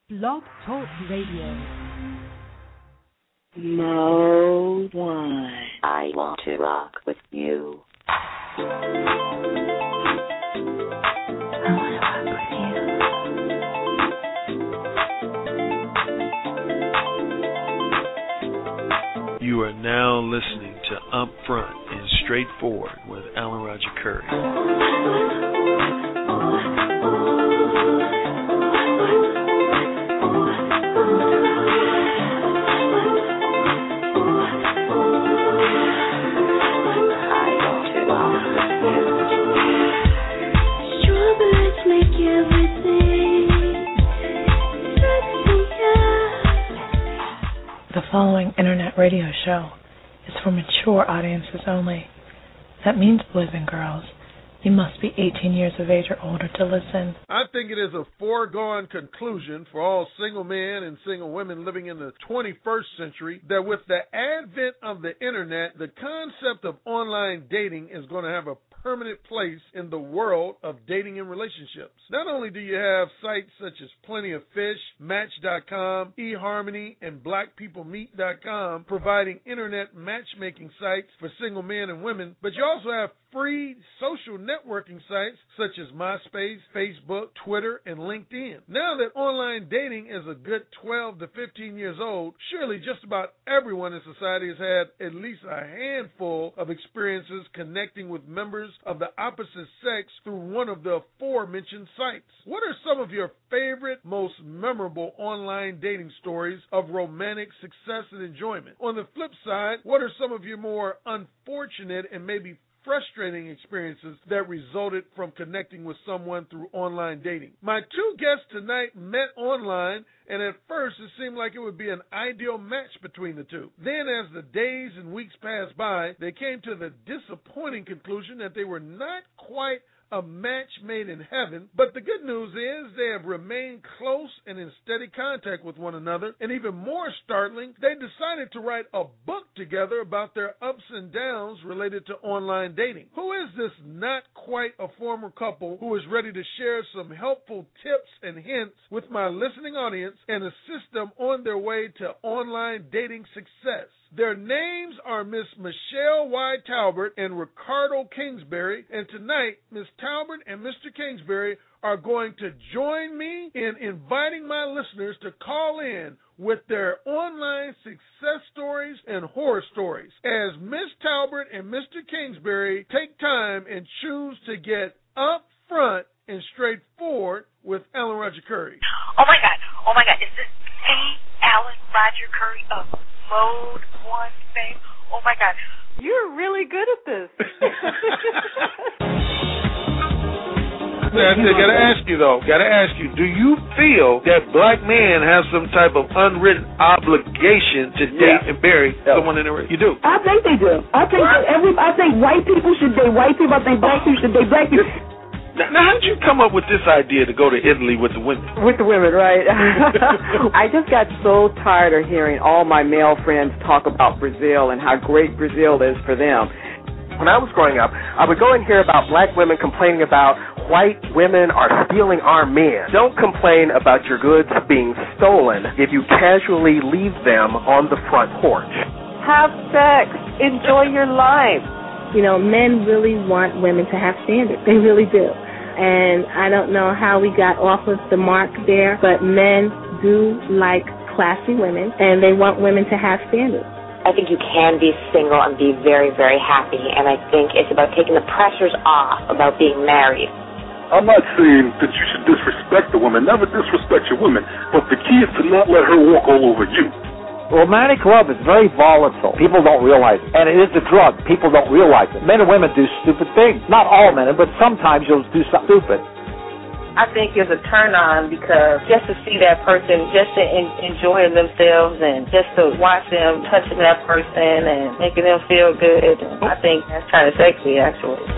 Blog Talk Radio. Mode 1. I want to rock with you. I want to rock with you. You are now listening to Upfront and Straightforward with Alan Roger Curry. The following internet radio show is for mature audiences only. That means, boys and girls, you must be 18 years of age or older to listen. I think it is a foregone conclusion for all single men and single women living in the 21st century that with the advent of the internet, the concept of online dating is going to have a permanent place in the world of dating and relationships. Not only do you have sites such as Plenty of Fish, Match.com, eHarmony, and BlackPeopleMeet.com providing internet matchmaking sites for single men and women, but you also have free social networking sites such as MySpace, Facebook, Twitter, and LinkedIn. Now that online dating is a good 12 to 15 years old, surely just about everyone in society has had at least a handful of experiences connecting with members of the opposite sex through one of the aforementioned sites. What are some of your favorite, most memorable online dating stories of romantic success and enjoyment? On the flip side, what are some of your more unfortunate and maybe frustrating experiences that resulted from connecting with someone through online dating? My two guests tonight met online, and at first it seemed like it would be an ideal match between the two. Then as the days and weeks passed by, they came to the disappointing conclusion that they were not quite a match made in heaven, but the good news is they have remained close and in steady contact with one another, and even more startling, they decided to write a book together about their ups and downs related to online dating. Who is this not quite a former couple who is ready to share some helpful tips and hints with my listening audience and assist them on their way to online dating success? Their names are Miss Michelle Y. Talbert and Ricardo Kingsbury, and tonight Miss Talbert and Mr. Kingsbury are going to join me in inviting my listeners to call in with their online success stories and horror stories as Miss Talbert and Mr. Kingsbury take time and choose to get up front and straightforward with Alan Roger Curry. Oh my God, is this Alan Roger Curry of Mode 1 fame? Oh my God. You're really good at this. I gotta ask you, do you feel that black men have some type of unwritten obligation to date and marry someone in the race? You do? I think they do. I think white people should date white people. I think black people should date black people. Now, how did you come up with this idea to go to Italy with the women? With the women, right? I just got so tired of hearing all my male friends talk about Brazil and how great Brazil is for them. When I was growing up, I would go and hear about black women complaining about white women are stealing our men. Don't complain about your goods being stolen if you casually leave them on the front porch. Have sex. Enjoy your life. You know, men really want women to have standards. They really do. And I don't know how we got off of the mark there, but men do like classy women, and they want women to have standards. I think you can be single and be very, very happy, and I think it's about taking the pressures off about being married. I'm not saying that you should disrespect the woman. Never disrespect your woman, but the key is to not let her walk all over you. Romantic love is very volatile. People don't realize it. And it is a drug. People don't realize it. Men and women do stupid things. Not all men, but sometimes you'll do something stupid. I think it's a turn-on because just to see that person, just to enjoy themselves and just to watch them touching that person and making them feel good, I think that's kind of sexy, actually.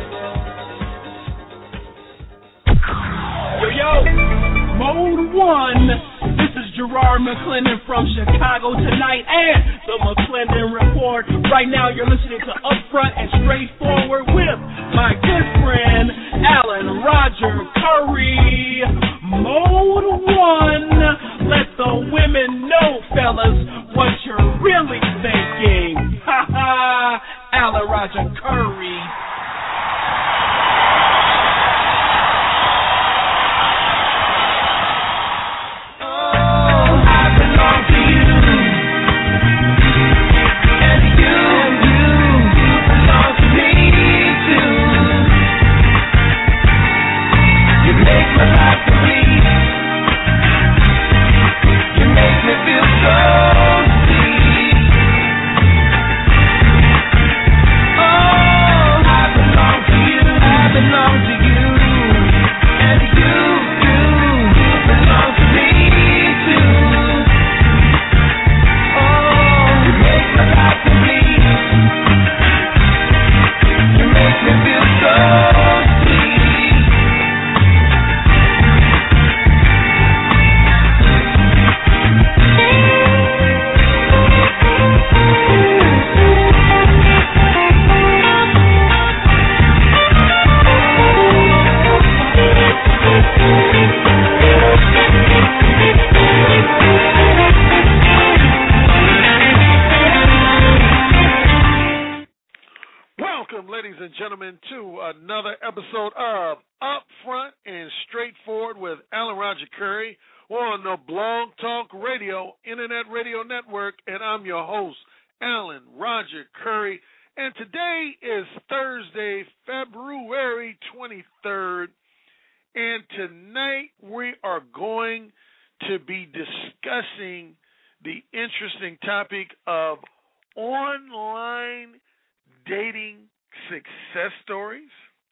Yo, Mode 1. This is Gerard McClendon from Chicago tonight and the McClendon Report. Right now you're listening to Upfront and Straightforward with my good friend Alan Roger Curry. Mode 1. Let's to another episode of Upfront and Straightforward with Alan Roger Curry. We're on the Blog Talk Radio, Internet Radio Network, and I'm your host, Alan Roger Curry. And today is Thursday, February 23rd, and tonight we are going to be discussing the interesting topic of online dating success stories.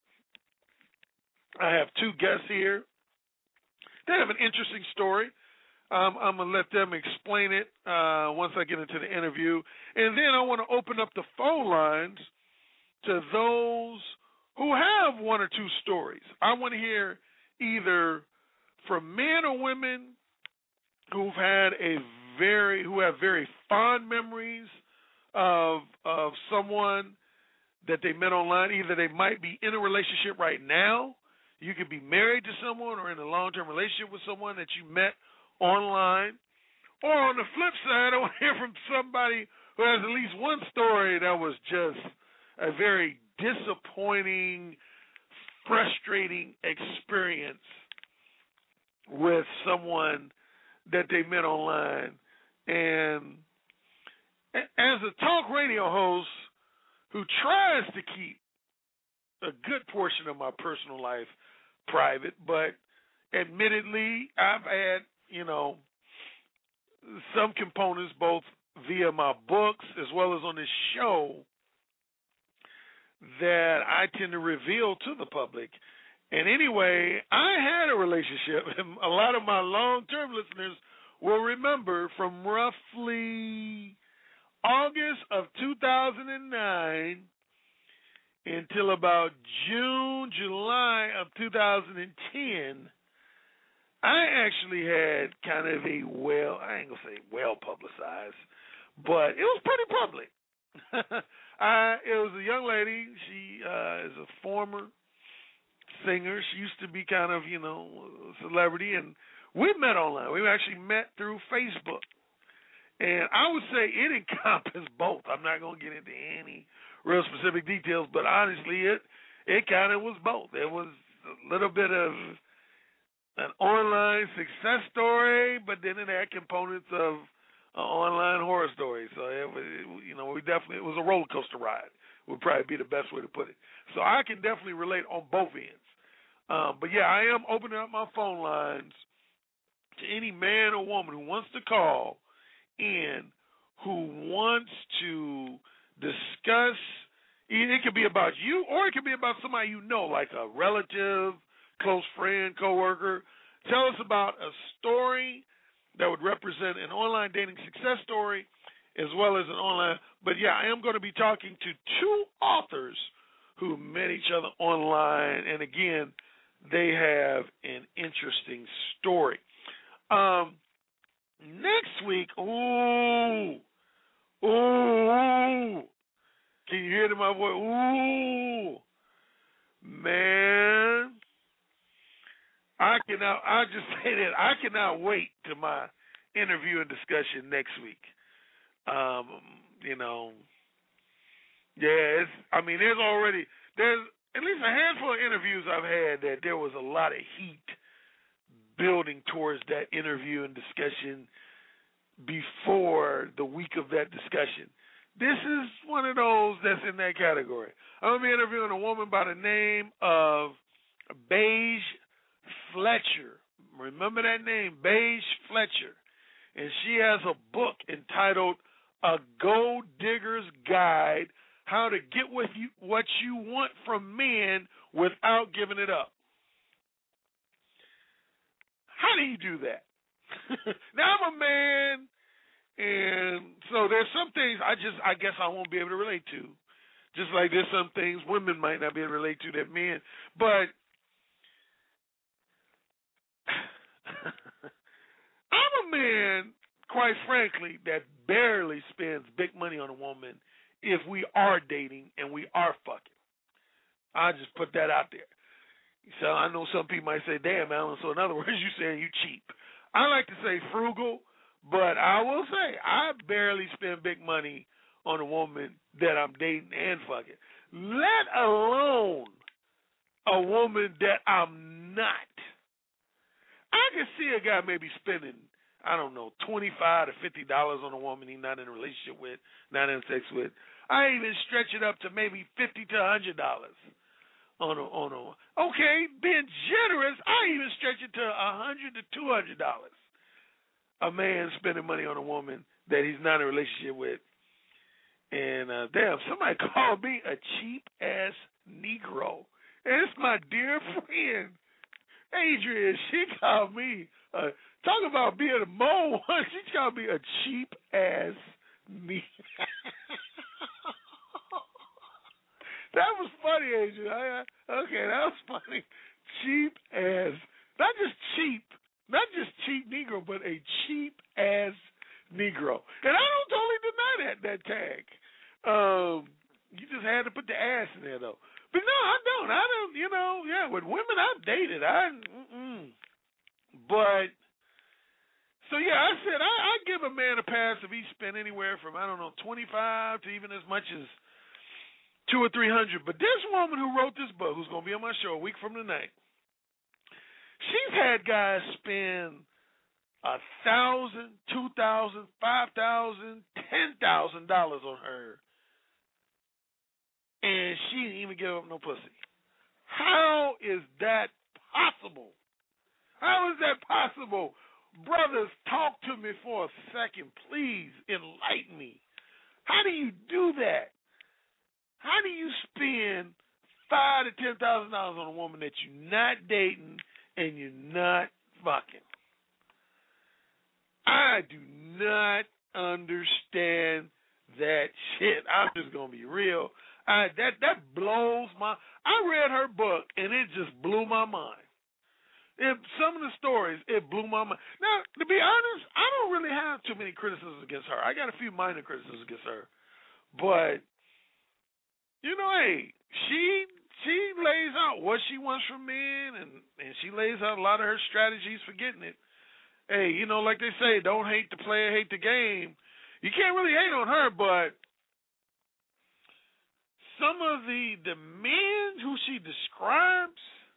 I have two guests here. They have an interesting story. I'm going to let them explain it once I get into the interview. And then I want to open up the phone lines to those who have one or two stories. I want to hear either from men or women who have very fond memories of someone that they met online. Either they might be in a relationship right now. You could be married to someone or in a long-term relationship with someone that you met online. Or on the flip side, I want to hear from somebody who has at least one story that was just a very disappointing, frustrating experience with someone that they met online. And as a talk radio host who tries to keep a good portion of my personal life private, but admittedly, I've had, some components both via my books as well as on this show that I tend to reveal to the public. And anyway, I had a relationship, and a lot of my long-term listeners will remember from roughly August of 2009 until about June, July of 2010, I actually had kind of I ain't going to say well-publicized, but it was pretty public. It was a young lady. She is a former singer. She used to be kind of, a celebrity, and we met online. We actually met through Facebook. And I would say it encompassed both. I'm not going to get into any real specific details, but honestly, it kind of was both. It was a little bit of an online success story, but then it had components of an online horror story. So it was a roller coaster ride. Would probably be the best way to put it. So I can definitely relate on both ends. But yeah, I am opening up my phone lines to any man or woman who wants to call in, who wants to discuss. It could be about you, or it could be about somebody you know, like a relative, close friend, coworker. Tell us about a story that would represent an online dating success story as well as an online. But yeah, I am going to be talking to two authors who met each other online, and again, they have an interesting story. Next week, ooh, can you hear it in my voice? Ooh, man, I just say that I cannot wait to my interview and discussion next week. There's at least a handful of interviews I've had that there was a lot of heat building towards that interview and discussion before the week of that discussion. This is one of those that's in that category. I'm going to be interviewing a woman by the name of Beige Fletcher. Remember that name, Beige Fletcher. And she has a book entitled A Gold Digger's Guide, How to Get what you want from men Without Giving It Up. How do you do that? Now, I'm a man, and so there's some things I guess I won't be able to relate to. Just like there's some things women might not be able to relate to that men. But I'm a man, quite frankly, that barely spends big money on a woman if we are dating and we are fucking. I just put that out there. So I know some people might say, damn, Alan, so in other words, you saying you cheap. I like to say frugal, but I will say I barely spend big money on a woman that I'm dating and fucking. let alone a woman that I'm not. I can see a guy maybe spending, I don't know, $25 to $50 on a woman he's not in a relationship with, not in sex with. I even stretch it up to maybe $50 to $100 on a. Okay, being generous, I even stretch it to $100 to $200. A man spending money on a woman that he's not in a relationship with. And damn, somebody called me a cheap ass Negro. And it's my dear friend Adrian. She called me talk about being a mole. She called me a cheap ass Negro. That was funny, Adrian. Okay, that was funny. Cheap ass, not just cheap Negro, but a cheap ass Negro. And I don't totally deny that tag. You just had to put the ass in there, though. But no, I don't, yeah, with women I've dated, but, so yeah, I said, I give a man a pass if he spent anywhere from, I don't know, 25 to even as much as $200 or $300. But this woman who wrote this book, who's going to be on my show a week from tonight, she's had guys spend $1,000, $2,000, $5,000, $10,000 on her, and she didn't even give up no pussy. How is that possible? How is that possible? Brothers, talk to me for a second. Please enlighten me. How do you do that? How do you spend $5,000 to $10,000 on a woman that you're not dating and you're not fucking? I do not understand that shit. I'm just gonna be real. That blows my. I read her book and it just blew my mind. Some of the stories, it blew my mind. Now, to be honest, I don't really have too many criticisms against her. I got a few minor criticisms against her, but hey, she lays out what she wants from men, and she lays out a lot of her strategies for getting it. Hey, like they say, don't hate the player, hate the game. You can't really hate on her, but some of the men who she describes,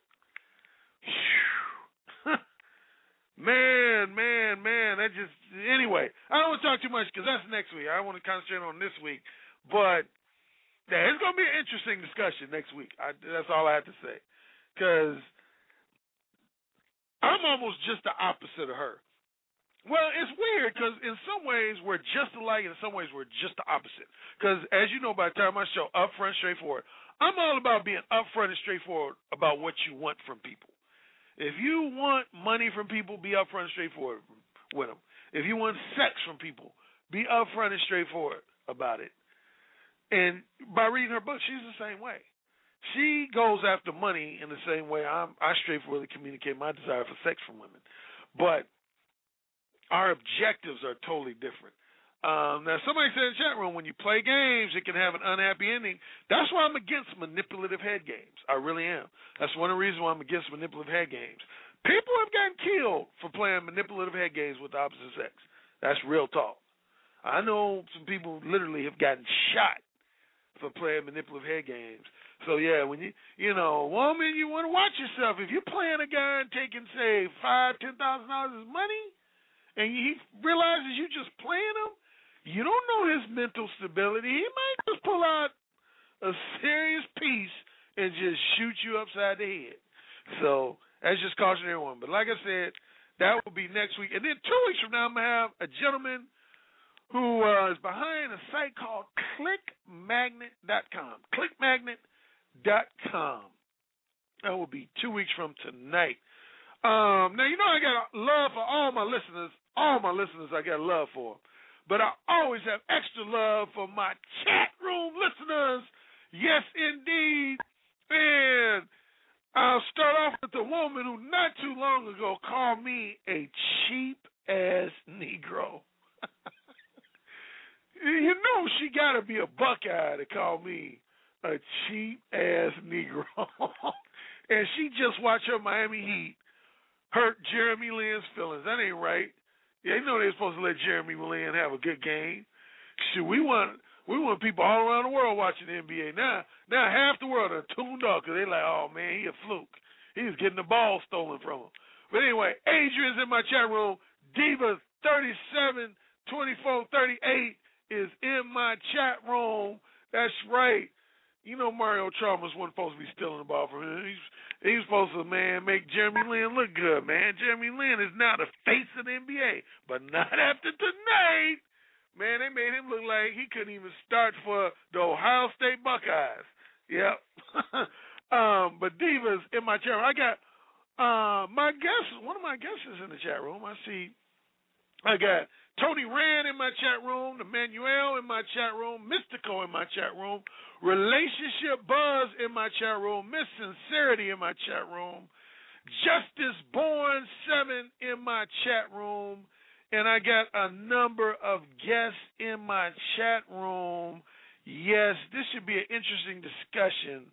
man, that just, anyway, I don't want to talk too much because that's next week. I want to concentrate on this week, but yeah, it's going to be an interesting discussion next week. That's all I have to say, because I'm almost just the opposite of her. Well, it's weird because in some ways we're just alike, and in some ways we're just the opposite. Because as you know by the time I show upfront, straightforward, I'm all about being upfront and straightforward about what you want from people. If you want money from people, be upfront and straightforward with them. If you want sex from people, be upfront and straightforward about it. And by reading her book, she's the same way. She goes after money in the same way I straightforwardly communicate my desire for sex from women. But our objectives are totally different. Now, somebody said in the chat room, when you play games, it can have an unhappy ending. That's why I'm against manipulative head games. I really am. That's one of the reasons why I'm against manipulative head games. People have gotten killed for playing manipulative head games with the opposite sex. That's real talk. I know some people literally have gotten shot for playing manipulative head games. So yeah, when woman, you want to watch yourself. If you're playing a guy and taking, say, $5,000, $10,000 as money, and he realizes you just playing him, you don't know his mental stability. He might just pull out a serious piece and just shoot you upside the head. So that's just caution everyone. But like I said, that will be next week. And then 2 weeks from now, I'm going to have a gentleman who is behind a site called ClickMagnet.com. ClickMagnet.com. That will be 2 weeks from tonight. Now, I got love for all my listeners. All my listeners I got love for. But I always have extra love for my chat room listeners. Yes, indeed. And I'll start off with the woman who not too long ago called me a cheap-ass Negro. She got to be a Buckeye to call me a cheap-ass Negro. And she just watched her Miami Heat hurt Jeremy Lin's feelings. That ain't right. They know they're supposed to let Jeremy Lin have a good game. Shoot, we won We want people all around the world watching the NBA. Now half the world are tuned up because they're like, oh, man, he a fluke. He's getting the ball stolen from him. But anyway, Adrian's in my chat room. Diva 372438 is in my chat room. That's right. You know Mario Chalmers wasn't supposed to be stealing the ball from him. He's supposed to, man, make Jeremy Lin look good, man. Jeremy Lin is now the face of the NBA. But not after tonight. Man, they made him look like he couldn't even start for the Ohio State Buckeyes. Yep. But Diva's in my chat room. I got my guests, one of my guests is in the chat room. I got Tony Rand in my chat room, Emmanuel in my chat room, Mystico in my chat room, Relationship Buzz in my chat room, Miss Sincerity in my chat room, Justice Born 7 in my chat room, and I got a number of guests in my chat room. Yes, this should be an interesting discussion.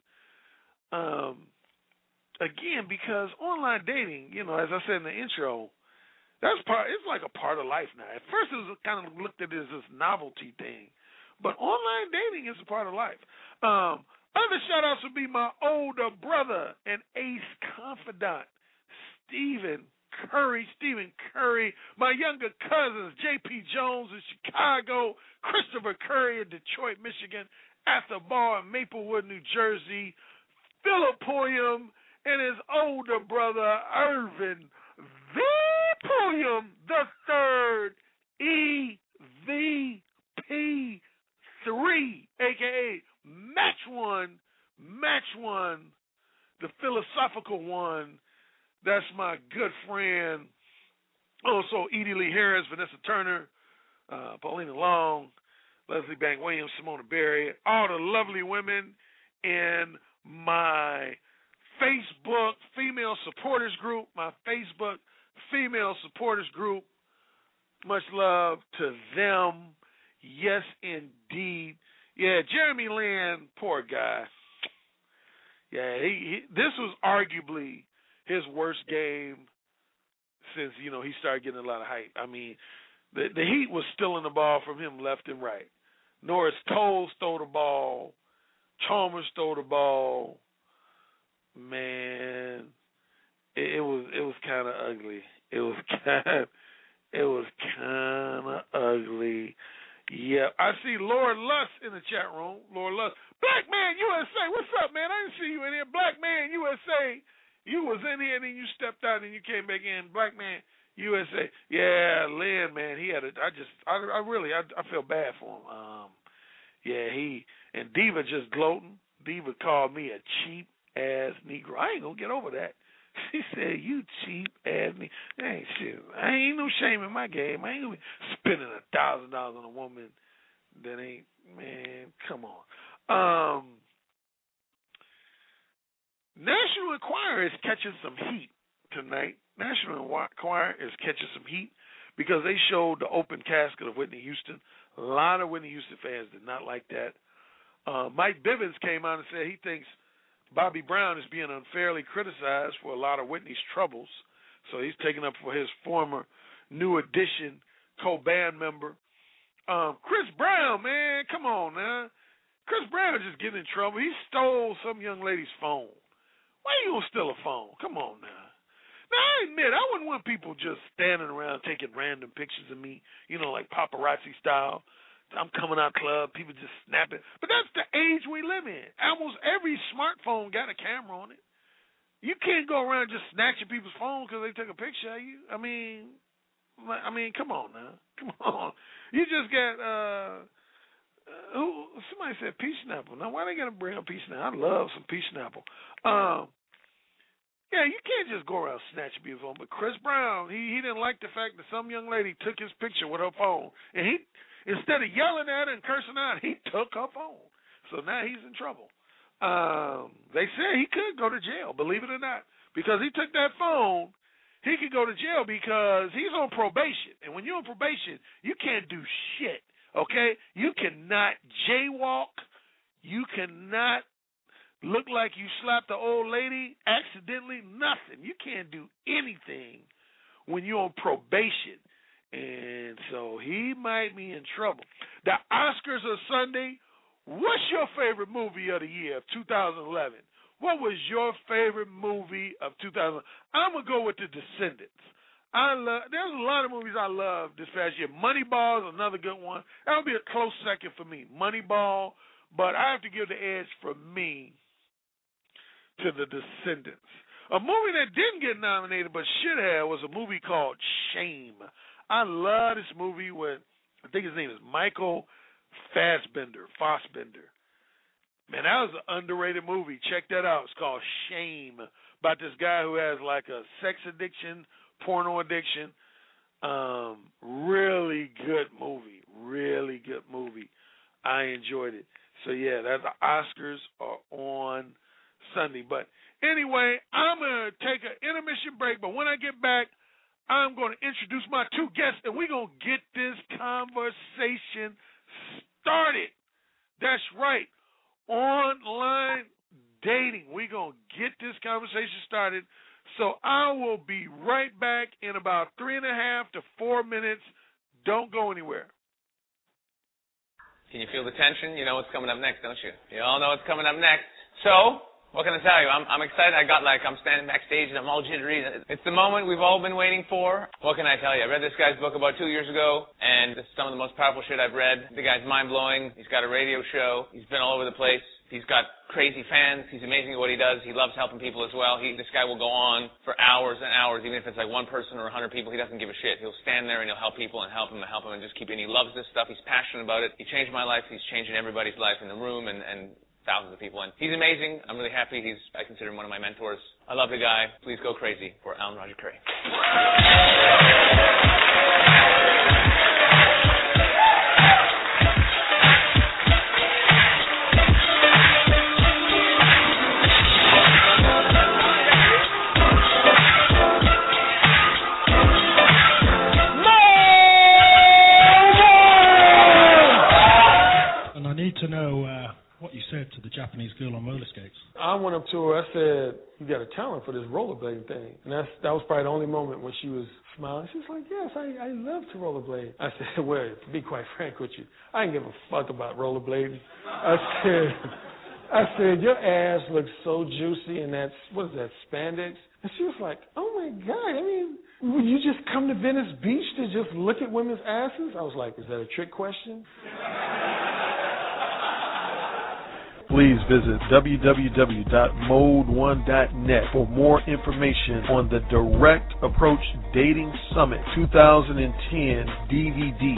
Again, because online dating, as I said in the intro, it's like a part of life now. At first it was kind of looked at it as this novelty thing. But online dating is a part of life. Other shout-outs would be my older brother and ace confidant, Stephen Curry, my younger cousins, J.P. Jones in Chicago, Christopher Curry in Detroit, Michigan, Arthur Barr in Maplewood, New Jersey, Philip Pulliam and his older brother, Irvin V. Pulliam III, EVP3, a.k.a. Match One, the philosophical one. That's my good friend. Also, Edie Lee Harris, Vanessa Turner, Paulina Long, Leslie Bank Williams, Simona Berry, all the lovely women in my Facebook female supporters group, Much love to them. Yes, indeed. Yeah, Jeremy Lin, poor guy. Yeah, this was arguably his worst game since, he started getting a lot of hype. I mean, the Heat was stealing the ball from him left and right. Norris Cole stole the ball. Chalmers stole the ball. Man, it was kind of ugly. It was kind of ugly. Yeah, I see Lord Lust in the chat room. Lord Lust, Black Man USA. What's up, man? I didn't see you in here. Black Man USA. You was in here, and then you stepped out, and you came back in. Black Man USA. Yeah, Lynn, man, he had I feel bad for him. Yeah, he and Diva just gloating. Diva called me a cheap ass Negro. I ain't gonna get over that. She said, "You cheap ass Negro." Ain't shit. I ain't no shame in my game. I ain't gonna be spending $1,000 on a woman that ain't. Man, come on. National Enquirer is catching some heat tonight. National Enquirer is catching some heat because they showed the open casket of Whitney Houston. A lot of Whitney Houston fans did not like that. Mike Bivens came out and said he thinks Bobby Brown is being unfairly criticized for a lot of Whitney's troubles. So he's taking up for his former New Edition co-band member. Chris Brown, man, come on now. Chris Brown is just getting in trouble. He stole some young lady's phone. Why you gonna steal a phone? Come on now. Now, I admit, I wouldn't want people just standing around taking random pictures of me, like paparazzi style. I'm coming out club, people just snapping. But that's the age we live in. Almost every smartphone got a camera on it. You can't go around just snatching people's phones because they took a picture of you. I mean, come on now. Come on. You just got, somebody said Peach Snapple. Now, why they got to bring up Peach Snapple? I love some Peach Snapple. Yeah, you can't just go around snatching people's phone. But Chris Brown, he didn't like the fact that some young lady took his picture with her phone. And he, instead of yelling at her and cursing out, he took her phone. So now he's in trouble. They said he could go to jail, believe it or not. Because he took that phone, he could go to jail because he's on probation. And when you're on probation, you can't do shit, okay? You cannot jaywalk. You cannot look like you slapped the old lady accidentally. Nothing. You can't do anything when you're on probation. And so he might be in trouble. The Oscars are Sunday. What's your favorite movie of the year of 2011? What was your favorite movie of 2011? I'm going to go with The Descendants. There's a lot of movies I love this past year. Moneyball is another good one. That would be a close second for me, Moneyball. But I have to give the edge for me to The Descendants. A movie that didn't get nominated but should have was a movie called Shame. I love this movie with, I think his name is Michael Fassbender. Man, that was an underrated movie. Check that out. It's called Shame, about this guy who has like a sex addiction, porno addiction. Really good movie. Really good movie. I enjoyed it. So, yeah, the Oscars are on Sunday. But anyway, I'm going to take an intermission break. But when I get back, I'm going to introduce my two guests, and we're going to get this conversation started. That's right. Online dating. We're going to get this conversation started. So I will be right back in about 3.5 to 4 minutes. Don't go anywhere. Can you feel the tension? You know what's coming up next, don't you? You all know what's coming up next. So, what can I tell you? I'm excited. I'm standing backstage and I'm all jittery. It's the moment we've all been waiting for. What can I tell you? I read this guy's book about 2 years ago, and this is some of the most powerful shit I've read. The guy's mind-blowing. He's got a radio show. He's been all over the place. He's got crazy fans. He's amazing at what he does. He loves helping people as well. This guy will go on for hours and hours, even if it's like one person or 100 people. He doesn't give a shit. He'll stand there and he'll help people and help them and just keep it. And he loves this stuff. He's passionate about it. He changed my life. He's changing everybody's life in the room and thousands of people. And he's amazing. I'm really happy. I consider him one of my mentors. I love the guy. Please go crazy for Alan Roger Currie. To know what you said to the Japanese girl on roller skates. I went up to her. I said, "You got a talent for this rollerblading thing," and that was probably the only moment when she was smiling. She was like, "Yes, I love to rollerblade." I said, "Well, to be quite frank with you, I didn't give a fuck about rollerblading." I said, "Your ass looks so juicy, and what is that, spandex?" And she was like, "Oh my God! I mean, would you just come to Venice Beach to just look at women's asses?" I was like, "Is that a trick question?" Please visit www.mode1.net for more information on the Direct Approach Dating Summit 2010 DVD.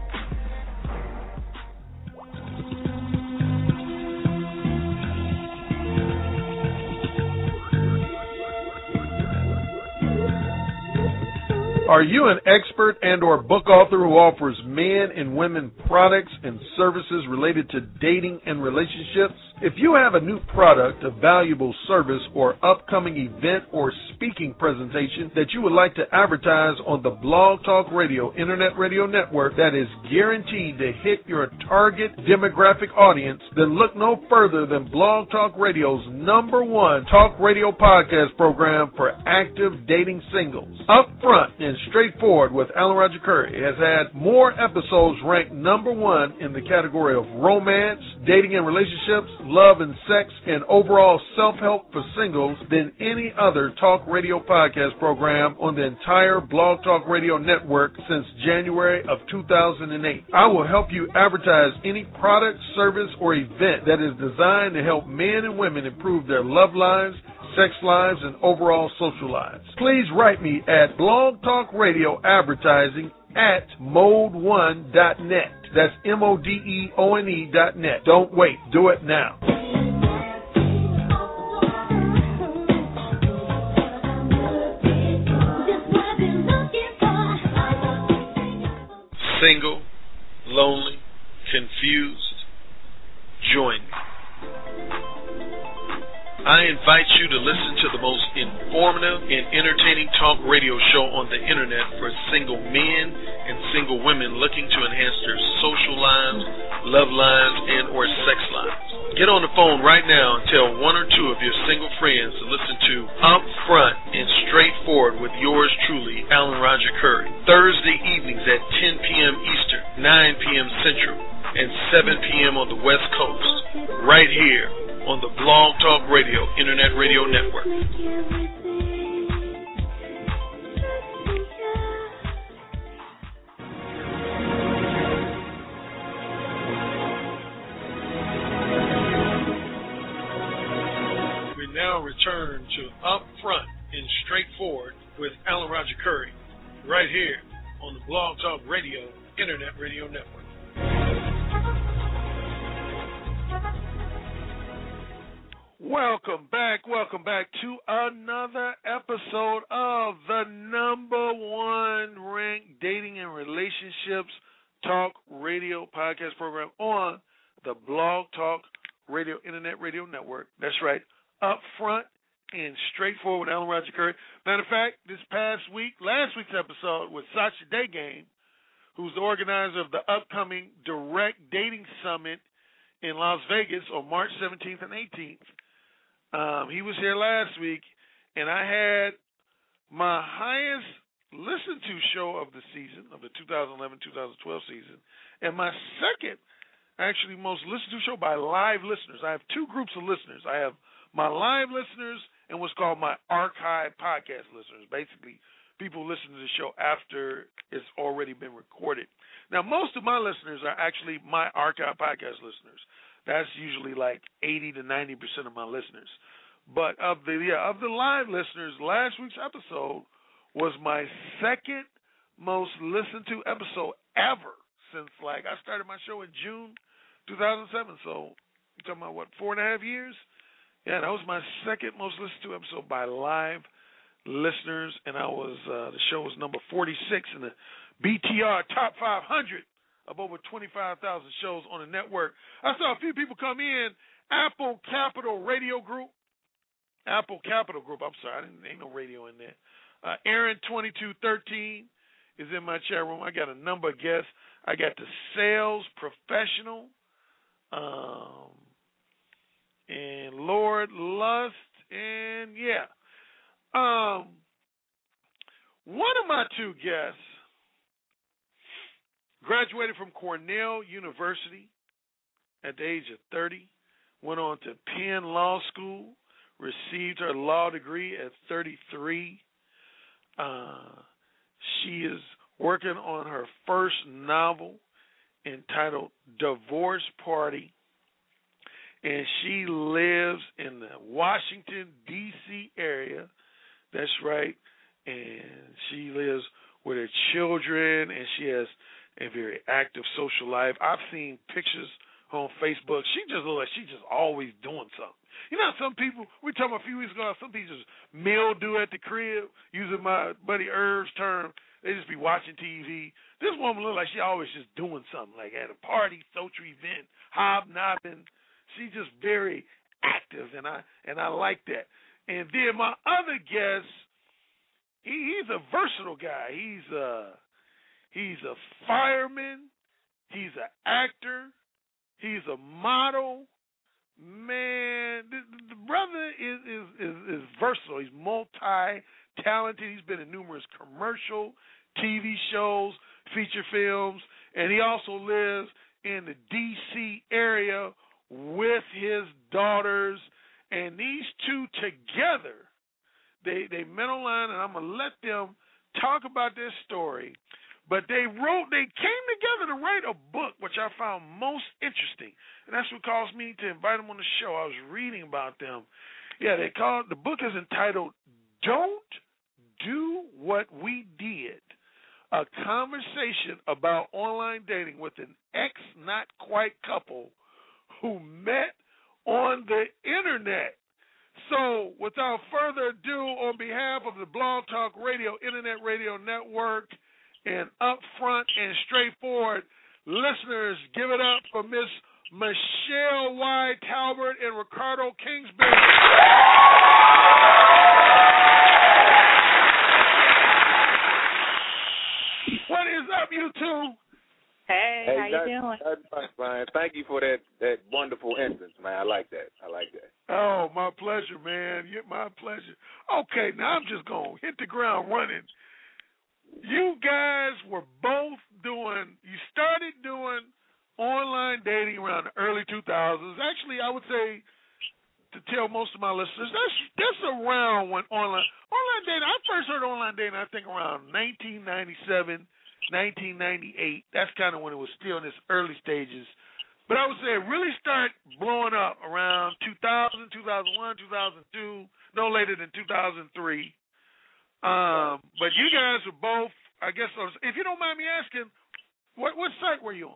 Are you an expert and or book author who offers men and women products and services related to dating and relationships? If you have a new product, a valuable service, or upcoming event or speaking presentation that you would like to advertise on the Blog Talk Radio Internet Radio Network that is guaranteed to hit your target demographic audience, then look no further than Blog Talk Radio's #1 talk radio podcast program for active dating singles. Upfront and Straightforward with Alan Roger Currie has had more episodes ranked #1 in the category of romance, dating and relationships, love and sex, and overall self-help for singles than any other talk radio podcast program on the entire Blog Talk Radio network since January of 2008. I will help you advertise any product, service, or event that is designed to help men and women improve their love lives, sex lives, and overall social lives. Please write me at Blog Talk Radio Advertising at mode1.net. That's MODEONE.net. Don't wait. Do it now. Single, lonely, confused? Join me. I invite you to listen to the most informative and entertaining talk radio show on the internet for single men and single women looking to enhance their social lives, love lives, and or sex lives. Get on the phone right now and tell one or two of your single friends to listen to Upfront and Straightforward with yours truly, Alan Roger Curry, Thursday evenings at 10 p.m. Eastern, 9 p.m. Central, and 7 p.m. on the West Coast, right here on the Blog Talk Radio Internet Radio Network. We now return to Upfront and Straightforward with Alan Roger Curry, right here on the Blog Talk Radio Internet Radio Network. Welcome back to another episode of the #1 ranked dating and relationships talk radio podcast program on the Blog Talk Radio Internet Radio Network. That's right, Upfront and Straightforward with Alan Roger Curry. Matter of fact, last week's episode was Sasha Daygame, who's the organizer of the upcoming Direct Dating Summit in Las Vegas on March 17th and 18th. He was here last week, and I had my highest listened to show of the season, of the 2011-2012 season, and my second, actually, most listened to show by live listeners. I have two groups of listeners. I have my live listeners and what's called my archive podcast listeners, basically people who listen to the show after it's already been recorded. Now, most of my listeners are actually my archive podcast listeners. That's usually like 80 to 90% of my listeners. But of the live listeners, last week's episode was my second most listened to episode ever since, like, I started my show in June 2007. So you're talking about, what, 4.5 years? Yeah, that was my second most listened to episode by live listeners, and the show was number 46 in the BTR Top 500 of over 25,000 shows on the network. I saw a few people come in. Apple Capital Group, I'm sorry, ain't no radio in there. Aaron2213 is in my chat room. I got a number of guests. I got the Sales Professional, and Lord Lust, and yeah. One of my two guests graduated from Cornell University at the age of 30, went on to Penn Law School, received her law degree at 33. She is working on her first novel entitled Divorce Party, and she lives in the Washington, D.C. area. That's right. And she lives with her children, and she has a very active social life. I've seen pictures on Facebook. She just looks like she's just always doing something. You know, some people, we were talking a few weeks ago, some people just mildew at the crib, using my buddy Irv's term. They just be watching TV. This woman looks like she always just doing something, like at a party, social event, hobnobbing. She's just very active, and I like that. And then my other guest, he's a versatile guy. He's a fireman. He's an actor. He's a model. Man, the brother is versatile. He's multi-talented. He's been in numerous commercial, TV shows, feature films, and he also lives in the D.C. area with his daughters. And these two together, they met online, and I'm going to let them talk about their story. But they came together to write a book, which I found most interesting. And that's what caused me to invite them on the show. I was reading about them. Yeah, the book is entitled Don't Do What We Did, a conversation about online dating with an ex-not-quite couple who met on the internet. So, without further ado, on behalf of the Blog Talk Radio Internet Radio Network and Upfront and Straightforward listeners, give it up for Miss Michelle Y. Talbert and Ricardo Kingsbury. What is up, you two? Hey, how you doing? That's fine. Thank you for that wonderful entrance, man. I like that. Oh, my pleasure, man. My pleasure. Okay, now I'm just going to hit the ground running. You guys were both you started doing online dating around the early 2000s. Actually, I would say, to tell most of my listeners, that's around when online dating, I first heard online dating, I think around 1997, 1998. That's kind of when it was still in its early stages. But I would say it really started blowing up around 2000, 2001, 2002, no later than 2003. But you guys were both, I guess, if you don't mind me asking, what site were you on?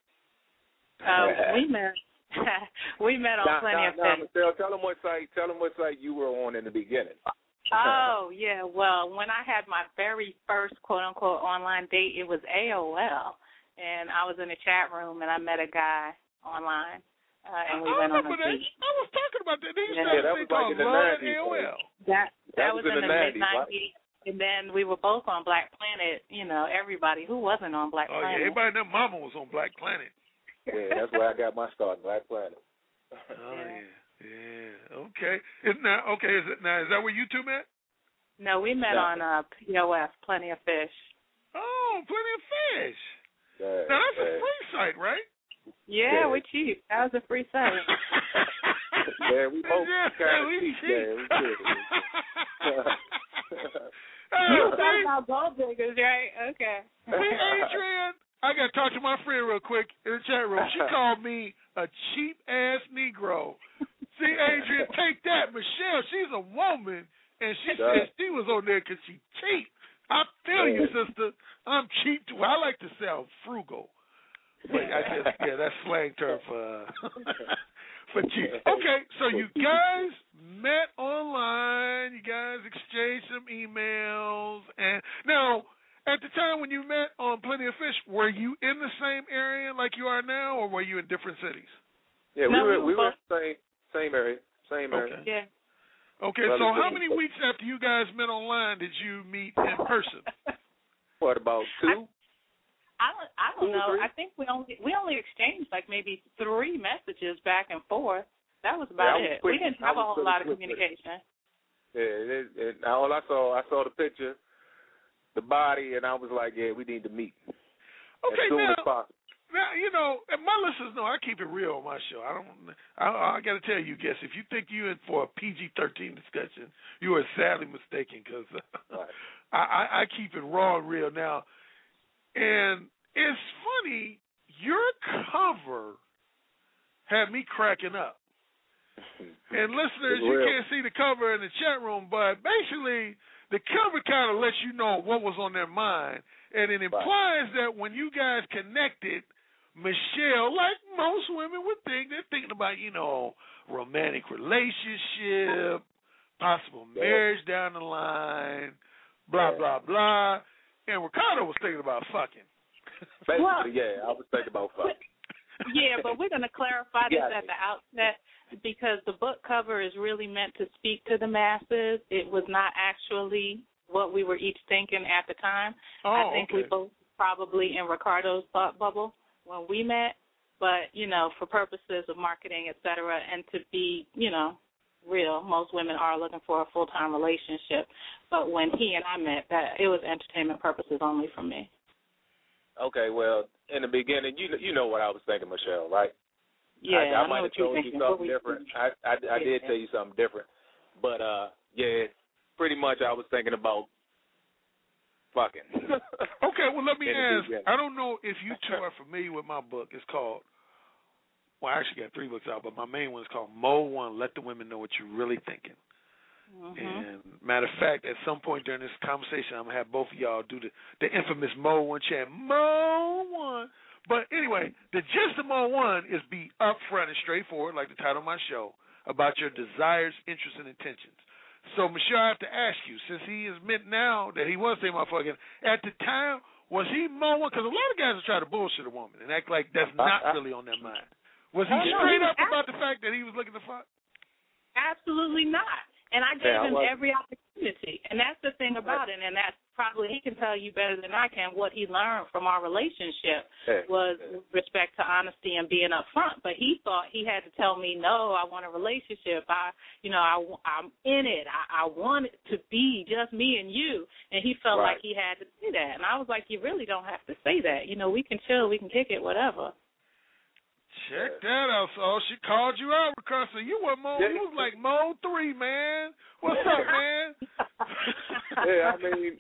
We met on Plenty of Fish. Michelle, tell them what site you were on in the beginning. Oh, yeah. Well, when I had my very first quote-unquote online date, it was AOL. And I was in a chat room, and I met a guy online. And we went on a date. I was talking about that. They used to have a thing called Love AOL. That was in the mid-90s. Right? And then we were both on Black Planet. You know, everybody who wasn't on Black Planet. Oh, yeah. Everybody and their mama was on Black Planet. Yeah, that's where I got my start, Black Planet. Oh, yeah. Yeah. Okay. Is that where you two met? No, we met on POF, Plenty of Fish. Oh, Plenty of Fish. Now, that's a free site, right? Yeah, we're cheap. That was a free site. Yeah, we both kind of cheap. Yeah, we cheap. You were talking about gold diggers, right? Okay. Hey, Adrian, I got to talk to my friend real quick in the chat room. She called me a cheap-ass Negro. See, Adrian, take that. Michelle, she's a woman, and she said she was on there because she cheap. I feel you, sister. I'm cheap, too. I like to sound frugal. But I guess, that's slang term for cheap. Okay, so you guys met online. You guys exchanged some emails. And now, at the time when you met on Plenty of Fish, were you in the same area like you are now, or were you in different cities? Yeah, we were in the same area. Okay. Yeah. Okay, so how many weeks after you guys met online did you meet in person? What, about 2? I don't know. I think we only exchanged like maybe 3 messages back and forth. That was about it. We didn't have a whole lot of communication. Yeah, all I saw the picture, the body, and I was like, yeah, we need to meet. Okay, as soon as possible. Now, you know, and my listeners know I keep it real on my show. I got to tell you, guys, if you think you're in for a PG-13 discussion, you are sadly mistaken because I keep it raw and real now. And it's funny, your cover had me cracking up. And listeners, you can't see the cover in the chat room, but basically the cover kind of lets you know what was on their mind. And it implies that when you guys connected, Michelle, like most women would think, they're thinking about, you know, romantic relationship, possible marriage down the line, blah, blah, blah. And Ricardo was thinking about fucking. Basically, I was thinking about fucking. Yeah, but we're going to clarify this at the outset because the book cover is really meant to speak to the masses. It was not actually what we were each thinking at the time. I think we both probably in Ricardo's thought bubble when we met, but, you know, for purposes of marketing, et cetera, and to be, you know, real, most women are looking for a full-time relationship. But when he and I met, it was entertainment purposes only for me. Okay, well, in the beginning, you know what I was thinking, Michelle, right? Yeah, I might have told you something different. I did tell you something different. But, pretty much I was thinking about fucking. Okay, well, let me ask. I don't know if you two are familiar with my book. It's called, well, I actually got 3 books out, but my main one is called Mode 1, Let the Women Know What You're Really Thinking. Mm-hmm. And matter of fact, at some point during this conversation, I'm going to have both of y'all do the infamous Mode 1 chant, Mode 1. But anyway, the gist of Mode 1 is be upfront and straightforward, like the title of my show, about your desires, interests, and intentions. So, Michelle, I have to ask you, since he admit now that he was saying my fucking, at the time, was he Mode 1? Because a lot of guys are trying to bullshit a woman and act like that's not really on their mind. Was he straight up about the fact that he was looking to fuck? Absolutely not. And I gave him every opportunity. And that's the thing about it, and that's probably, he can tell you better than I can, what he learned from our relationship was with respect to honesty and being upfront. But he thought he had to tell me, no, I want a relationship. I'm in it. I want it to be just me and you. And he felt like he had to say that. And I was like, you really don't have to say that. We can chill, we can kick it, whatever. Check that out. So she called you out, Ricardo. You were Mode. You was like Mode 3, man. What's up, man? Yeah, I mean,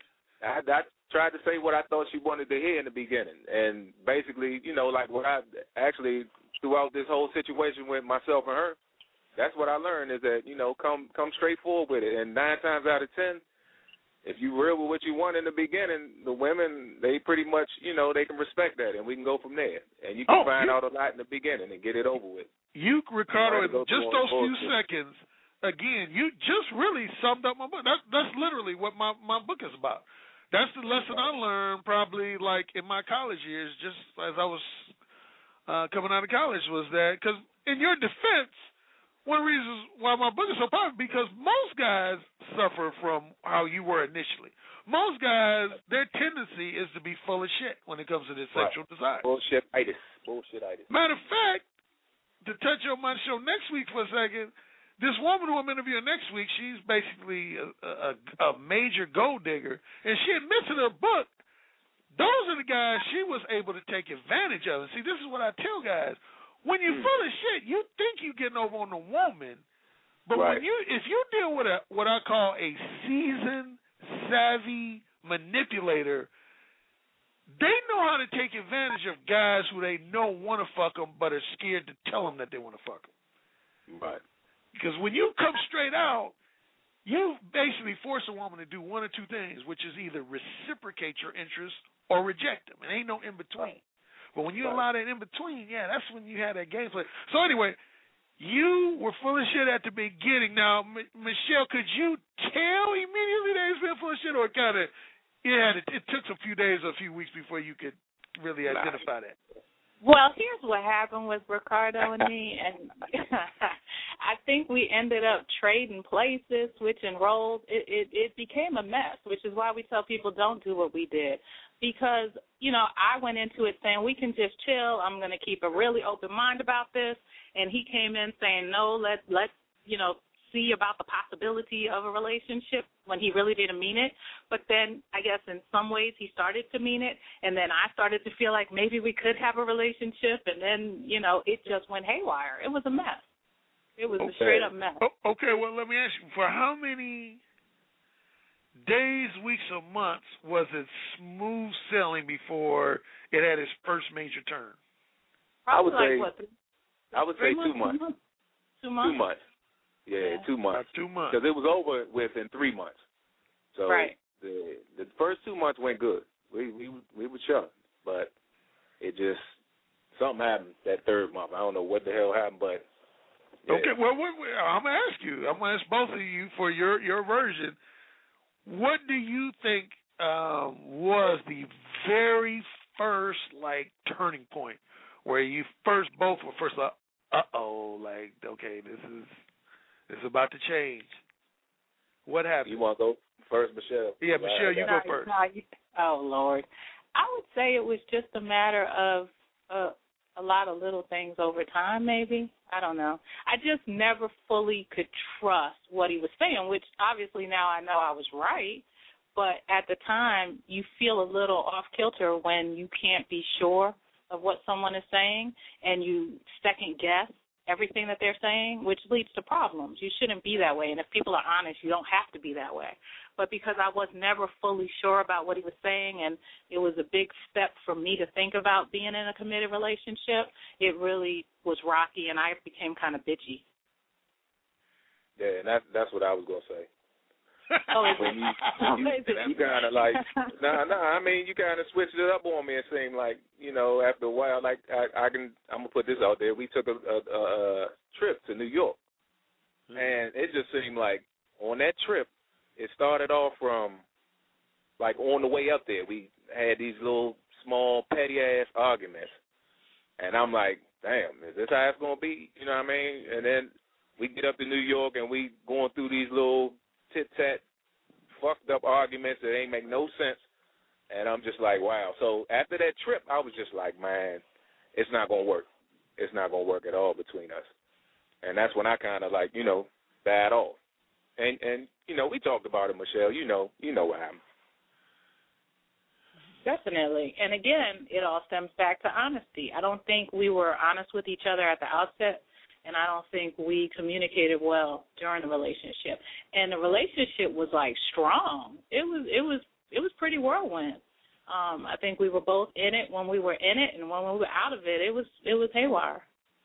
I tried to say what I thought she wanted to hear in the beginning, and basically, like what I actually throughout this whole situation with myself and her, that's what I learned is that come straight forward with it, and 9 times out of 10. If you real with what you want in the beginning, the women, they pretty much, they can respect that, and we can go from there. And you can find out a lot in the beginning and get it over with. You, Ricardo, in just those few seconds, again, you just really summed up my book. That's literally what my book is about. That's the lesson I learned probably like in my college years, just as I was coming out of college, was that, because in your defense, one reason why my book is so popular, because most guys suffer from how you were initially. Most guys, their tendency is to be full of shit when it comes to their sexual desire. Bullshit-itis. Matter of fact, to touch on my show next week for a second, this woman who I'm interviewing next week, she's basically a major gold digger, and she admits in her book, those are the guys she was able to take advantage of. And see, this is what I tell guys. When you're full of shit, you think you're getting over on the woman, but if you deal with what I call a seasoned, savvy manipulator, they know how to take advantage of guys who they know want to fuck them, but are scared to tell them that they want to fuck them. Right. Because when you come straight out, you basically force a woman to do one or two things, which is either reciprocate your interest or reject them. It ain't no in between. But when you allow that in between, that's when you had that gameplay. So anyway, you were full of shit at the beginning. Now, Michelle, could you tell immediately that he's been full of shit, or kind of it took a few days or a few weeks before you could really identify that? Well, here's what happened with Ricardo and me, and I think we ended up trading places, switching roles. It became a mess, which is why we tell people don't do what we did. Because, I went into it saying we can just chill. I'm going to keep a really open mind about this. And he came in saying, no, let's see about the possibility of a relationship when he really didn't mean it. But then I guess in some ways he started to mean it. And then I started to feel like maybe we could have a relationship. And then, it just went haywire. It was a mess. It was a straight up mess. Okay, well, let me ask you, for how many days, weeks, or months was it smooth sailing before it had its first major turn? I would say 2 months. 2 months? 2 months. Yeah, 2 months. About 2 months. Because it was over with in 3 months. So the first 2 months went good. We were chilling, but it just something happened that third month. I don't know what the hell happened, but okay. Well, I'm gonna ask you. I'm gonna ask both of you for your version. What do you think was the very first turning point where you both were first like, okay, this is about to change? What happened? You want to go first, Michelle? Yeah, Michelle, you go first. Oh Lord, I would say it was just a matter of a lot of little things over time, maybe. I don't know. I just never fully could trust what he was saying, which obviously now I know I was right. But at the time, you feel a little off kilter when you can't be sure of what someone is saying and you second guess everything that they're saying, which leads to problems. You shouldn't be that way. And if people are honest, you don't have to be that way. But because I was never fully sure about what he was saying, and it was a big step for me to think about being in a committed relationship, it really was rocky, and I became kind of bitchy. Yeah, and that's what I was going to say. When you kind of I mean, you kind of switched it up on me. It seemed like, after a while, I'm going to put this out there. We took a trip to New York, and it just seemed like on that trip, it started off from, on the way up there, we had these little small petty-ass arguments. And I'm like, damn, is this how it's going to be? You know what I mean? And then we get up to New York and we going through these little tit-tat, fucked up arguments that ain't make no sense. And I'm just like, wow. So after that trip, I was just like, man, it's not going to work. It's not going to work at all between us. And that's when I kind of like, bad off. And we talked about it, Michelle. You know what happened. Definitely. And again, it all stems back to honesty. I don't think we were honest with each other at the outset, and I don't think we communicated well during the relationship. And the relationship was like strong. It was pretty whirlwind. I think we were both in it when we were in it, and when we were out of it, it was haywire.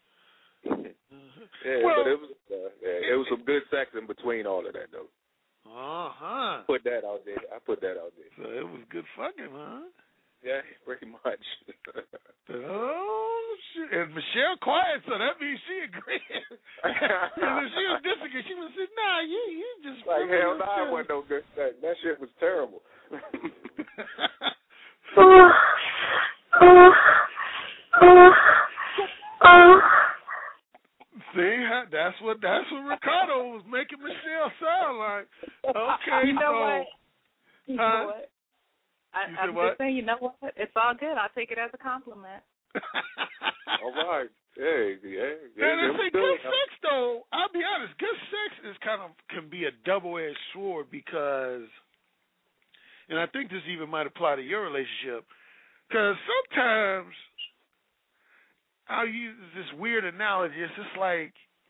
Yeah, well, but it was some good sex in between all of that, though. Uh-huh. I put that out there. So it was good fucking, huh? Yeah, pretty much. Oh, shit. And Michelle quiet, so that means she agreed. And if she was disagreeing, she would say, nah, you just... Like, hell no, I wasn't no good sex. That shit was terrible. See, that's what Ricardo was making Michelle sound like. Okay, you know what? I'm what? just saying, you know what? It's all good. I'll take it as a compliment. All right. Yeah. And see, good sex, though, I'll be honest, good sex is can be a double-edged sword because, and I think this even might apply to your relationship, because sometimes I'll use this weird analogy. It's just like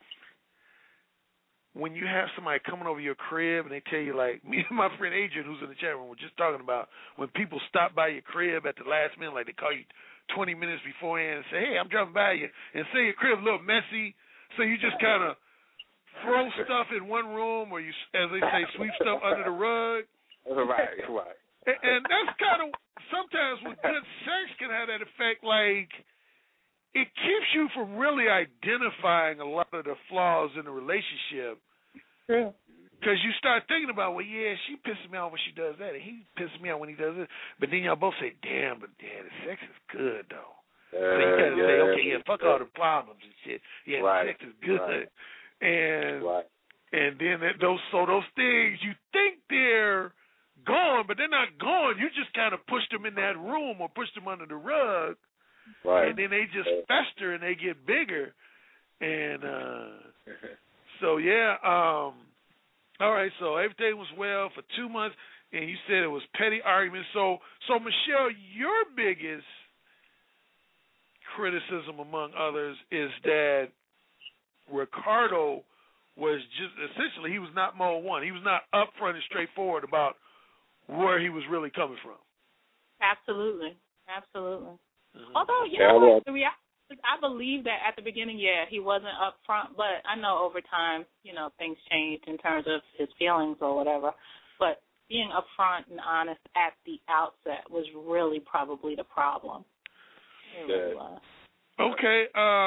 when you have somebody coming over your crib and they tell you, like, me and my friend Adrian, who's in the chat room, were just talking about when people stop by your crib at the last minute, like they call you 20 minutes beforehand and say, hey, I'm dropping by you, and say your crib's a little messy, so you just kind of throw stuff in one room or you, as they say, sweep stuff under the rug. Right. And that's kind of, sometimes with good sex can have that effect, like, it keeps you from really identifying a lot of the flaws in the relationship. True. Because you start thinking about, well, yeah, she pisses me off when she does that, and he pisses me off when he does it. But then y'all both say, damn, but the sex is good, though. So you got to say, okay, yeah, fuck all the problems and shit. Yeah, the sex is good. Right. And then those things, you think they're gone, but they're not gone. You just kind of pushed them in that room or pushed them under the rug. Right. And then they just fester and they get bigger. And so, yeah. All right, so everything was well for 2 months, and you said it was petty arguments. So Michelle, your biggest criticism, among others, is that Ricardo was just, essentially, he was not mode one. He was not upfront and straightforward about where he was really coming from. Absolutely. Although, you know what, the reality is, I believe that at the beginning, he wasn't upfront, but I know over time, things changed in terms of his feelings or whatever. But being upfront and honest at the outset was really probably the problem. It really was. Okay.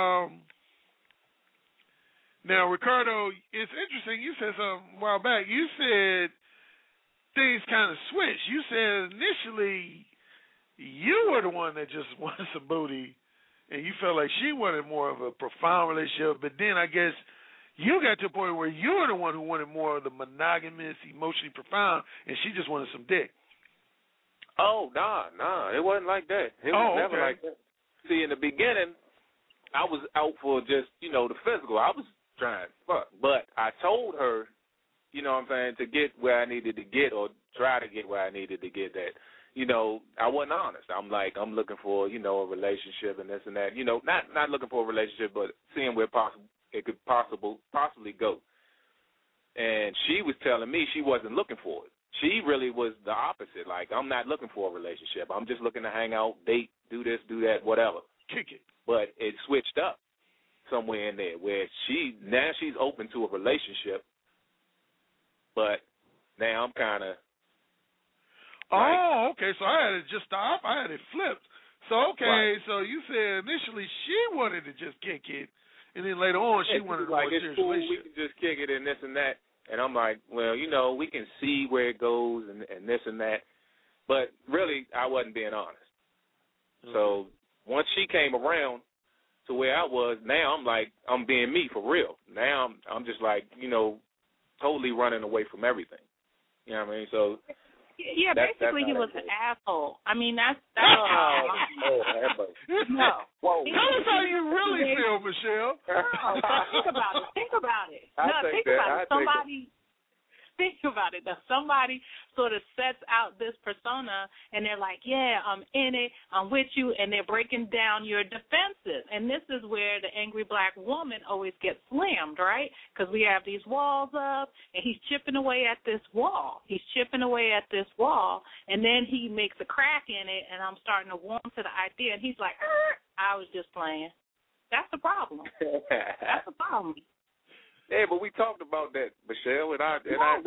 Now, Ricardo, it's interesting. You said something a while back. You said things kind of switched. You said initially you were the one that just wanted some booty, and you felt like she wanted more of a profound relationship, but then I guess you got to a point where you were the one who wanted more of the monogamous, emotionally profound, and she just wanted some dick. Oh, nah, it wasn't like that. It was never like that. See, in the beginning, I was out for just, the physical. I was trying to fuck, but I told her, you know what I'm saying, to get where I needed to get or try to get where I needed to get that. I wasn't honest. I'm looking for, a relationship and this and that. Not looking for a relationship, but seeing where it could possibly go. And she was telling me she wasn't looking for it. She really was the opposite. Like, I'm not looking for a relationship. I'm just looking to hang out, date, do this, do that, whatever. Kick it. But it switched up somewhere in there where she's open to a relationship, but now I'm kind of. Oh, okay. So I had it just stop. I had it flipped. So So you said initially she wanted to just kick it, and then later on she wanted a more serious relationship. We can just kick it and this and that. And I'm like, well, we can see where it goes and this and that. But really, I wasn't being honest. Mm-hmm. So once she came around, to where I was. Now I'm like, I'm being me for real. Now I'm just like, totally running away from everything. You know what I mean? So yeah, basically he was an asshole. I mean, that's no. Whoa. Tell us how you really feel, Michelle. No, think about it. Think about it. Now, somebody sort of sets out this persona, and they're like, yeah, I'm in it, I'm with you, and they're breaking down your defenses. And this is where the angry black woman always gets slammed, right? Because we have these walls up, and he's chipping away at this wall. And then he makes a crack in it, and I'm starting to warm to the idea, and he's like, I was just playing. That's the problem. Yeah, but we talked about that, Michelle, and I'm an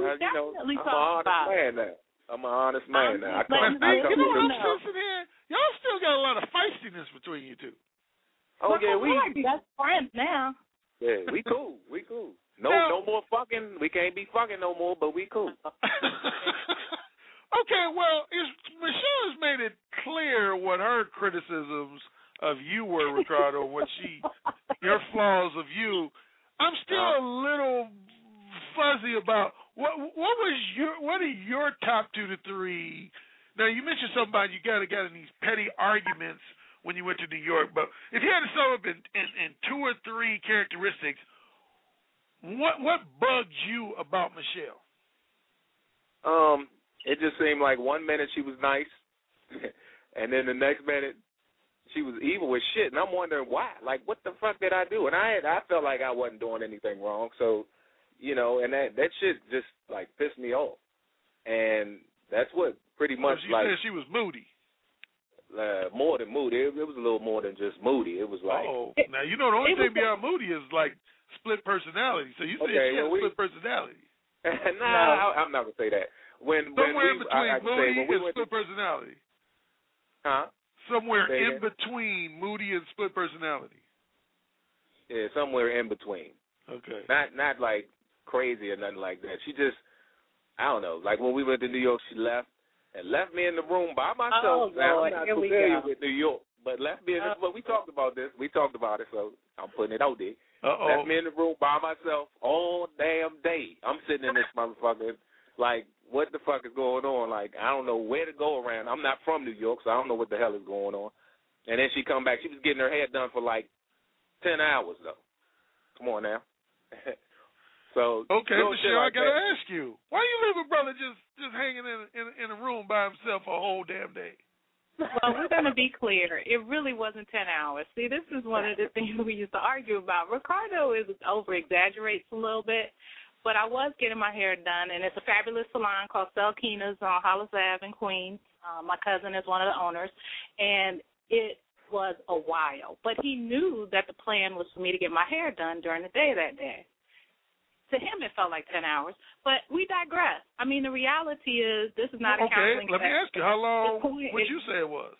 honest man now. I'm sensing here, y'all still got a lot of feistiness between you two. Oh, yeah, we best friends now. Yeah, we cool. No more fucking. We can't be fucking no more, but we cool. Okay, well, Michelle has made it clear what her criticisms of you were, Ricardo, your flaws of you. I'm still a little fuzzy about what are your top 2 to 3. Now you mentioned something about you got in these petty arguments when you went to New York, but if you had to sum up in 2 or 3 characteristics, what bugged you about Michelle? It just seemed like 1 minute she was nice, and then the next minute she was evil as shit, and I'm wondering why. Like, what the fuck did I do? And I felt like I wasn't doing anything wrong. So, and that shit just like pissed me off. And that's what pretty much she said she was moody. More than moody. It was a little more than just moody. It was like. Oh, now the only thing beyond moody is like split personality. So you said she had split personality. No, I'm not gonna say that. Somewhere in between moody and split personality. Huh? Somewhere in between moody and split personality. Yeah, somewhere in between. Okay. Not like crazy or nothing like that. She just, I don't know. Like when we went to New York, she left me in the room by myself. Now, I'm not familiar with New York, but left me in the. But we talked about this. We talked about it, so I'm putting it out there. Left me in the room by myself all damn day. I'm sitting in this motherfucker like, what the fuck is going on? Like, I don't know where to go around. I'm not from New York, so I don't know what the hell is going on. And then she come back. She was getting her hair done for like 10 hours, though. Come on now. So okay, Michelle, like I got to ask you, why you leave a brother just hanging in a room by himself a whole damn day? Well, we're going to be clear. It really wasn't 10 hours. See, this is one of the things we used to argue about. Ricardo over-exaggerates a little bit. But I was getting my hair done, and it's a fabulous salon called Selkina's on Hollis Ave in Queens. My cousin is one of the owners, and it was a while. But he knew that the plan was for me to get my hair done during the day that day. To him, it felt like 10 hours, but we digress. I mean, the reality is this is not a counseling session. Okay, let me ask you, how long would you say it was?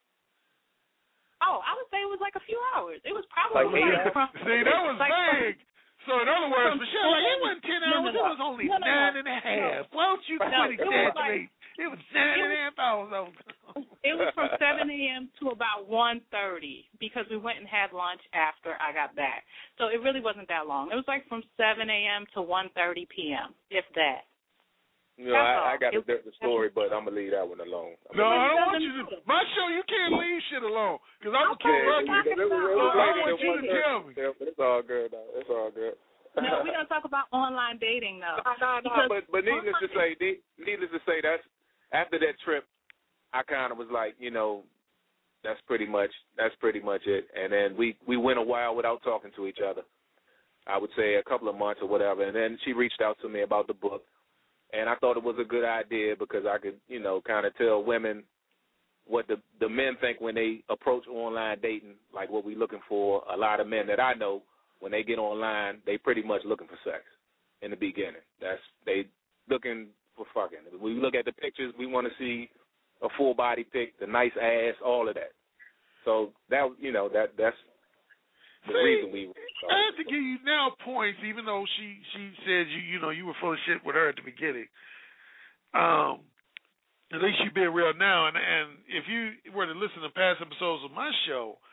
Oh, I would say it was like a few hours. It was probably See, that was vague. So in other words, Michelle, like, it wasn't 10 hours, it was only 9 and a half. Why don't you quit exaggerating? It was 9.5 hours. It was from 7 a.m. to about 1:30 because we went and had lunch after I got back. So it really wasn't that long. It was like from 7 a.m. to 1:30 p.m., if that. I got a different story, but I'm going to leave that one alone. No, I don't want you to. My show, you can't leave shit alone because I'm going to keep running. I want you to tell me. It's all good, though. It's all good. No, we're going to talk about online dating, though. No, but needless to say, that's after that trip, I kind of was like, that's pretty much it. And then we went a while without talking to each other. I would say a couple of months or whatever. And then she reached out to me about the book. And I thought it was a good idea because I could, kind of tell women what the men think when they approach online dating, like what we're looking for. A lot of men that I know, when they get online, they pretty much looking for sex in the beginning. They looking for fucking. When we look at the pictures, we want to see a full body pic, the nice ass, all of that. So that's the reason we. I have to give you now points, even though she said you were full of shit with her at the beginning. At least you being real now, and if you were to listen to past episodes of my show,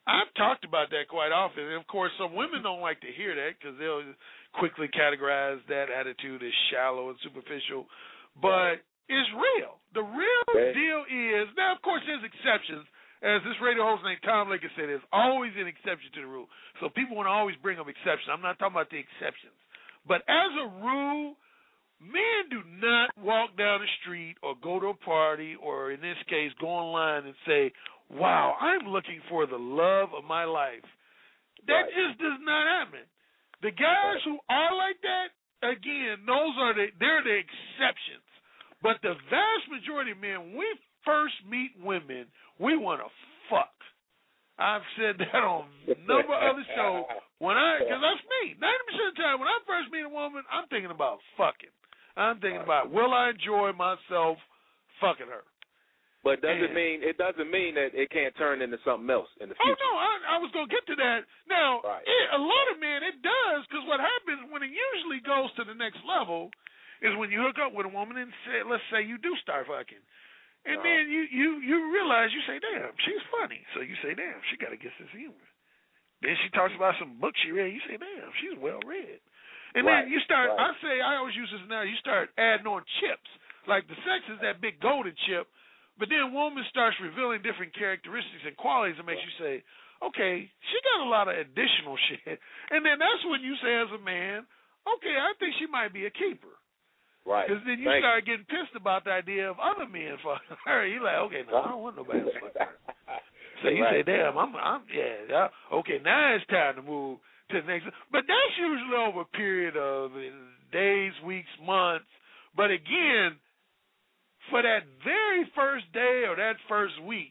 I've talked about that quite often. And, of course, some women don't like to hear that because they'll quickly categorize that attitude as shallow and superficial. But it's real. The real deal is, now, of course, there's exceptions. As this radio host named Tom Lakers said, there's always an exception to the rule. So people want to always bring up exceptions. I'm not talking about the exceptions. But as a rule, men do not walk down the street or go to a party or, in this case, go online and say, wow, I'm looking for the love of my life. That just does not happen. The guys who are like that, again, they're the exceptions. But the vast majority of men, when we first meet women, we want to fuck. I've said that on a number of other shows. Because that's me. 90% of the time, when I first meet a woman, I'm thinking about fucking. I'm thinking about, will I enjoy myself fucking her? But it doesn't mean that it can't turn into something else in the future. Oh, no, I was going to get to that. Now, a lot of men, it does, because what happens when it usually goes to the next level is when you hook up with a woman and let's say you do start fucking. And then you realize, you say, damn, she's funny. So you say, damn, she got to get this humor. Then she talks about some books she read. You say, damn, she's well read. And then you start, I always use this now, you start adding on chips. Like the sex is that big golden chip, but then a woman starts revealing different characteristics and qualities that makes you say, okay, she got a lot of additional shit. And then that's when you say as a man, okay, I think she might be a keeper. Right. Because then you start getting pissed about the idea of other men fucking her. You're like, okay, no, I don't want nobody to fuck her. So you say, damn, okay, now it's time to move to the next. But that's usually over a period of days, weeks, months. But again, for that very first day or that first week,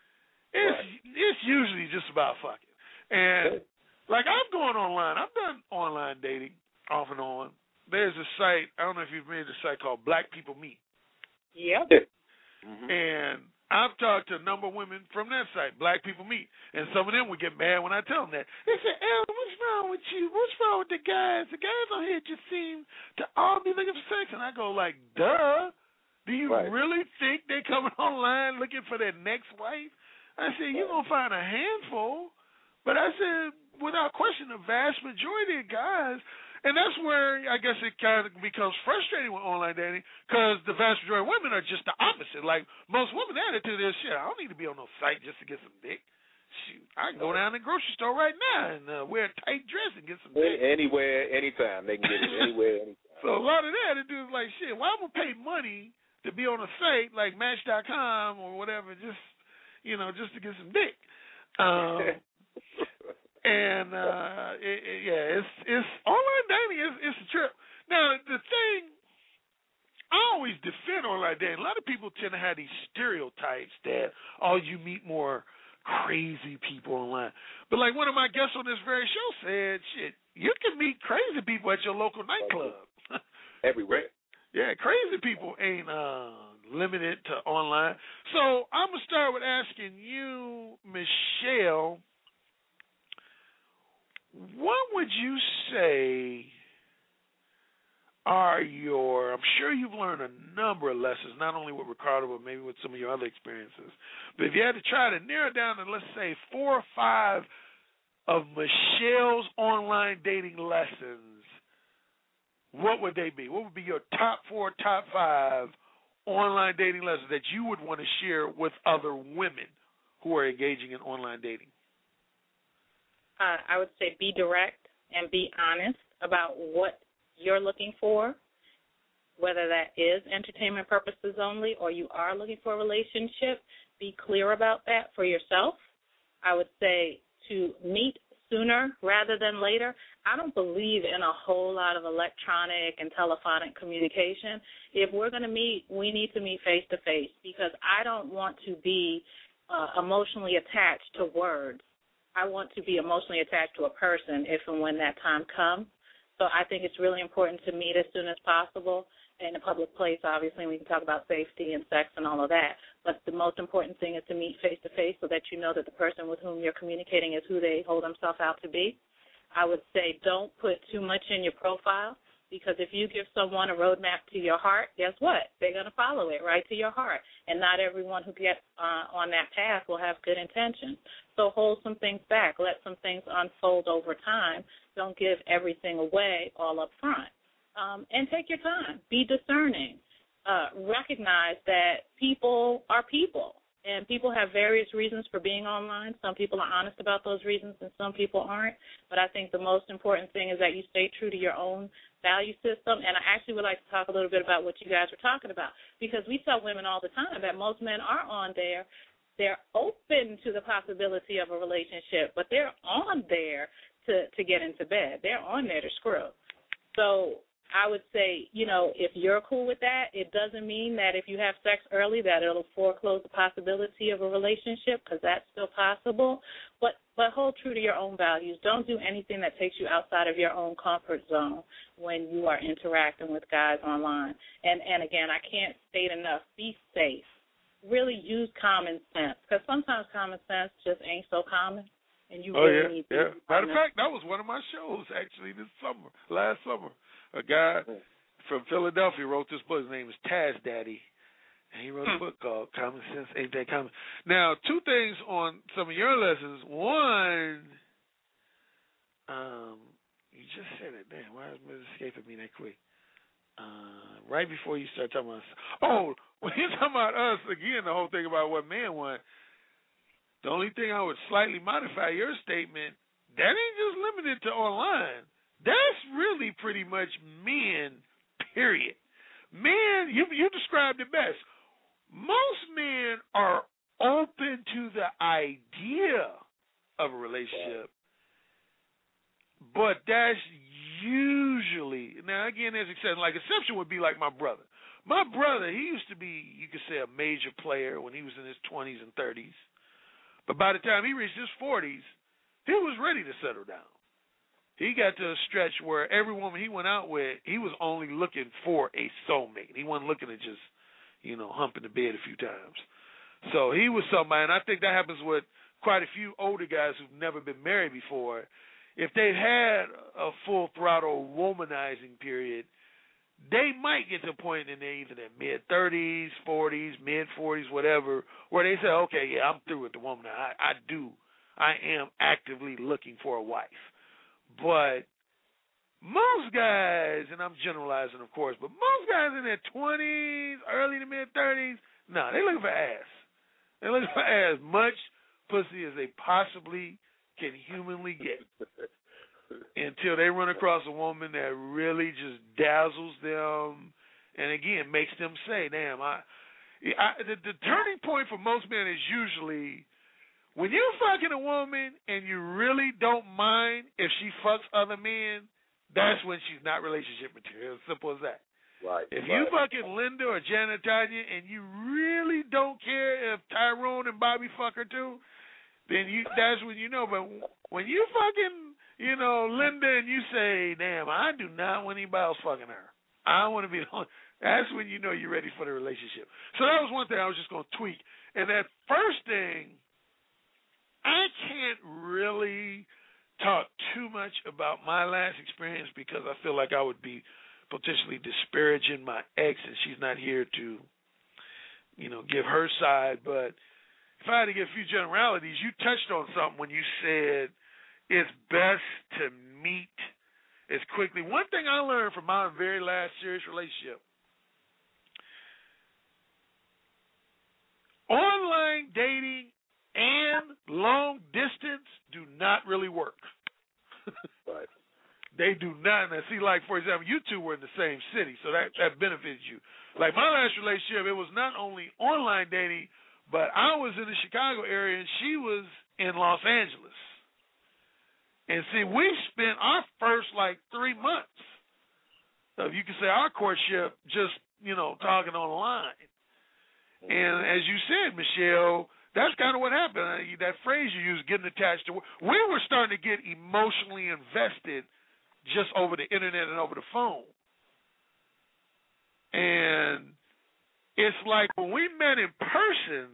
it's usually just about fucking. And like I've gone online. I've done online dating off and on. There's a site, I don't know if you've made a site called Black People Meet. Yep. And I've talked to a number of women from that site, Black People Meet. And some of them would get mad when I tell them that. They say, Ellen, what's wrong with you? What's wrong with the guys? The guys on here just seem to all be looking for sex. And I go like, duh. Do you really think they coming online looking for their next wife? I said, you're going to find a handful. But I said, without question, the vast majority of guys, and that's where I guess it kind of becomes frustrating with online dating because the vast majority of women are just the opposite. Like most women' attitude is, shit, I don't need to be on no site just to get some dick. Shoot, I can go down to the grocery store right now and wear a tight dress and get some dick. Anywhere, anytime. They can get it anywhere, anytime. So a lot of that attitude is like, shit, why am I pay money to be on a site like Match.com or whatever just to get some dick? And it's online dating. It's a trip. Now the thing, I always defend online dating. A lot of people tend to have these stereotypes that you meet more crazy people online. But like one of my guests on this very show said, shit, you can meet crazy people at your local nightclub. Everywhere. Yeah, crazy people ain't limited to online. So I'm gonna start with asking you, Michelle. What would you say are I'm sure you've learned a number of lessons, not only with Ricardo, but maybe with some of your other experiences. But if you had to try to narrow down to, let's say, 4 or 5 of Michelle's online dating lessons, what would they be? What would be your top 4, top 5 online dating lessons that you would want to share with other women who are engaging in online dating? I would say be direct and be honest about what you're looking for, whether that is entertainment purposes only or you are looking for a relationship. Be clear about that for yourself. I would say to meet sooner rather than later. I don't believe in a whole lot of electronic and telephonic communication. If we're going to meet, we need to meet face-to-face because I don't want to be emotionally attached to words. I want to be emotionally attached to a person if and when that time comes. So I think it's really important to meet as soon as possible in a public place. Obviously, we can talk about safety and sex and all of that. But the most important thing is to meet face-to-face so that you know that the person with whom you're communicating is who they hold themselves out to be. I would say don't put too much in your profile. Because if you give someone a roadmap to your heart, guess what? They're going to follow it right to your heart. And not everyone who gets on that path will have good intentions. So hold some things back. Let some things unfold over time. Don't give everything away all up front. And take your time. Be discerning. Recognize that people are people. And people have various reasons for being online. Some people are honest about those reasons and some people aren't. But I think the most important thing is that you stay true to your own value system. And I actually would like to talk a little bit about what you guys were talking about, because we tell women all the time that most men are on there. They're open to the possibility of a relationship, but they're on there to get into bed. They're on there to screw. So I would say, if you're cool with that, it doesn't mean that if you have sex early that it'll foreclose the possibility of a relationship, because that's still possible. But hold true to your own values. Don't do anything that takes you outside of your own comfort zone when you are interacting with guys online. And again, I can't state enough, be safe. Really use common sense, because sometimes common sense just ain't so common. And you really need to. Matter of fact, that was one of my shows actually last summer. A guy from Philadelphia wrote this book. His name is Taz Daddy, and he wrote a book called Common Sense Ain't That Common. Now, two things on some of your lessons. One, you just said it. Damn, why is it escaping me that quick? Right before you start talking about when you're talking about us, again, the whole thing about what men want, the only thing I would slightly modify your statement, that ain't just limited to online. That's really pretty much men, period. Men, you described it best. Most men are open to the idea of a relationship, but that's usually, now again, there's exception. Like exception would be like my brother. My brother, he used to be, you could say, a major player when he was in his 20s and 30s. But by the time he reached his 40s, he was ready to settle down. He got to a stretch where every woman he went out with, he was only looking for a soulmate. He wasn't looking to just, hump in the bed a few times. So he was somebody, and I think that happens with quite a few older guys who've never been married before. If they've had a full throttle womanizing period, they might get to a point in either their mid-30s, 40s, mid-40s, whatever, where they say, okay, yeah, I'm through with the woman. I am actively looking for a wife. But most guys, and I'm generalizing, of course, but most guys in their 20s, early to mid-30s, they're looking for ass. They're looking for as much pussy as they possibly can humanly get until they run across a woman that really just dazzles them and, again, makes them say, damn, the turning point for most men is usually when you're fucking a woman and you really don't mind if she fucks other men, that's when she's not relationship material. As simple as that. Right. If you fucking Linda or Janet Tanya and you really don't care if Tyrone and Bobby fuck her too, then that's when you know. But when you fucking, Linda and you say, damn, I do not want anybody else fucking her. I want to be the only. That's when you know you're ready for the relationship. So that was one thing I was just going to tweak. And that first thing, I can't really talk too much about my last experience because I feel like I would be potentially disparaging my ex, and she's not here to, give her side. But if I had to give a few generalities, you touched on something when you said it's best to meet as quickly. One thing I learned from my very last serious relationship, online dating and long distance do not really work. Right. They do not. Now, see, like, for example, you two were in the same city, so that benefits you. Like, my last relationship, it was not only online dating, but I was in the Chicago area, and she was in Los Angeles. And, see, we spent our first, 3 months of, you could say, our courtship just, talking online. And as you said, Michelle, that's kind of what happened. That phrase you used, getting attached to. We were starting to get emotionally invested just over the internet and over the phone. And it's like when we met in person,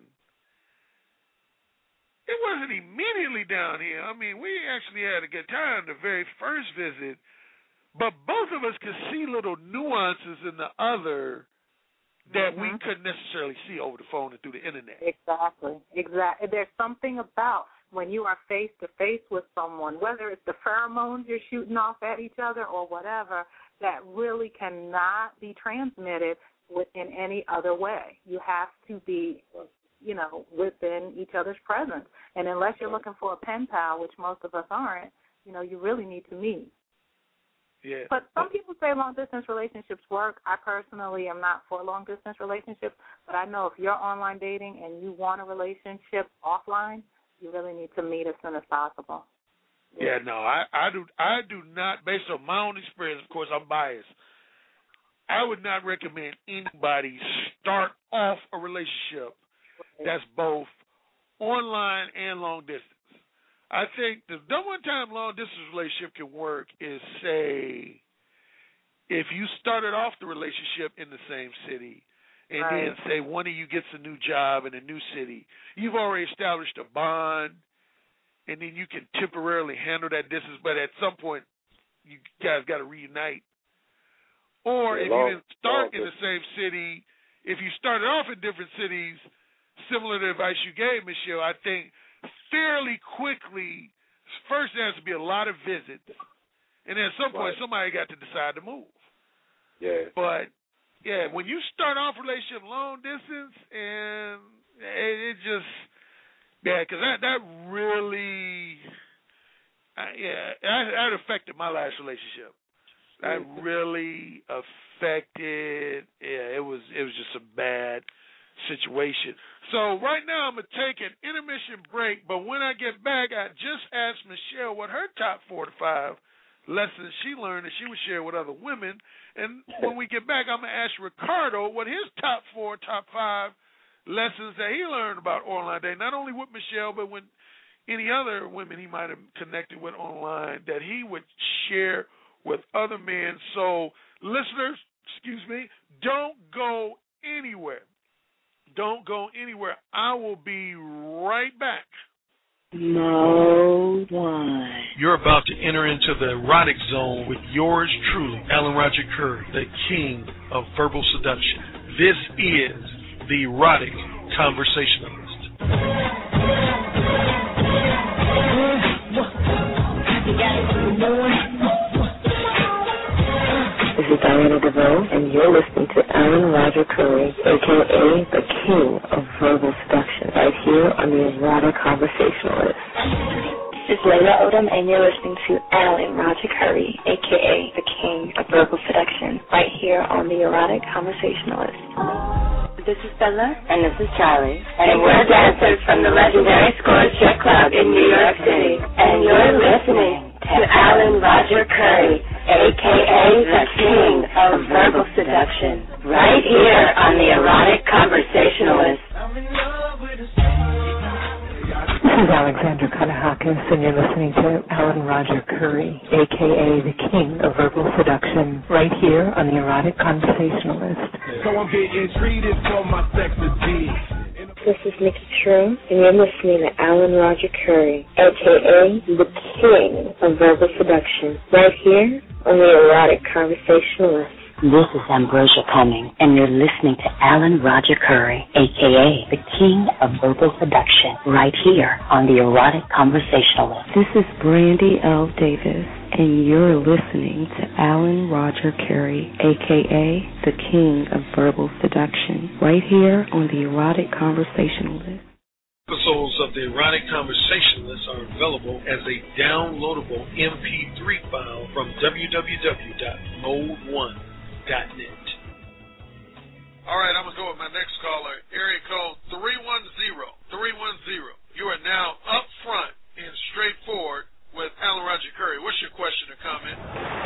it wasn't immediately down here. I mean, we actually had a good time the very first visit, But both of us can see little nuances in the other that we couldn't necessarily see over the phone and through the internet. Exactly. There's something about when you are face-to-face with someone, whether it's the pheromones you're shooting off at each other or whatever, that really cannot be transmitted in any other way. You have to be, within each other's presence. And unless you're looking for a pen pal, which most of us aren't, you really need to meet. Yeah. But some people say long-distance relationships work. I personally am not for long-distance relationships, but I know if you're online dating and you want a relationship offline, you really need to meet as soon as possible. Yeah, no, I do not, based on my own experience, of course, I'm biased, I would not recommend anybody start off a relationship that's both online and long distance. I think the number one time long-distance relationship can work is, say, if you started off the relationship in the same city and then, say, one of you gets a new job in a new city, you've already established a bond, and then you can temporarily handle that distance, but at some point you guys got to reunite. Or if you didn't start in the same city, if you started off in different cities, similar to the advice you gave, Michelle, I think fairly quickly, first there has to be a lot of visits, and then at some point somebody got to decide to move. Yeah. But, yeah, when you start off a relationship long distance, and it just, because that really, that affected my last relationship. That really affected, it was just a bad situation. So right now I'm going to take an intermission break, but when I get back, I just asked Michelle what her top 4 to 5 lessons she learned that she would share with other women. And when we get back, I'm going to ask Ricardo what his top 4, top 5 lessons that he learned about online dating, not only with Michelle, but when any other women he might have connected with online that he would share with other men. So listeners, don't go anywhere. Don't go anywhere. I will be right back. Mode 1. You're about to enter into the erotic zone with yours truly, Alan Roger Curry, the king of verbal seduction. This is the Erotic Conversationalist. This is Diana DeVoe, and you're listening to Alan Roger Curry, a.k.a. the king of verbal seduction, right here on the Erotic Conversationalist. This is Layla Odom, and you're listening to Alan Roger Curry, a.k.a. the king of verbal seduction, right here on the Erotic Conversationalist. This is Bella. And this is Charlie. And we're dancers from the legendary Scores Strip Club in New York City. And you're listening to Alan Roger Curry, a.k.a. the king of verbal seduction, right here on the Erotic Conversationalist. This is Alexandra Kanahakis, and you're listening to Alan Roger Curry, a.k.a. the king of verbal seduction, right here on the Erotic Conversationalist. So I'm getting treated for my sexy. This is Nikki True, and you're listening to Alan Roger Curry, a.k.a. the king of verbal seduction, right here on the Erotic Conversationalist. This is Ambrosia Cumming, and you're listening to Alan Roger Curry, a.k.a. the king of verbal seduction, right here on the Erotic Conversationalist. This is Brandy L. Davis, and you're listening to Alan Roger Curry, a.k.a. the king of verbal seduction, right here on the Erotic Conversationalist. Episodes of the Erotic Conversationalist are available as a downloadable MP3 file from www.mode1.net. All right, I'm going to go with my next caller, area code 310. 310. You are now up front and straightforward with Alan Roger Curry. What's your question or comment?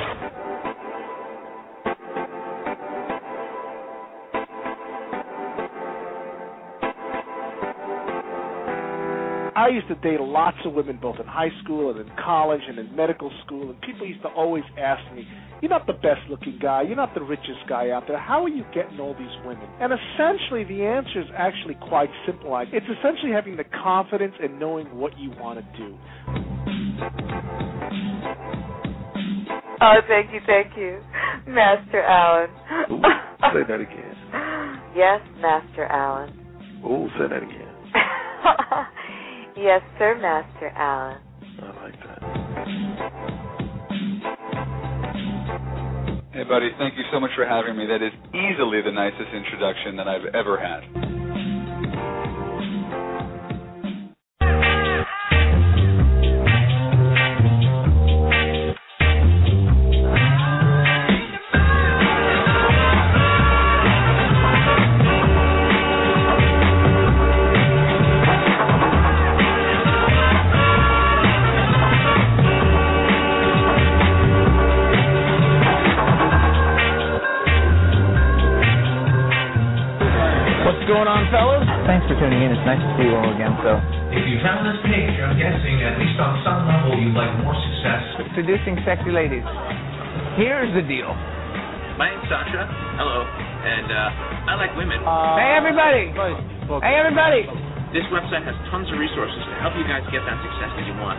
I used to date lots of women both in high school and in college and in medical school, and people used to always ask me, you're not the best-looking guy, you're not the richest guy out there, how are you getting all these women? And essentially the answer is actually quite simple. It's essentially having the confidence and knowing what you want to do. Oh, thank you, Master Alan. Ooh, say that again. Yes, Master Alan. Ooh, say that again. Yes, sir, Master Alan. I like that. Hey, buddy, thank you so much for having me. That is easily the nicest introduction that I've ever had. What's going on, fellas? Thanks for tuning in. It's nice to see you all again. So, if you found this page, I'm guessing at least on some level you'd like more success. Seducing sexy ladies. Here's the deal. My name's Sasha. Hello. And I like women. Hey, everybody. Hey, everybody. This website has tons of resources to help you guys get that success that you want.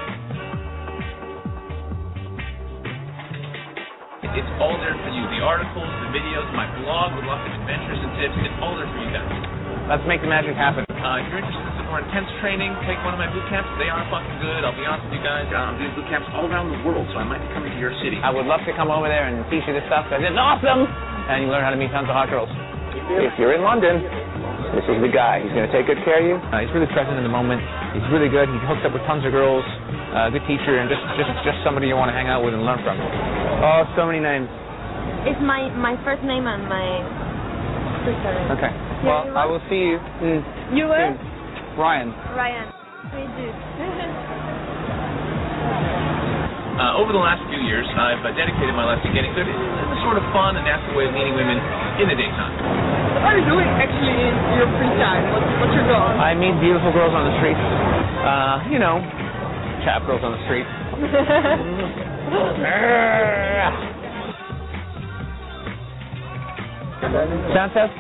It's all there for you. The articles, the videos, my blog with lots of adventures and tips. It's all there for you guys. Let's make the magic happen. If you're interested in some more intense training, take one of my boot camps. They are fucking good. I'll be honest with you guys. I'm doing boot camps all around the world, so I might be coming to your city. I would love to come over there and teach you this stuff because it's awesome. And you learn how to meet tons of hot girls. If you're in London, this is the guy. He's going to take good care of you. He's really present in the moment. He's really good. He hooks up with tons of girls. Good teacher, and just somebody you want to hang out with and learn from. Oh, so many names. It's my first name and my sister. Okay. Well, I will see you. You will? Ryan. Me too. Over the last few years, I've dedicated my life to getting good in a sort of fun and natural way of meeting women in the daytime. What are you doing actually in your free time? What's your goal? I meet beautiful girls on the street. Chap girls on the street. Sound test?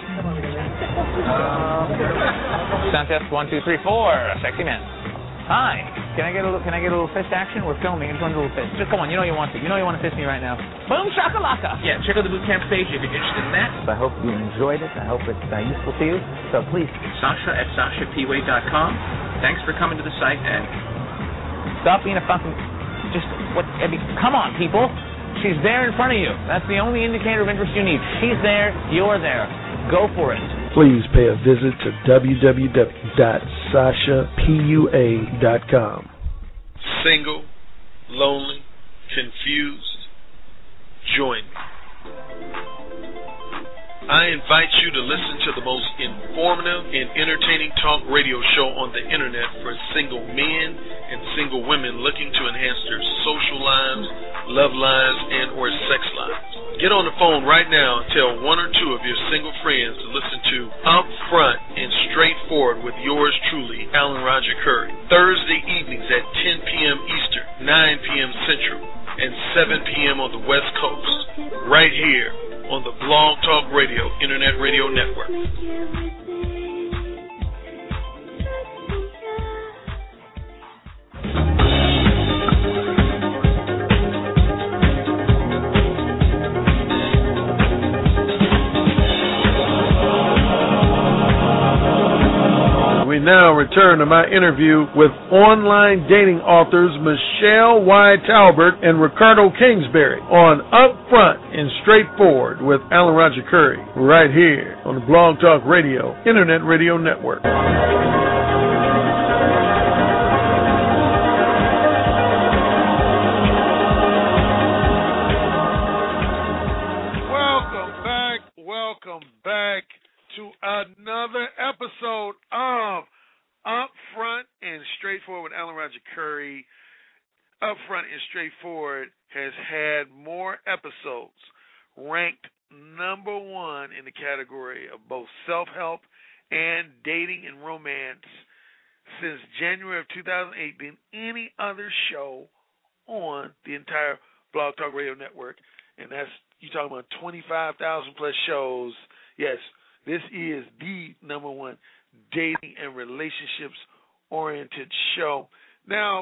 Sound test 1, 2, 3, 4. Sexy man. Hi. Can I get a little fist action? We're filming. I just want a little fist. Just come on. You know you want to. You know you want to fist me right now. Boom shakalaka. Yeah. Check out the bootcamp page if you're interested in that. I hope you enjoyed it. I hope it's useful to you. So please. Sasha at SashaPway.com. Thanks for coming to the site and stop being a fucking. Come on, people. She's there in front of you. That's the only indicator of interest you need. She's there. You're there. Go for it. Please pay a visit to www.sashapua.com. Single, lonely, confused? Join me. I invite you to listen to the most informative and entertaining talk radio show on the internet for single men and single women looking to enhance their social lives, love lives, and or sex lives. Get on the phone right now and tell one or two of your single friends to listen to Upfront and Straightforward with yours truly, Alan Roger Curry. Thursday evenings at 10 p.m. Eastern, 9 p.m. Central, and 7 p.m. on the West Coast. Right here on the Blog Talk Radio Internet Radio Network. We now return to my interview with online dating authors Michelle Y. Talbert and Ricardo Kingsbury on Upfront and Straightforward with Alan Roger Curry, right here on the Blog Talk Radio Internet Radio Network. Welcome back to another episode of Upfront and Straightforward with Alan Roger Curry. Upfront and Straightforward has had more episodes, ranked number one in the category of both self-help and dating and romance since January of 2008 than any other show on the entire Blog Talk Radio Network. And that's, you're talking about 25,000 plus shows. Yes, this is the number one dating and relationships oriented show. Now,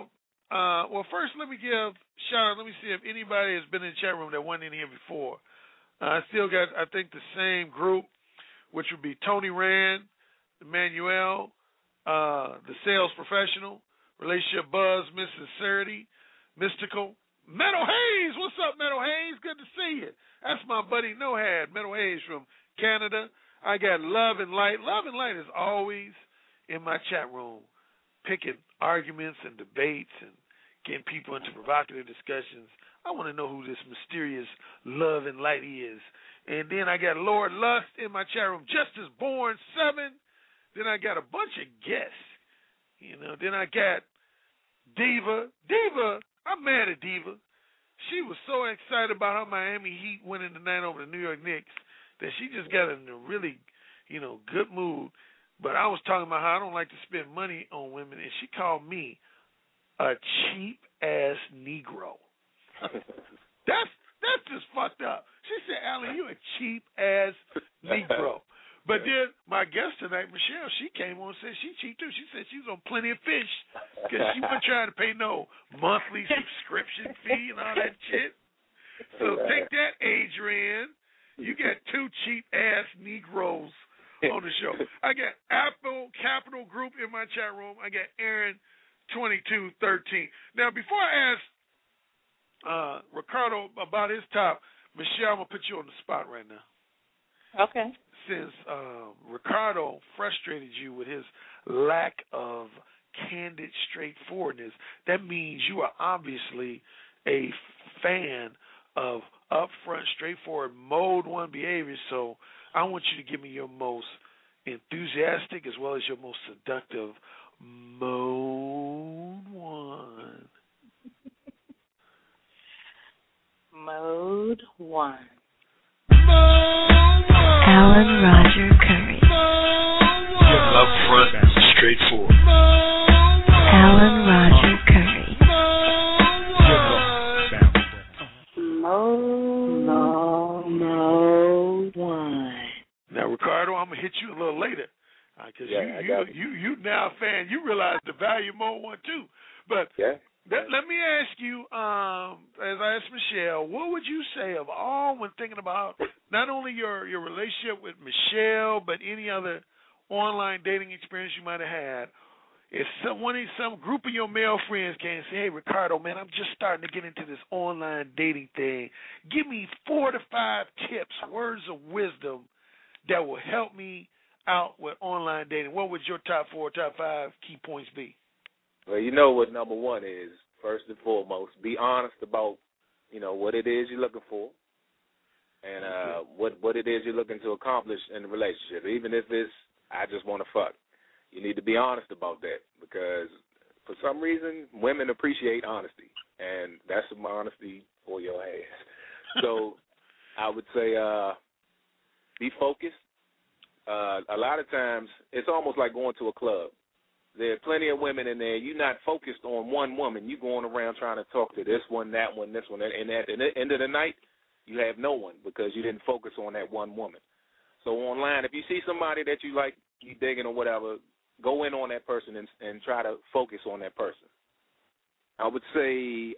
Well, first let me give shout out. Let me see if anybody has been in the chat room that wasn't in here before. I still got, I think, the same group, which would be Tony Rand, Emmanuel, the sales professional, relationship buzz, Miss Sincerity, Mystical, Meadow Hayes. What's up, Meadow Hayes? Good to see you. That's my buddy Nohad, Meadow Hayes from Canada. I got Love and Light. Love and Light is always in my chat room, picking arguments and debates and getting people into provocative discussions. I want to know who this mysterious Love and Light is. And then I got Lord Lust in my chat room, Justice Born 7. Then I got a bunch of guests. Then I got Diva. I'm mad at Diva. She was so excited about how Miami Heat winning tonight over the New York Knicks that she just got in a really, good mood. But I was talking about how I don't like to spend money on women, and she called me a cheap-ass Negro. That's just fucked up. She said, Alan, you a cheap-ass Negro. But then my guest tonight, Michelle, she came on and said she cheap too. She said she was on Plenty of Fish because she wasn't trying to pay no monthly subscription fee and all that shit. So take that, Adrian. You got two cheap-ass Negroes on the show. I got Apple Capital Group in my chat room. I got Aaron 2213. Now, before I ask Ricardo about his top, Michelle, I'm going to put you on the spot right now. Okay. Since Ricardo frustrated you with his lack of candid straightforwardness, that means you are obviously a fan of upfront, straightforward Mode 1 behavior. So I want you to give me your most enthusiastic as well as your most seductive Mode 1. Mode 1. Alan Roger Curry. Upfront, straightforward. Alan Roger Curry. Mode 1. Now, Ricardo, I'm gonna hit you a little later, because you now a fan. You realize the value of Mode 1 too. But let me ask you, as I asked Michelle, what would you say of all when thinking about not only your relationship with Michelle, but any other online dating experience you might have had? If some group of your male friends came and say, hey, Ricardo, man, I'm just starting to get into this online dating thing. Give me 4 to 5 tips, words of wisdom that will help me out with online dating. What would your top 4, top 5 key points be? Well, you know what number one is, first and foremost. Be honest about, what it is you're looking for and what it is you're looking to accomplish in the relationship. Even if it's, I just want to fuck. You need to be honest about that because for some reason, women appreciate honesty, and that's some honesty for your ass. So I would say be focused. A lot of times, it's almost like going to a club. There are plenty of women in there. You're not focused on one woman. You're going around trying to talk to this one, that one, this one. And at the end of the night, you have no one because you didn't focus on that one woman. So online, if you see somebody that you like, you digging or whatever, go in on that person and try to focus on that person. I would say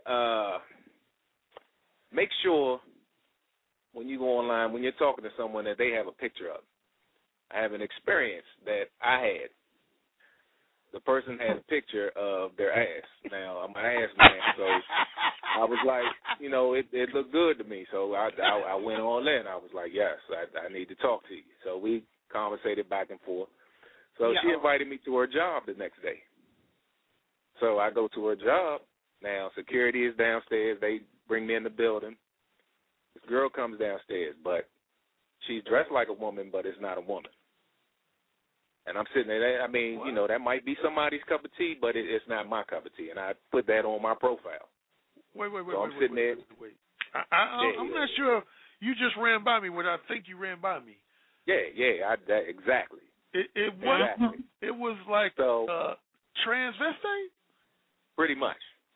make sure when you go online, when you're talking to someone, that they have a picture of. I have an experience that I had. The person had a picture of their ass. Now, I'm an ass man, so I was like, it looked good to me. So I went all in. I was like, yes, I need to talk to you. So we conversated back and forth. So she invited me to her job the next day. So I go to her job. Now, security is downstairs. They bring me in the building. This girl comes downstairs, but she's dressed like a woman, but it's not a woman. And I'm sitting there, that might be somebody's cup of tea, but it's not my cup of tea. And I put that on my profile. Wait. So I'm sitting there. I'm not sure you just ran by me when I think you ran by me. Yeah, exactly. It was like transvestite? Pretty much.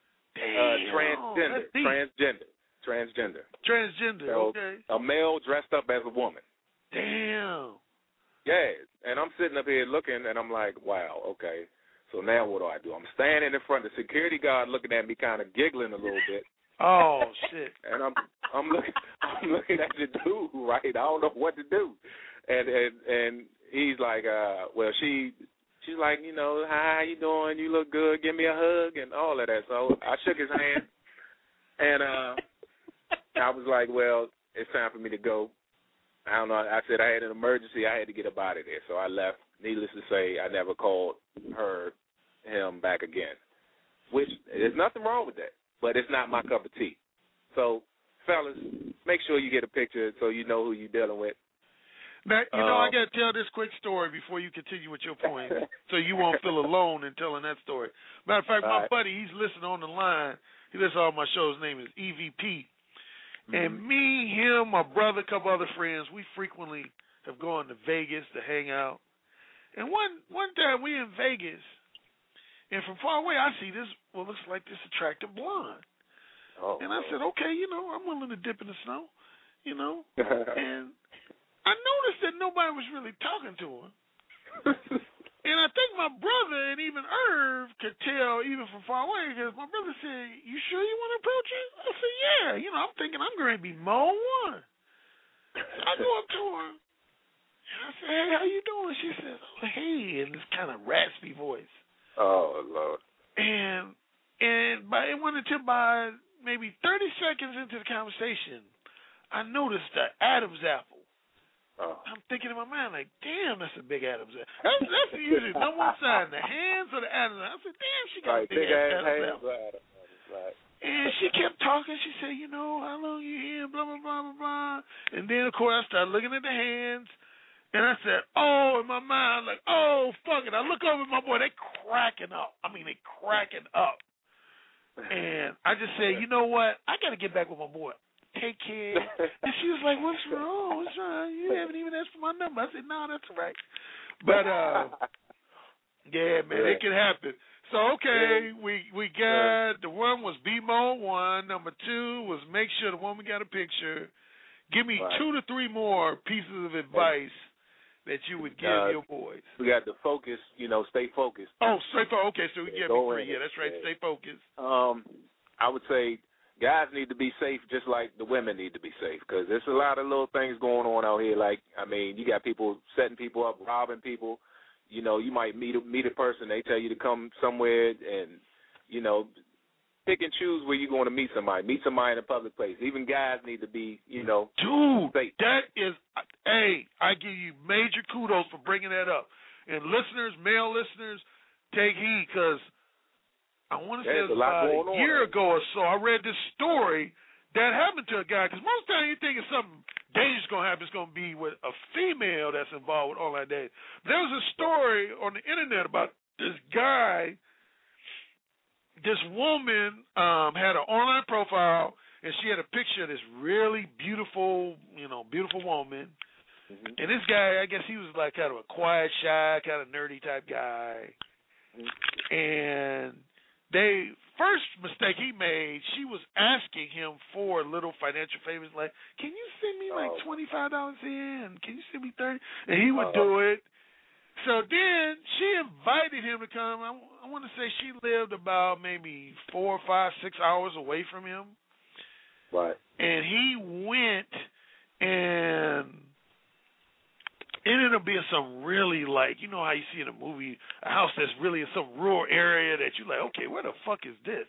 Transgender. Transgender, so, okay. A male dressed up as a woman. Damn. Yeah, and I'm sitting up here looking, and I'm like, wow, okay. So now what do? I'm standing in front of the security guard looking at me kind of giggling a little bit. Oh, shit. And I'm looking at the dude, right? I don't know what to do. And he's like, well, she's like, you know, hi, how you doing? You look good. Give me a hug and all of that. So I shook his hand, and I was like, well, it's time for me to go. I don't know. I said I had an emergency. I had to get up out of there. So I left. Needless to say, I never called him back again, which there's nothing wrong with that, but it's not my cup of tea. So, fellas, make sure you get a picture so you know who you're dealing with. Now, you know, I got to tell this quick story before you continue with your point, so you won't feel alone in telling that story. Matter of fact, my buddy, he's listening on the line. He listens to all my shows. His name is EVP. And me, him, my brother, a couple other friends, we frequently have gone to Vegas to hang out. And one time we in Vegas, and from far away I see this, well, looks like this attractive blonde. Oh, and I said, okay, you know, I'm willing to dip in the snow, you know. And I noticed that nobody was really talking to her. And I think my brother and even Irv could tell even from far away, because my brother said, you sure you want to approach her? I said, yeah. You know, I'm thinking I'm going to be mole one. So I go up to her. And I said, hey, how you doing? She says, oh, hey, in this kind of raspy voice. Oh, Lord. And it went until by maybe 30 seconds into the conversation, I noticed the Adam's apple. Oh. I'm thinking in my mind, like, damn, that's a big Adam's apple. That's usually number one sign, the hands or the Adam's apple. I said, damn, she got a big Adam's apple. Right. And she kept talking. She said, you know, how long you here, blah, blah, blah, blah, blah. And then, of course, I started looking at the hands. And I said, oh, in my mind, like, oh, fuck it. I look over at my boy. They cracking up. I mean, they cracking up. And I just said, you know what? I got to get back with my boy. Take care. And she was like, what's wrong? What's wrong? You haven't even asked for my number. I said, no, that's all right. But, yeah, man, it can happen. So, okay, we got, the one was BMO 1. Number 2 was make sure the woman got a picture. Give me 2 to 3 more pieces of advice that you would give your boys. We got to focus, you know, stay focused. Oh, stay focused. Okay, so we get me 3. Yeah, that's right, stay focused. I would say guys need to be safe just like the women need to be safe, because there's a lot of little things going on out here. Like, I mean, you got people setting people up, robbing people. You know, you might meet a person, they tell you to come somewhere and, you know, pick and choose where you're going to meet somebody. Meet somebody in a public place. Even guys need to be, you know, safe. That is, hey, I give you major kudos for bringing that up. And listeners, male listeners, take heed, because I want to say it was about a year ago or so, I read this story that happened to a guy, because most of the time you think it's something dangerous going to happen, it's going to be with a female that's involved with all that dating. There was a story on the internet about this guy. This woman had an online profile, and she had a picture of this really beautiful, you know, beautiful woman. Mm-hmm. And this guy, I guess he was like kind of a quiet, shy, kind of nerdy type guy. Mm-hmm. And the first mistake he made, she was asking him for little financial favors, like, can you send me like $25 in? Can you send me $30? And he would do it. So then she invited him to come. I want to say she lived about maybe 4, 5, 6 hours away from him. Right. And he went, and it ended up being some really, like, you know how you see in a movie, a house that's really in some rural area that you're like, okay, where the fuck is this?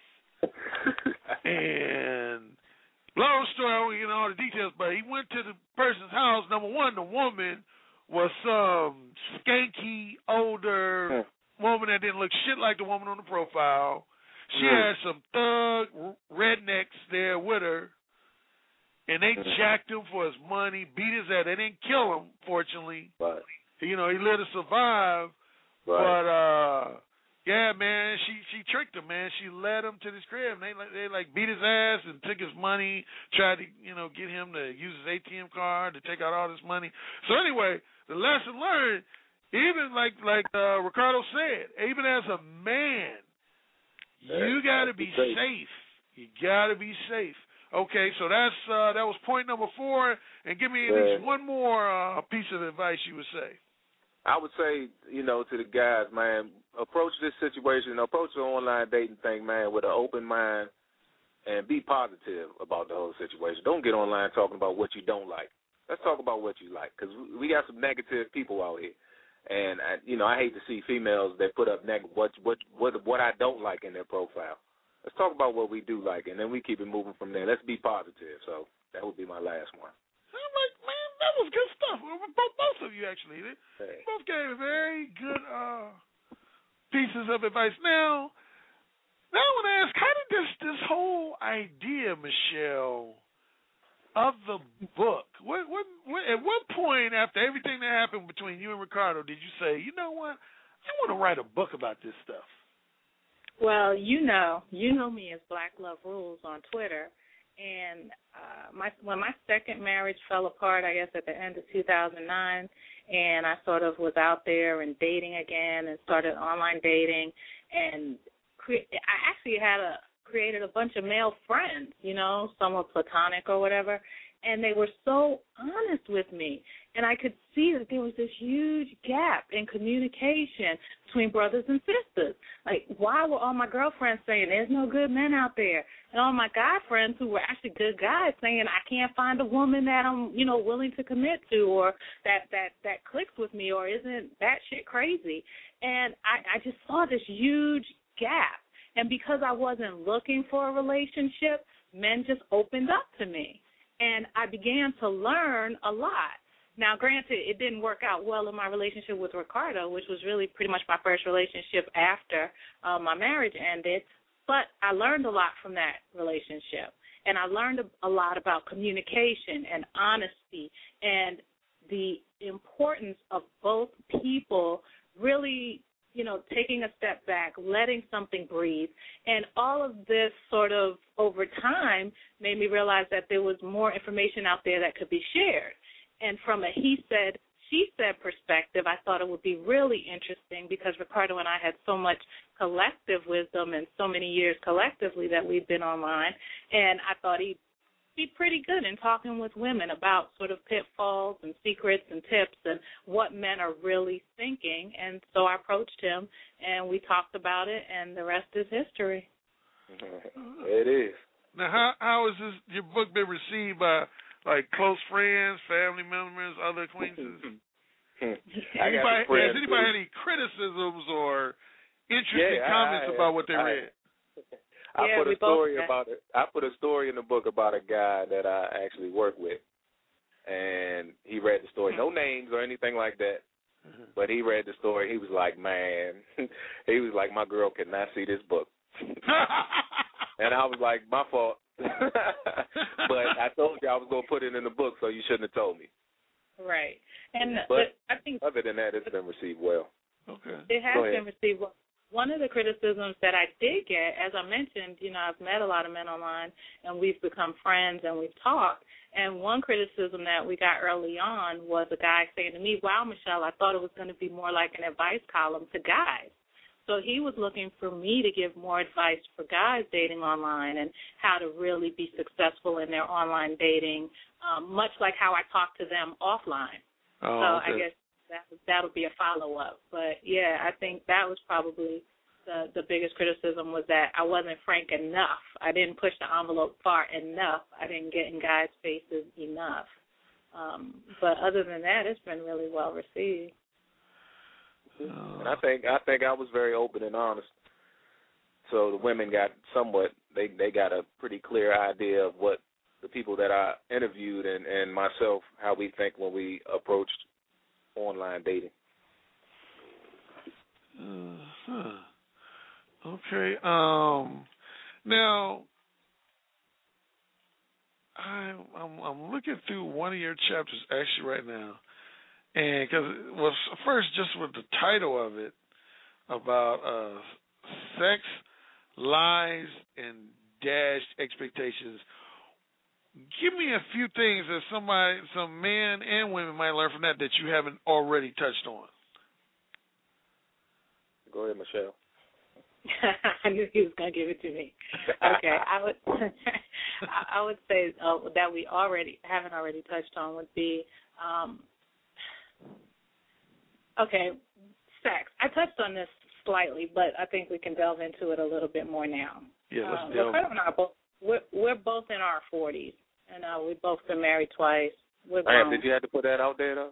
And long story, I won't get into all the details, but he went to the person's house. Number one, the woman was some skanky, older woman that didn't look shit like the woman on the profile. She had some thug rednecks there with her, and they jacked him for his money, beat his ass. They didn't kill him, fortunately. Right. You know, he lived to survive. Right. But, yeah, man, she tricked him, man. She led him to this crib, and they beat his ass and took his money, tried to, you know, get him to use his ATM card to take out all this money. So anyway, the lesson learned, even like Ricardo said, even as a man, you got to be safe. You got to be safe. Okay, so that was point number 4, and give me at least one more piece of advice you would say. I would say, to the guys, man, approach this situation, approach the online dating thing, man, with an open mind and be positive about the whole situation. Don't get online talking about what you don't like. Let's talk about what you like, because we got some negative people out here. And, I hate to see females that put up what I don't like in their profile. Let's talk about what we do like, and then we keep it moving from there. Let's be positive. So that would be my last one. I'm like, man, that was good stuff. Both of you, actually. They both gave very good pieces of advice. Now I want to ask, how did this whole idea, Michelle, of the book, at what point after everything that happened between you and Ricardo did you say, you know what, I want to write a book about this stuff? Well, you know me as Black Love Rules on Twitter, and when my second marriage fell apart, I guess at the end of 2009, and I sort of was out there and dating again and started online dating, and I actually created a bunch of male friends, some were platonic or whatever, and they were so honest with me. And I could see that there was this huge gap in communication between brothers and sisters. Like, why were all my girlfriends saying there's no good men out there? And all my guy friends who were actually good guys saying I can't find a woman that I'm, willing to commit to, or that clicks with me, or isn't that shit crazy? And I just saw this huge gap. And because I wasn't looking for a relationship, men just opened up to me. And I began to learn a lot. Now, granted, it didn't work out well in my relationship with Ricardo, which was really pretty much my first relationship after my marriage ended, but I learned a lot from that relationship. And I learned a lot about communication and honesty and the importance of both people really, taking a step back, letting something breathe. And all of this sort of over time made me realize that there was more information out there that could be shared. And from a he said, she said perspective, I thought it would be really interesting because Ricardo and I had so much collective wisdom and so many years collectively that we've been online. And I thought he'd be pretty good in talking with women about sort of pitfalls and secrets and tips and what men are really thinking. And so I approached him, and we talked about it, and the rest is history. It is. Now, how has your book been received by, like, close friends, family members, other acquaintances? Has anybody had any criticisms or interesting comments about what they read? I put a story about it. I put a story in the book about a guy that I actually work with, and he read the story. No names or anything like that, but he read the story. He was like, "Man," he was like, "My girl could not see this book," and I was like, "My fault." But I told you I was going to put it in the book, so you shouldn't have told me. Right, and but I think other than that, it's been received well. Okay, it has been received well. One of the criticisms that I did get, as I mentioned, I've met a lot of men online, and we've become friends, and we've talked. And one criticism that we got early on was a guy saying to me, "Wow, Michelle, I thought it was going to be more like an advice column to guys." So he was looking for me to give more advice for guys dating online and how to really be successful in their online dating, much like how I talk to them offline. Oh, so okay. I guess that'll be a follow-up. But, yeah, I think that was probably the biggest criticism, was that I wasn't frank enough. I didn't push the envelope far enough. I didn't get in guys' faces enough. But other than that, it's been really well received. And I think I was very open and honest. So the women got they got a pretty clear idea of what the people that I interviewed and myself, how we think when we approached online dating. Okay. Now, I'm looking through one of your chapters actually right now, and because first just with the title of it about sex, lies, and dashed expectations. Give me a few things that some men and women might learn from that you haven't already touched on. Go ahead, Michelle. I knew he was going to give it to me. Okay, I would say that we haven't already touched on would be Okay, sex. I touched on this slightly, but I think we can delve into it a little bit more now. Yeah, let's delve. Ricardo and I we're both in our 40s, and we've both been married twice. We're Man, grown. did you have to put that out there, though?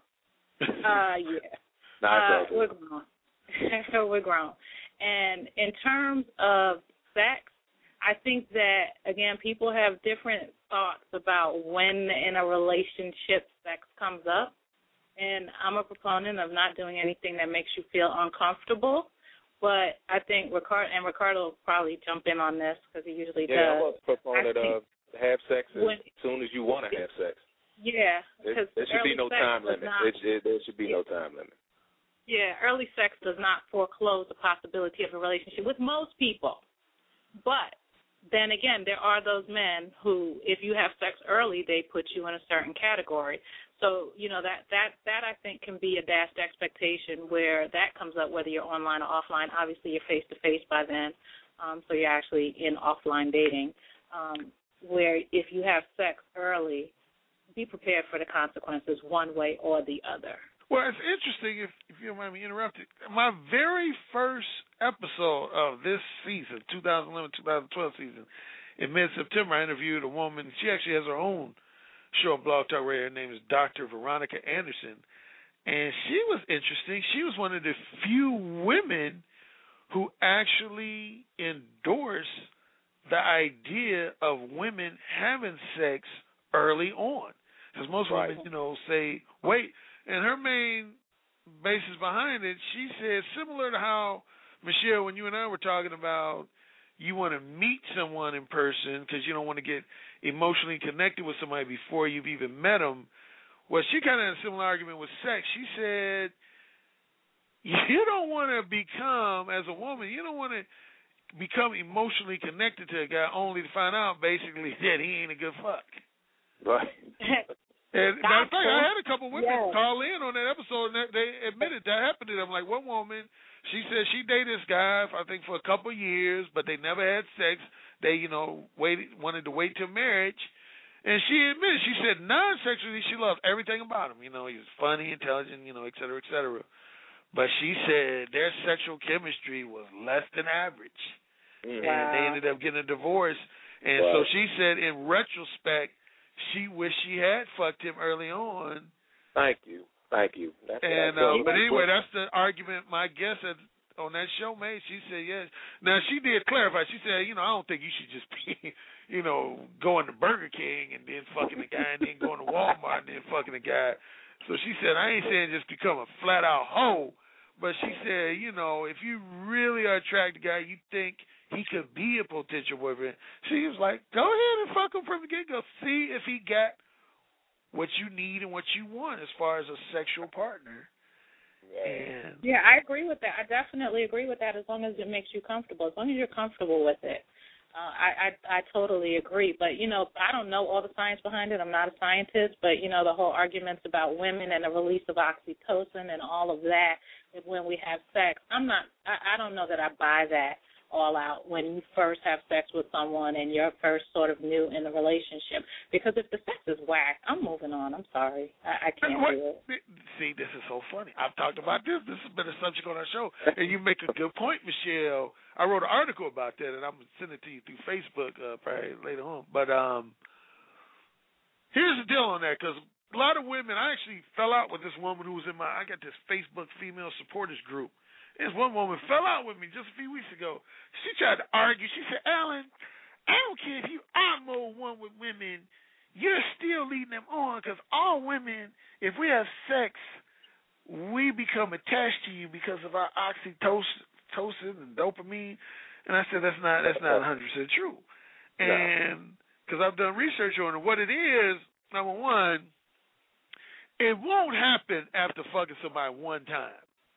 Yeah. We're grown. We're grown. And in terms of sex, I think that, again, people have different thoughts about when in a relationship sex comes up. And I'm a proponent of not doing anything that makes you feel uncomfortable. But I think Ricardo will probably jump in on this because he usually does. Yeah, I'm a proponent of have sex as soon as you want to have sex. Yeah. There should be no time limit. There should be no time limit. Yeah, early sex does not foreclose the possibility of a relationship with most people. But then again, there are those men who, if you have sex early, they put you in a certain category. So, that I think can be a dashed expectation where that comes up, whether you're online or offline. Obviously, you're face-to-face by then, so you're actually in offline dating, where if you have sex early, be prepared for the consequences one way or the other. Well, it's interesting, if you don't mind me interrupting. My very first episode of this season, 2011-2012 season, in mid-September, I interviewed a woman. She actually has her own show on Blog Talk Radio. Her name is Dr. Veronica Anderson. And she was interesting. She was one of the few women who actually endorsed the idea of women having sex early on. Because most women, say, wait. And her main basis behind it, she said, similar to how, Michelle, when you and I were talking about you want to meet someone in person because you don't want to get emotionally connected with somebody before you've even met them. Well, she kind of had a similar argument with sex. She said, you don't want to become, as a woman, you don't want to become emotionally connected to a guy only to find out, basically, that he ain't a good fuck. Right. And matter of fact, I had a couple women call in on that episode, and they admitted that happened to them. Like one woman, she said she dated this guy, I think, for a couple of years, but they never had sex. They, wanted to wait till marriage. And she admitted, she said non-sexually she loved everything about him. He was funny, intelligent, et cetera, et cetera. But she said their sexual chemistry was less than average. Mm-hmm. And they ended up getting a divorce. And so she said in retrospect, she wished she had fucked him early on. Thank you. But anyway, that's the argument my guest on that show made. She said yes. Now, she did clarify. She said, I don't think you should just be, going to Burger King and then fucking the guy and then going to Walmart and then fucking the guy. So she said, I ain't saying just become a flat-out hoe, but she said, if you really are attracted to a guy, you think he could be a potential boyfriend. She was like, go ahead and fuck him from the get-go. See if he got what you need and what you want as far as a sexual partner. And yeah, I agree with that. I definitely agree with that as long as it makes you comfortable, as long as you're comfortable with it. I totally agree. But, I don't know all the science behind it. I'm not a scientist. But, the whole arguments about women and the release of oxytocin and all of that when we have sex, I don't know that I buy that all out when you first have sex with someone and you're first sort of new in the relationship. Because if the sex is whack, I'm moving on. I'm sorry. I can't do it. See, this is so funny. I've talked about this. This has been a subject on our show. And you make a good point, Michelle. I wrote an article about that, and I'm going to send it to you through Facebook probably later on. But here's the deal on that, because a lot of women, I actually fell out with this woman who was I got this Facebook female supporters group. This one woman fell out with me just a few weeks ago. She tried to argue. She said, Alan, I don't care if you are mode one with women, you're still leading them on because all women, if we have sex, we become attached to you because of our oxytocin and dopamine. And I said, that's not 100% true. And because I've done research on it, what it is, number one, it won't happen after fucking somebody one time.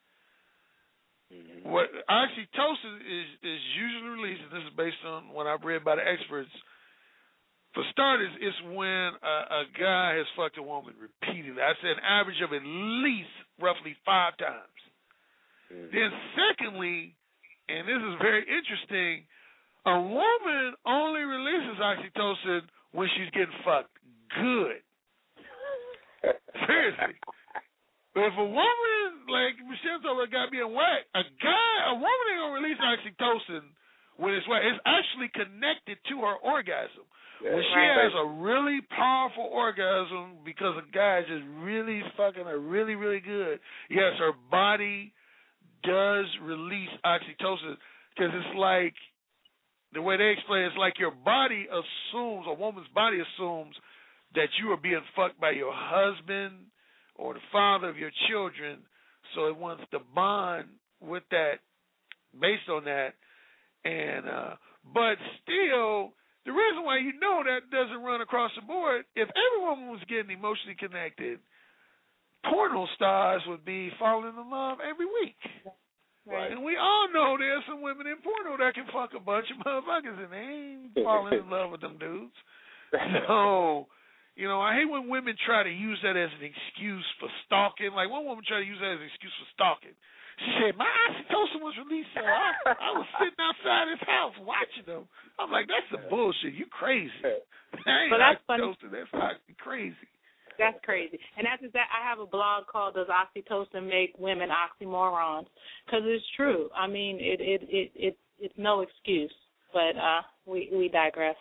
What oxytocin is usually released, and this is based on what I've read by the experts. For starters, it's when a guy has fucked a woman repeatedly. I said an average of at least roughly 5 times. Then secondly, and this is very interesting, a woman only releases oxytocin when she's getting fucked good. Seriously. But if a woman, like Michelle told me, got being whacked, a woman ain't gonna release oxytocin when it's whacked. It's actually connected to her orgasm. When she has a really powerful orgasm because a guy is just really fucking her really, really good, yes, her body does release oxytocin because it's like, the way they explain it, it's like your body assumes, a woman's body assumes that you are being fucked by your husband or the father of your children, so it wants to bond with that, based on that, and but still, the reason why you know that doesn't run across the board, if every woman was getting emotionally connected, porno stars would be falling in love every week. Right. And we all know there's some women in porno that can fuck a bunch of motherfuckers and they ain't falling in love with them dudes. So, you know, I hate when women try to use that as an excuse for stalking. Like one woman tried to use that as an excuse for stalking. She said, my oxytocin was released, so I was sitting outside his house watching them. I'm like, that's some bullshit. You crazy. That ain't that's oxytocin. funny. That's crazy. That's crazy. And that's that. I have a blog called "Does Oxytocin Make Women Oxymorons?" Because it's true. I mean, it's no excuse. But we digress.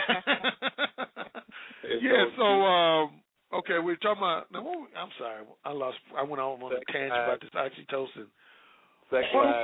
Yeah. So okay, we're talking about. No, I'm sorry. I went on a tangent about this oxytocin. I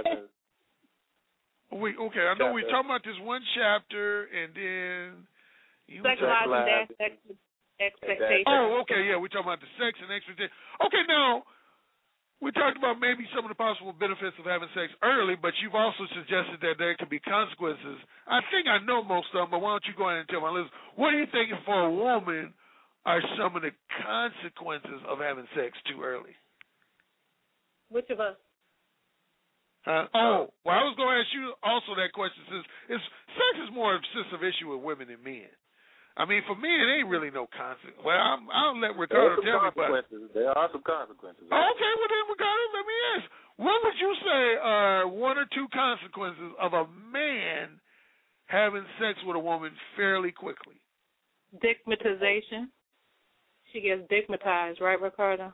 know we're talking about this one chapter, and then sexualizing expectations. Oh, okay, yeah, we're talking about the sex and expectations. Okay, now, we talked about maybe some of the possible benefits of having sex early, but you've also suggested that there could be consequences. I think I know most of them, but why don't you go ahead and tell my listeners, what are you thinking for a woman are some of the consequences of having sex too early? Which of us? Well, I was going to ask you also that question, since sex is more of a sensitive issue with women than men. I mean, for me, it ain't really no consequence. Well, I'll let Ricardo tell me. But there are some consequences. Okay, well then, Ricardo, let me ask. What would you say are one or two consequences of a man having sex with a woman fairly quickly? Dickmatization. She gets dickmatized, right, Ricardo?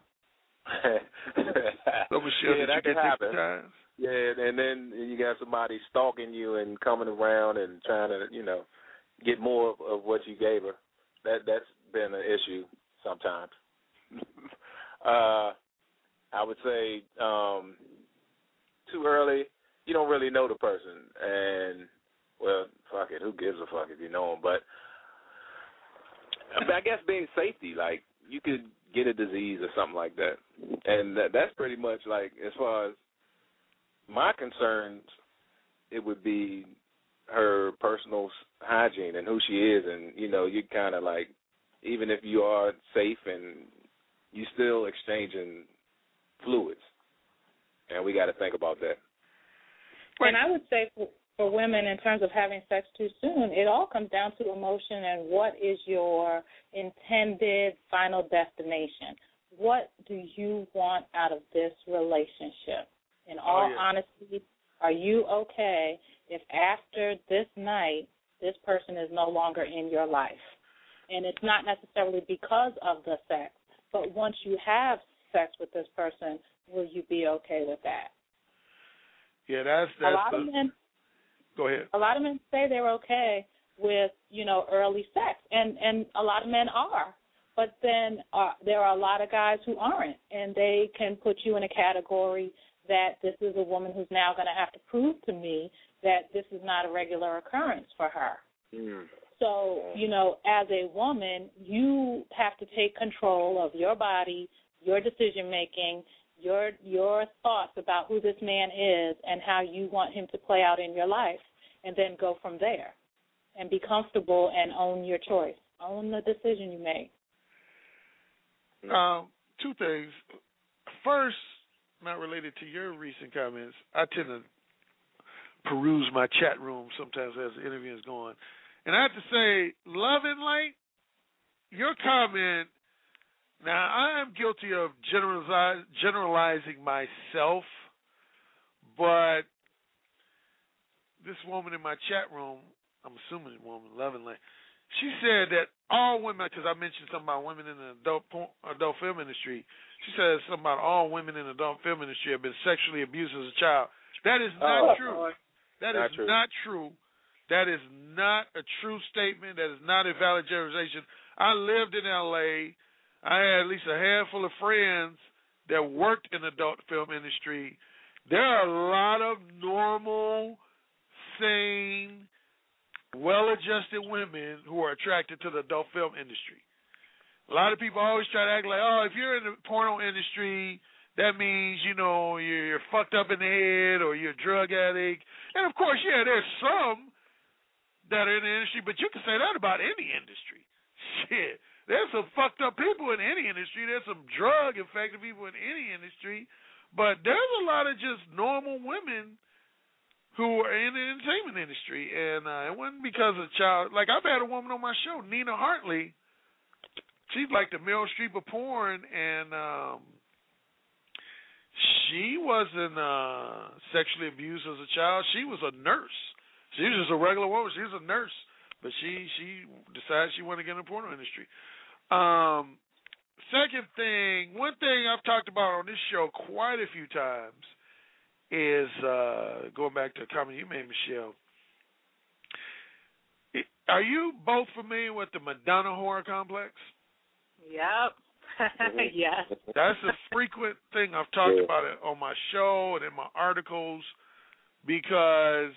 So, Michelle, that did you get can happen. dickmatized? Yeah, and then you got somebody stalking you and coming around and trying to, get more of what you gave her. That's been an issue sometimes. I would say too early, you don't really know the person. And, well, fuck it, who gives a fuck if you know them? But I guess being safety, like you could get a disease or something like that. And that's pretty much like, as far as my concerns, it would be her personal hygiene and who she is, and you kind of like, even if you are safe and you still exchanging fluids, and we got to think about that. And I would say for women, in terms of having sex too soon, it all comes down to emotion and what is your intended final destination. What do you want out of this relationship? In all honesty, are you okay if after this night, this person is no longer in your life? And it's not necessarily because of the sex, but once you have sex with this person, will you be okay with that? Yeah, that's a lot of men. Go ahead. A lot of men say they're okay with, early sex, and a lot of men are. But then there are a lot of guys who aren't, and they can put you in a category that this is a woman who's now going to have to prove to me that this is not a regular occurrence for her. So, as a woman, you have to take control of your body, your decision-making, your thoughts about who this man is and how you want him to play out in your life, and then go from there and be comfortable and own your choice. Own the decision you make. Two things. First, not related to your recent comments, I tend to peruse my chat room sometimes as the interview is going. And I have to say, Love and Light, your comment, now I am guilty of generalizing myself, but this woman in my chat room, I'm assuming a woman, Love and Light, she said that all women, because I mentioned something about women in the adult film industry. She said something about all women in the adult film industry have been sexually abused as a child. That is not true. That is not true. That is not a true statement. That is not a valid generalization. I lived in L.A. I had at least a handful of friends that worked in the adult film industry. There are a lot of normal, sane, well-adjusted women who are attracted to the adult film industry. A lot of people always try to act like, oh, if you're in the porno industry, that means, you know, you're fucked up in the head or you're a drug addict. And, of course, yeah, there's some that are in the industry, but you can say that about any industry. Shit. There's some fucked up people in any industry. There's some drug-infected people in any industry. But there's a lot of just normal women who are in the entertainment industry. And it wasn't because of child. Like, I've had a woman on my show, Nina Hartley. She's like the Meryl Streep of porn. And she wasn't sexually abused as a child. She was a nurse. She was just a regular woman. She was a nurse. But she decided she wanted to get in the porno industry. Second thing, one thing I've talked about on this show quite a few times is going back to a comment you made, Michelle. Are you both familiar with the Madonna horror complex? Yep. Yes. That's a frequent thing I've talked about it on my show and in my articles because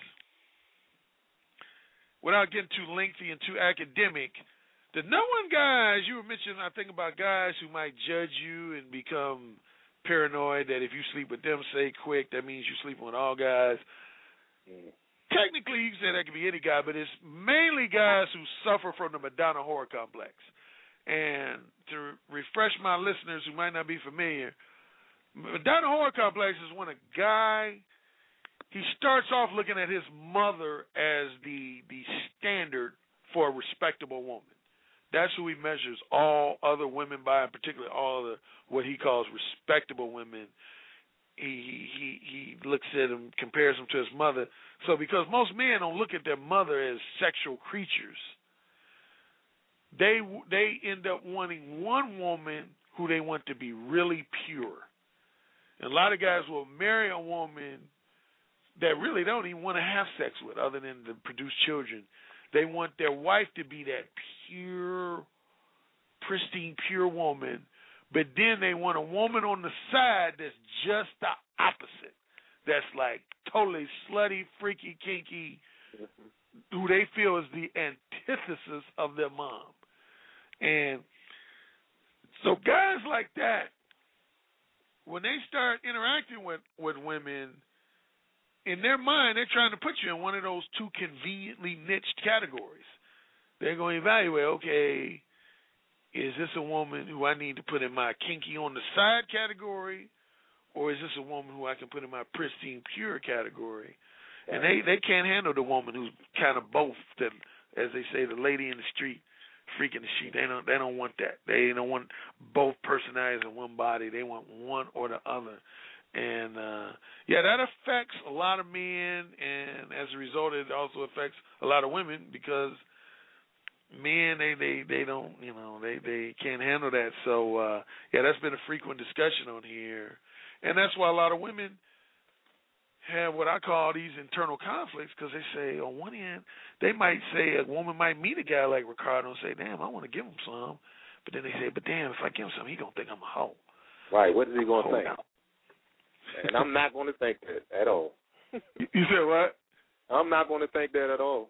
without getting too lengthy and too academic, the number one guys, you were mentioning, I think about guys who might judge you and become paranoid that if you sleep with them, say quick, that means you're sleeping with all guys. Technically, you can say that could be any guy, but it's mainly guys who suffer from the Madonna horror complex. And to refresh my listeners who might not be familiar, Madonna horror complex is when a guy, he starts off looking at his mother as the standard for a respectable woman. That's who he measures all other women by, and particularly all other what he calls respectable women. He looks at them, compares them to his mother. So because most men don't look at their mother as sexual creatures, they end up wanting one woman who they want to be really pure. And a lot of guys will marry a woman that really don't even want to have sex with other than to produce children. They want their wife to be that pure, pristine, pure woman, but then they want a woman on the side that's just the opposite. That's like totally slutty, freaky, kinky, who they feel is the antithesis of their mom. And so guys like that, when they start interacting with women, in their mind, they're trying to put you in one of those two conveniently niched categories. They're going to evaluate, okay, is this a woman who I need to put in my kinky on the side category, or is this a woman who I can put in my pristine, pure category? And they can't handle the woman who's kind of both, that, as they say, the lady in the street, freak in the sheet. They don't want that. They don't want both personalities in one body. They want one or the other. And, that affects a lot of men, and as a result, it also affects a lot of women because men, they don't, they can't handle that. So, that's been a frequent discussion on here. And that's why a lot of women have what I call these internal conflicts because they say, on one end, they might say a woman might meet a guy like Ricardo and say, damn, I want to give him some. But then they say, but damn, if I give him some, he going to think I'm a hoe. Right, what is he going to think? And I'm not going to think that at all. You said what? I'm not going to think that at all.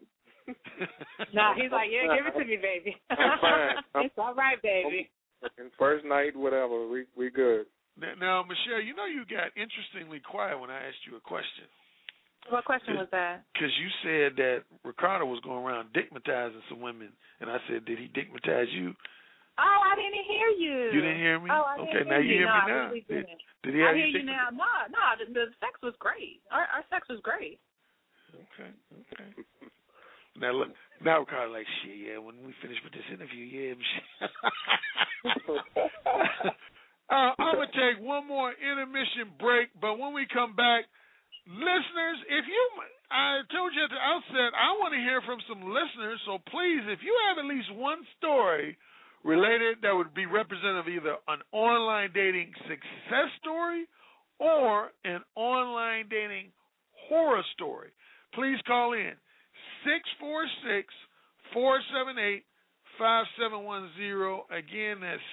No, he's like, yeah, give it to me, baby. I'm fine. It's all right, baby. First night, whatever, we good. Now, Michelle, you got interestingly quiet when I asked you a question. What question was that? Because you said that Ricardo was going around dickmatizing some women, and I said, did he dickmatize you? Oh, I didn't hear you. You didn't hear me? Oh, I didn't now hear you hear me now. I really didn't. Did he have I hear you now. No, the sex was great. Our sex was great. Okay. Now look, Ricardo like, shit, yeah, when we finish with this interview, yeah, I'm going to take one more intermission break, but when we come back, listeners, I told you at the outset, I want to hear from some listeners, so please, if you have at least one story related that would be representative of either an online dating success story or an online dating horror story, please call in 646-478-5710. Again, that's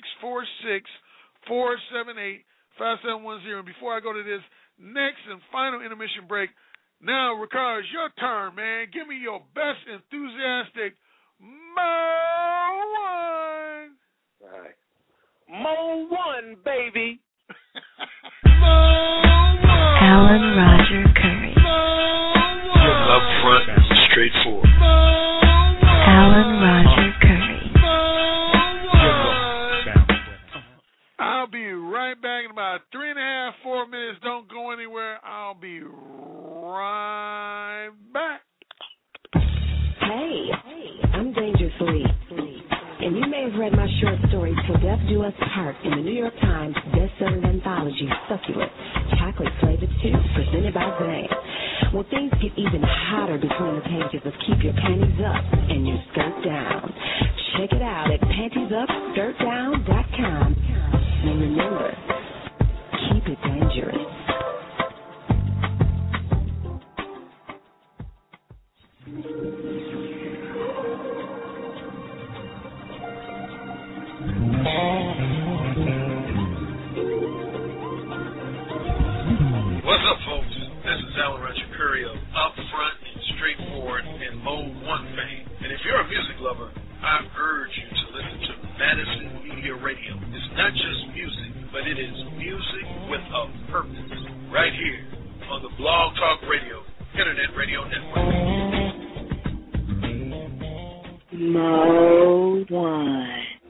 646-478-5710. And before I go to this next and final intermission break, now, Ricard, it's your turn, man. Give me your best enthusiastic Mo 1. All right. Mo 1, baby. Alan Roger Curry. Upfront and straightforward. Alan Roger Curry. I'll be right back in about 3.5, 4 minutes. Don't go anywhere. I'll be right back. Hey, I'm Dangerously. And you may have read my short story, Till Death Do Us Part, in the New York Times bestselling anthology, Succulent, Chocolate Flavored Soup, presented by Zane. Well, things get even hotter between the pages of Keep Your Panties Up and Your Skirt Down. Check it out at pantiesupskirtdown.com. And remember, keep it dangerous. What's up, folks? This is Alan Roger Curry of Upfront and Straightforward and Mode 1 fame. And if you're a music lover, I urge you to listen to Madison Media Radio. It's not just music, but it is music with a purpose. Right here on the Blog Talk Radio, Internet Radio Network. Mode 1.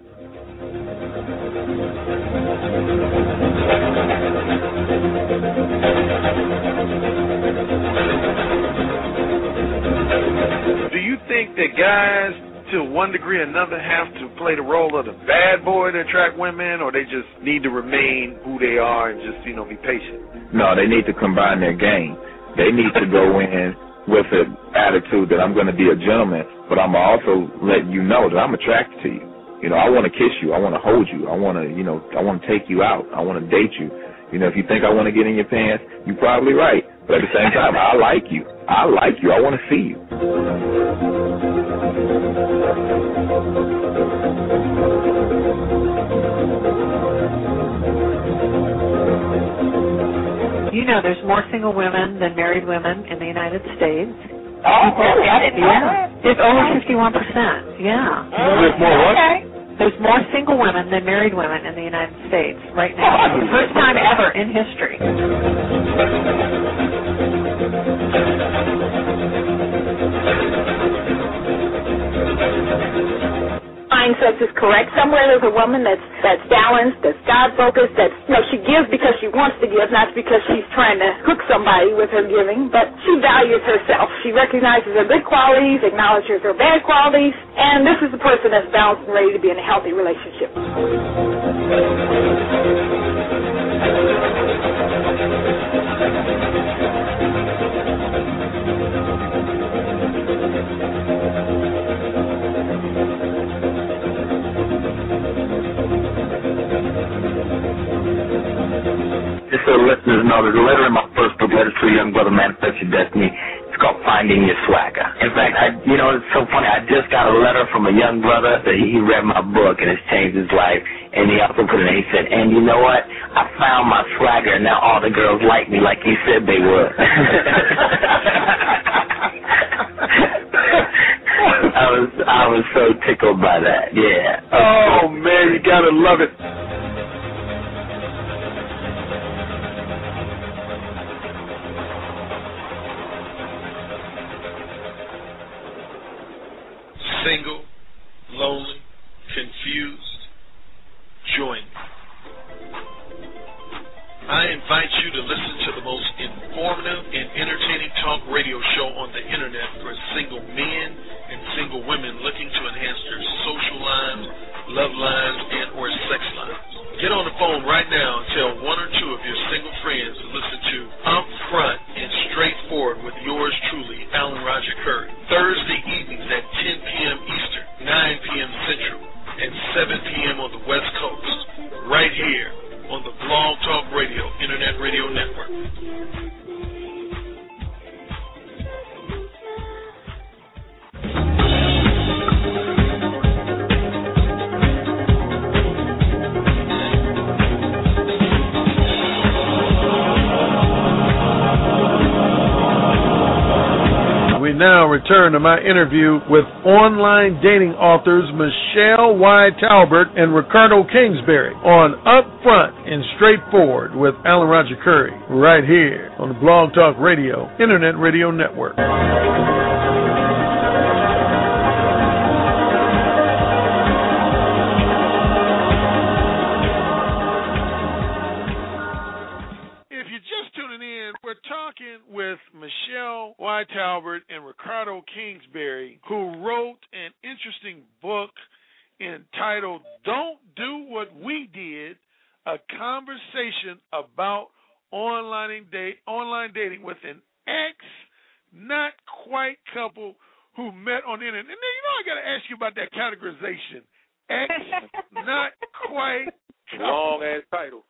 Do you think that guys, to one degree or another, have to play the role of the bad boy to attract women, or they just need to remain who they are and just, be patient? No, they need to combine their game. They need to go in with an attitude that I'm going to be a gentleman, but I'm also letting you know that I'm attracted to you. I want to kiss you. I want to hold you. I want to, I want to take you out. I want to date you. If you think I want to get in your pants, you're probably right. But at the same time, I like you. I like you. I want to see you. There's more single women than married women in the United States. Oh, really? I didn't know that. It's over 51%. Yeah. There's more what? There's more single women than married women in the United States right now. It's the first time ever in history. Mindset is correct. Somewhere there's a woman that's balanced, that's God-focused, that's she gives because she wants to give, not because she's trying to hook somebody with her giving, but she values herself. She recognizes her good qualities, acknowledges her bad qualities, and this is the person that's balanced and ready to be in a healthy relationship. Just so listeners know, there's a letter in my first book, Letters to a Young Brother, Manifest Your Destiny. It's called Finding Your Swagger. In fact, it's so funny. I just got a letter from a young brother that he read my book and it's changed his life. And he also put it in, he said, and you know what? I found my swagger and now all the girls like me like you said they would. I was so tickled by that, yeah. Oh, man, you gotta love it. Single, lonely, confused, join me. I invite you to listen to the most informative and entertaining talk radio show on the internet for single men and single women looking to enhance their social lives, love lives, and or sex lives. Get on the phone right now and tell one or two of your single friends to listen to Upfront and Straightforward with yours truly. return to my interview with online dating authors Michelle Y. Talbert and Ricardo Kingsbury on Upfront and Straightforward with Alan Roger Curry, right here on the Blog Talk Radio Internet Radio Network. With Michelle Y. Talbert and Ricardo Kingsbury, who wrote an interesting book entitled Don't Do What We Did, a conversation about online dating with an not quite couple who met on the internet. And then, I got to ask you about that categorization. Not quite couple. Long-ass title.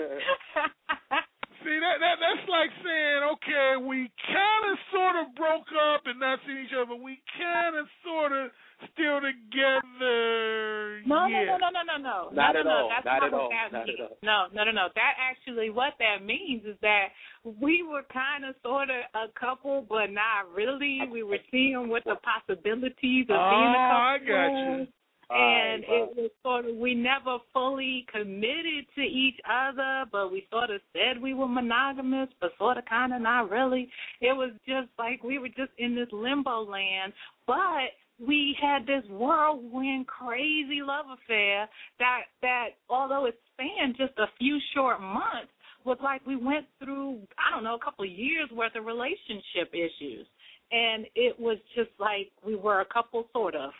See, that's like saying, okay, we kind of sort of broke up and not seen each other, but we kind of sort of still together. No. Not at all. No. That actually, what that means is that we were kind of sort of a couple, but not really. We were seeing what the possibilities of being a couple. I got you. And it was sort of, we never fully committed to each other, but we sort of said we were monogamous, but sort of kind of not really. It was just like we were just in this limbo land, but we had this whirlwind, crazy love affair that although it spanned just a few short months, was like we went through, a couple of years worth of relationship issues. And it was just like we were a couple, sort of.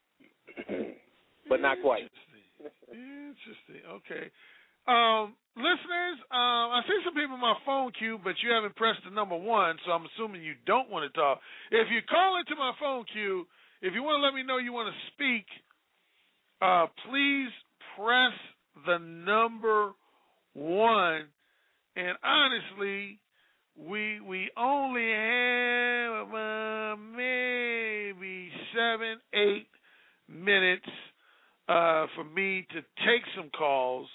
But not quite. Interesting. Okay. Listeners, I see some people in my phone queue, but you haven't pressed the number 1, so I'm assuming you don't want to talk. If you call into my phone queue, if you want to let me know you want to speak, please press the number 1. And honestly, we only have maybe 7-8 minutes for me to take some calls.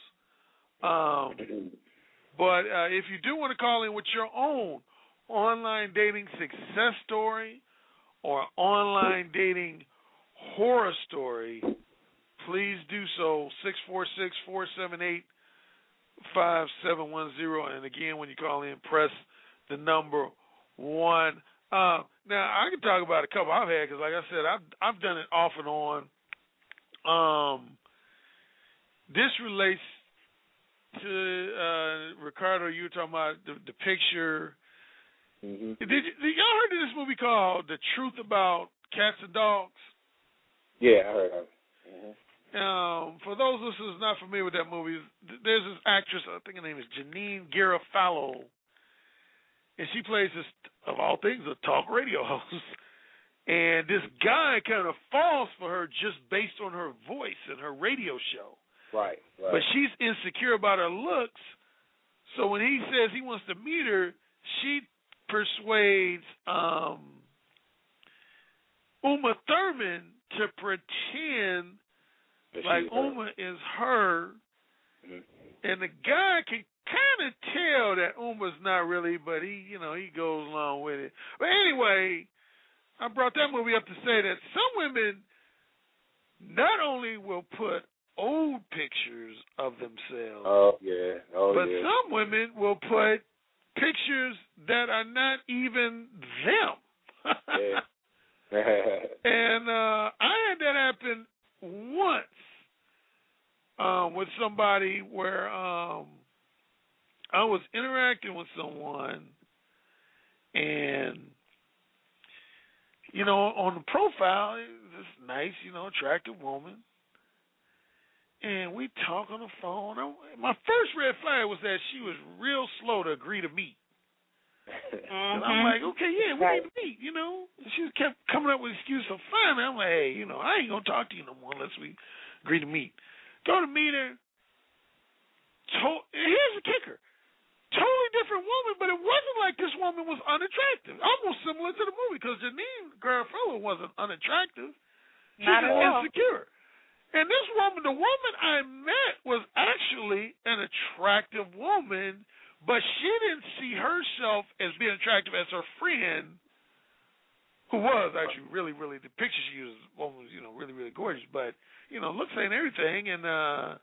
But if you do want to call in with your own online dating success story or online dating horror story, please do so. 646-478-5710. And again, when you call in, press the number 1. Now, I can talk about a couple I've had because, like I said, I've done it off and on. This relates to Ricardo. You were talking about the picture. Mm-hmm. Did y'all heard of this movie called The Truth About Cats and Dogs? Yeah, I heard of it. Mm-hmm. For those listeners not familiar with that movie, there's this actress, I think her name is Janine Garofalo, and she plays this, of all things, a talk radio host. And this guy kind of falls for her just based on her voice and her radio show. Right. But she's insecure about her looks, so when he says he wants to meet her, she persuades Uma Thurman to pretend like Uma is her, and the guy can kind of tell that Uma's not really, but he goes along with it. But anyway, I brought that movie up to say that some women not only will put old pictures of themselves, but some women will put pictures that are not even them. And I had that happen once with somebody where I was interacting with someone, and on the profile, this nice, attractive woman, and we talk on the phone. My first red flag was that she was real slow to agree to meet. And I'm like, okay, yeah, we need to meet, She kept coming up with excuses. So finally, I'm like, hey, I ain't going to talk to you no more unless we agree to meet. Go to meet her. Here's the kicker. Totally different woman, but it wasn't like this woman was unattractive. Almost similar to the movie, because Janine Garofalo wasn't unattractive. She was insecure. And this woman, the woman I met, was actually an attractive woman, but she didn't see herself as being attractive as her friend, who was actually really, really, the picture she used was, really, really gorgeous, but, looks ain't everything, and I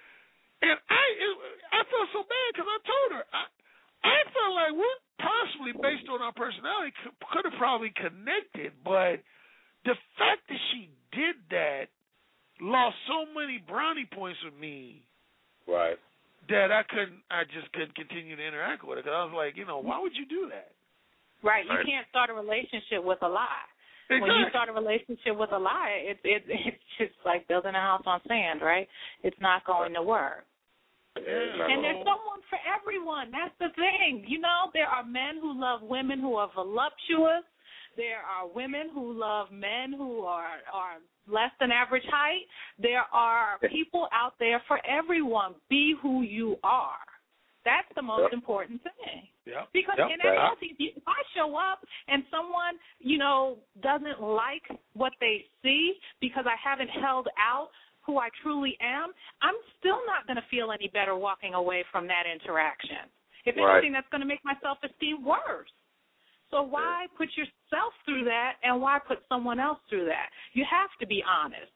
felt so bad because I told her, I felt like we possibly, based on our personality, could have probably connected, but the fact that she did that lost so many brownie points with me. Right. That I just couldn't continue to interact with her because I was like, why would you do that? Right. You can't start a relationship with a lie. Exactly. When you start a relationship with a lie, it's just like building a house on sand, right? It's not going to work. Yeah. And there's someone for everyone. That's the thing. There are men who love women who are voluptuous. There are women who love men who are less than average height. There are people out there for everyone. Be who you are. That's the most important thing. Yep. Because in reality, if I show up and someone, doesn't like what they see because I haven't held out who I truly am, I'm still not going to feel any better walking away from that interaction. If anything, that's going to make my self-esteem worse. So why put yourself through that, and why put someone else through that? You have to be honest.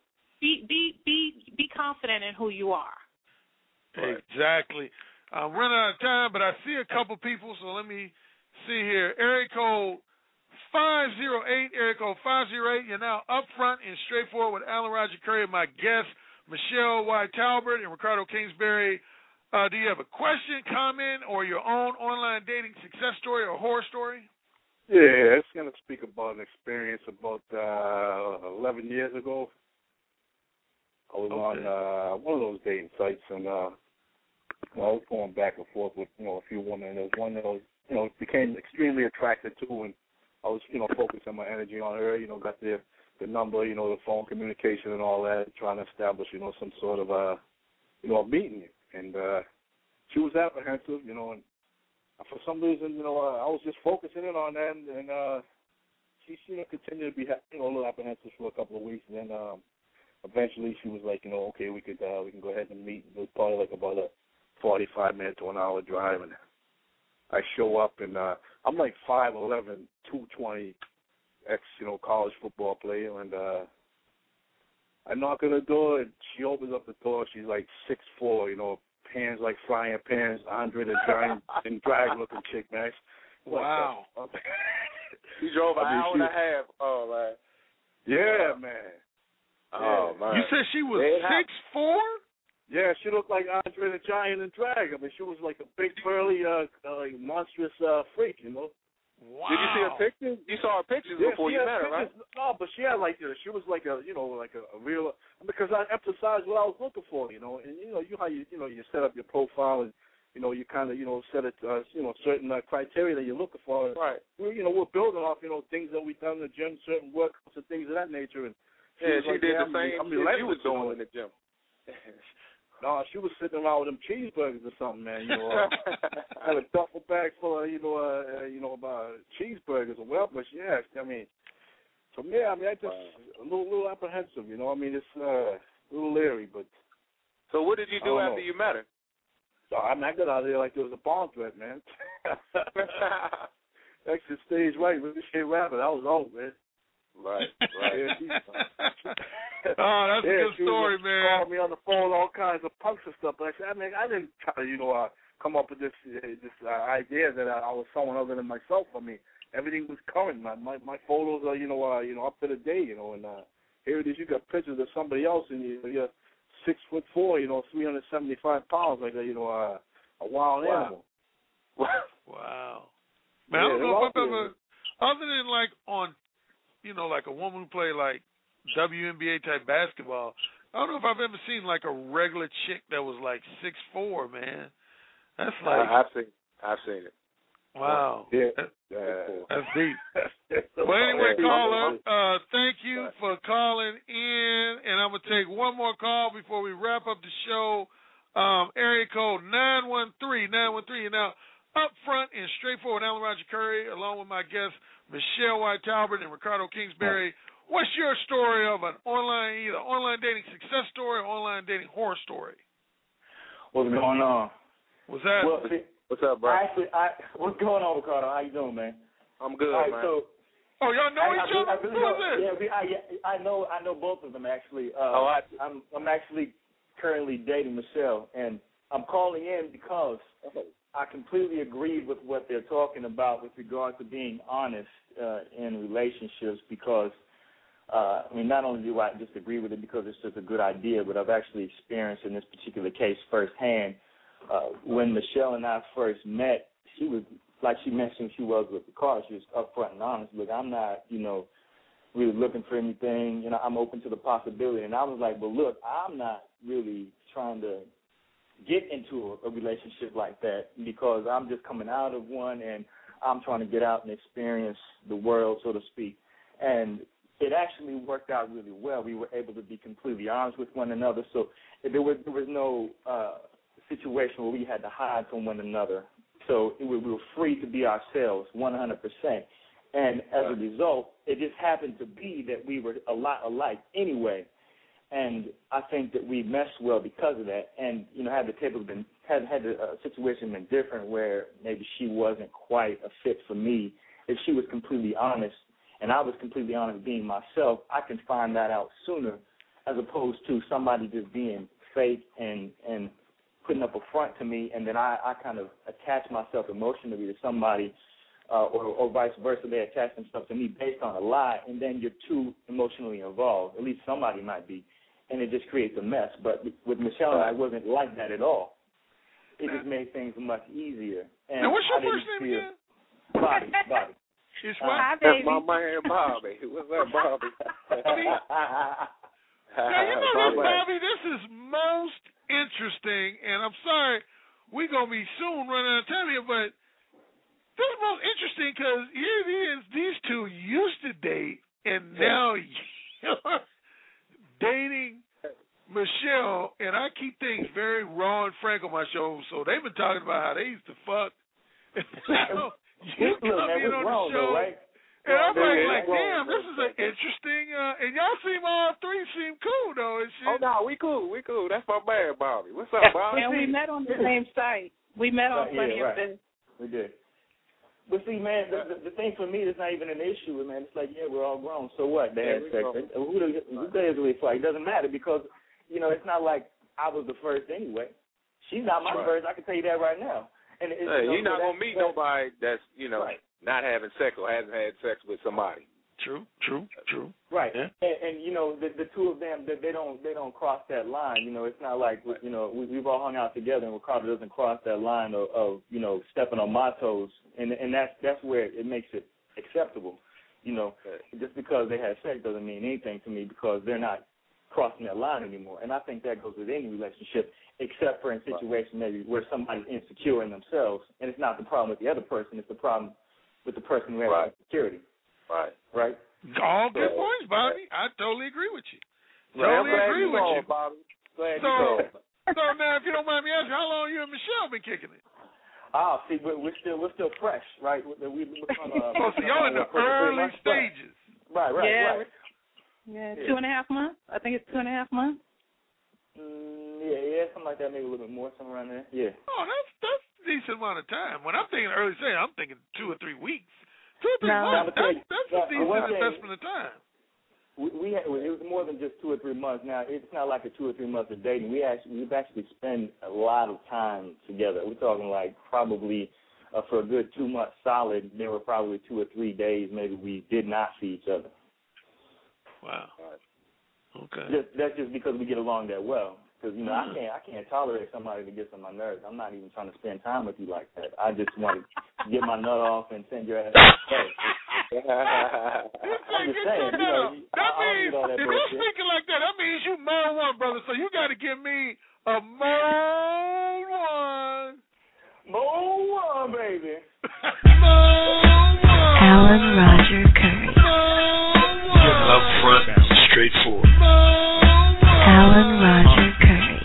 Be confident in who you are. Exactly. I'm running out of time, but I see a couple people, so let me see here. Area code 508, area code 508. You're now up front and straightforward with Alan Roger Curry and my guests, Michelle Y. Talbert and Ricardo Kingsbury. Do you have a question, comment, or your own online dating success story or horror story? Yeah, it's going to speak about an experience about 11 years ago. I was on one of those dating sites, and I was going back and forth with a few women. There was one that I was became extremely attracted to, and I was focusing my energy on her. Got the number, the phone communication and all that, trying to establish some sort of a meeting. And she was apprehensive, and for some reason, I was just focusing in on that, and she continued to be a little apprehensive for a couple of weeks, and then eventually she was like, okay, we can go ahead and meet. It was probably like about a 45-minute to an hour drive, and I show up, and I'm like 5'11", 220, college football player, and I knock on the door, and she opens up the door. She's like 6'4", pans like frying pans, Andre the Giant and drag-looking chick, man. Wow. You drove an hour and a half. Oh, man. Yeah, man. Oh, man. You said she was 6'4"? Yeah, she looked like Andre the Giant in drag. I mean, she was like a big, burly, monstrous freak, Wow. Did you see her pictures? You saw her pictures before you met her, right? No, but she had she was like a real, because I emphasized what I was looking for, and how you set up your profile, and you kind of set it certain criteria that you're looking for. Right. We're building off things that we've done in the gym, certain workouts and things of that nature, and she did the same shit you was doing in the gym. No, she was sitting around with them cheeseburgers or something, man. I had a duffel bag full of, about cheeseburgers or well, but yeah, I mean, so yeah, I just a little apprehensive, it's a little leery, but. So what did you do after you met her? So I got out of there like there was a bomb threat, man. Exit stage right with this shit rabbit. I was old, man. Right. Oh, that's a good story, man. Called me on the phone, all kinds of punks and stuff. But I didn't try to, come up with this idea that I was someone other than myself. I mean, everything was current. My photos are, up to the day, and here it is. You got pictures of somebody else, and you're 6'4", 375 pounds, like a wild animal. Wow. Man, I don't know if I've ever, other than like on, like a woman who played like WNBA type basketball, I don't know if I've ever seen like a regular chick that was like 6'4", man. That's like I've seen it. Wow. Yeah. That's deep. Well, anyway, caller, thank you for calling in, and I'm gonna take one more call before we wrap up the show. Area code 913. You're now up front and straightforward. Alan Roger Curry, along with my guests Michelle White Talbert and Ricardo Kingsbury. What's your story of an either online dating success story or online dating horror story? What's going on? What's that? What's up, bro? What's going on, Ricardo? How you doing, man? I'm good, all right, man. So Oh, y'all know each other? Who is this? Yeah, I know both of them actually. I'm actually currently dating Michelle, and I'm calling in because I completely agree with what they're talking about with regard to being honest in relationships. Because not only do I just agree with it because it's just a good idea, but I've actually experienced in this particular case firsthand. When Michelle and I first met, she was, like she mentioned she was with the car, she was upfront and honest. Look, I'm not, really looking for anything. I'm open to the possibility. And I was like, well, look, I'm not really trying to get into a relationship like that because I'm just coming out of one and I'm trying to get out and experience the world, so to speak. And it actually worked out really well. We were able to be completely honest with one another. So there was no situation where we had to hide from one another. So we were free to be ourselves 100%. And as a result, it just happened to be that we were a lot alike anyway. And I think that we meshed well because of that. And, had the situation been different where maybe she wasn't quite a fit for me, if she was completely honest and I was completely honest being myself, I can find that out sooner as opposed to somebody just being fake and putting up a front to me, and then I kind of attach myself emotionally to somebody, or vice versa. They attach themselves to me based on a lie, and then you're too emotionally involved. At least somebody might be, and it just creates a mess. But with Michelle and I, wasn't like that at all. It just made things much easier. And now, what's your first name again? Bobby. It's what? That's my man, Bobby. What's up, Bobby? Now, Bobby, this is most interesting, and I'm sorry, we're going to be soon running out of time here, but this is most interesting because here it is, these two used to date, and now you're dating Michelle, and I keep things very raw and frank on my show, so they've been talking about how they used to fuck. You come in on the show, right? And I'm like, damn, this is an interesting, and y'all all three seem cool, though. And shit. Oh, no, we cool. That's my man, Bobby. What's up, Bobby? And we met on the same site. We met on Plenty of Fish. We did. But see, man, the thing for me is not even an issue, man. It's like, yeah, we're all grown. So what? They had sex. Who cares really for? It doesn't matter because, it's not like I was the first anyway. She's not my first. I can tell you that right now. And you're not going to meet nobody that's, not having sex or hasn't had sex with somebody. True. Right. Yeah. And the two of them, they don't cross that line. It's not like, we've all hung out together and Ricardo doesn't cross that line of stepping on my toes. And that's where it makes it acceptable. Just because they had sex doesn't mean anything to me because they're not crossing that line anymore. And I think that goes with any relationship, except for in situations maybe where somebody's insecure in themselves, and it's not the problem with the other person, it's the problem with the person who has insecurity. Right. All good points, Bobby. I totally agree with you. Totally agree with you. Bobby. So now, if you don't mind me asking, how long you and Michelle been kicking it? See, we're still fresh, right? So y'all in the early stages. Right. Yeah, 2.5 months. I think it's 2.5 months. Yeah, something like that, maybe a little bit more, somewhere around there. Yeah. Oh, that's a decent amount of time. When I'm thinking early stage, I'm thinking 2 or 3 weeks. 2 or 3 months. That's a decent investment of time. It was more than just 2 or 3 months. Now it's not like a 2 or 3 months of dating. We've actually spent a lot of time together. We're talking like probably for a good 2 months solid. There were probably 2 or 3 days maybe we did not see each other. Wow. Okay. That's just because we get along that well. Because I can't tolerate somebody that gets on my nerves. I'm not even trying to spend time with you like that. I just want to get my nut off and send your ass to I'm just saying, that means if you're speaking like that means you mode 1, brother. So you got to give me a mode 1. Mode 1, baby. Mode 1. Alan Roger Curry. Up front, straightforward. Alan Roger Curry.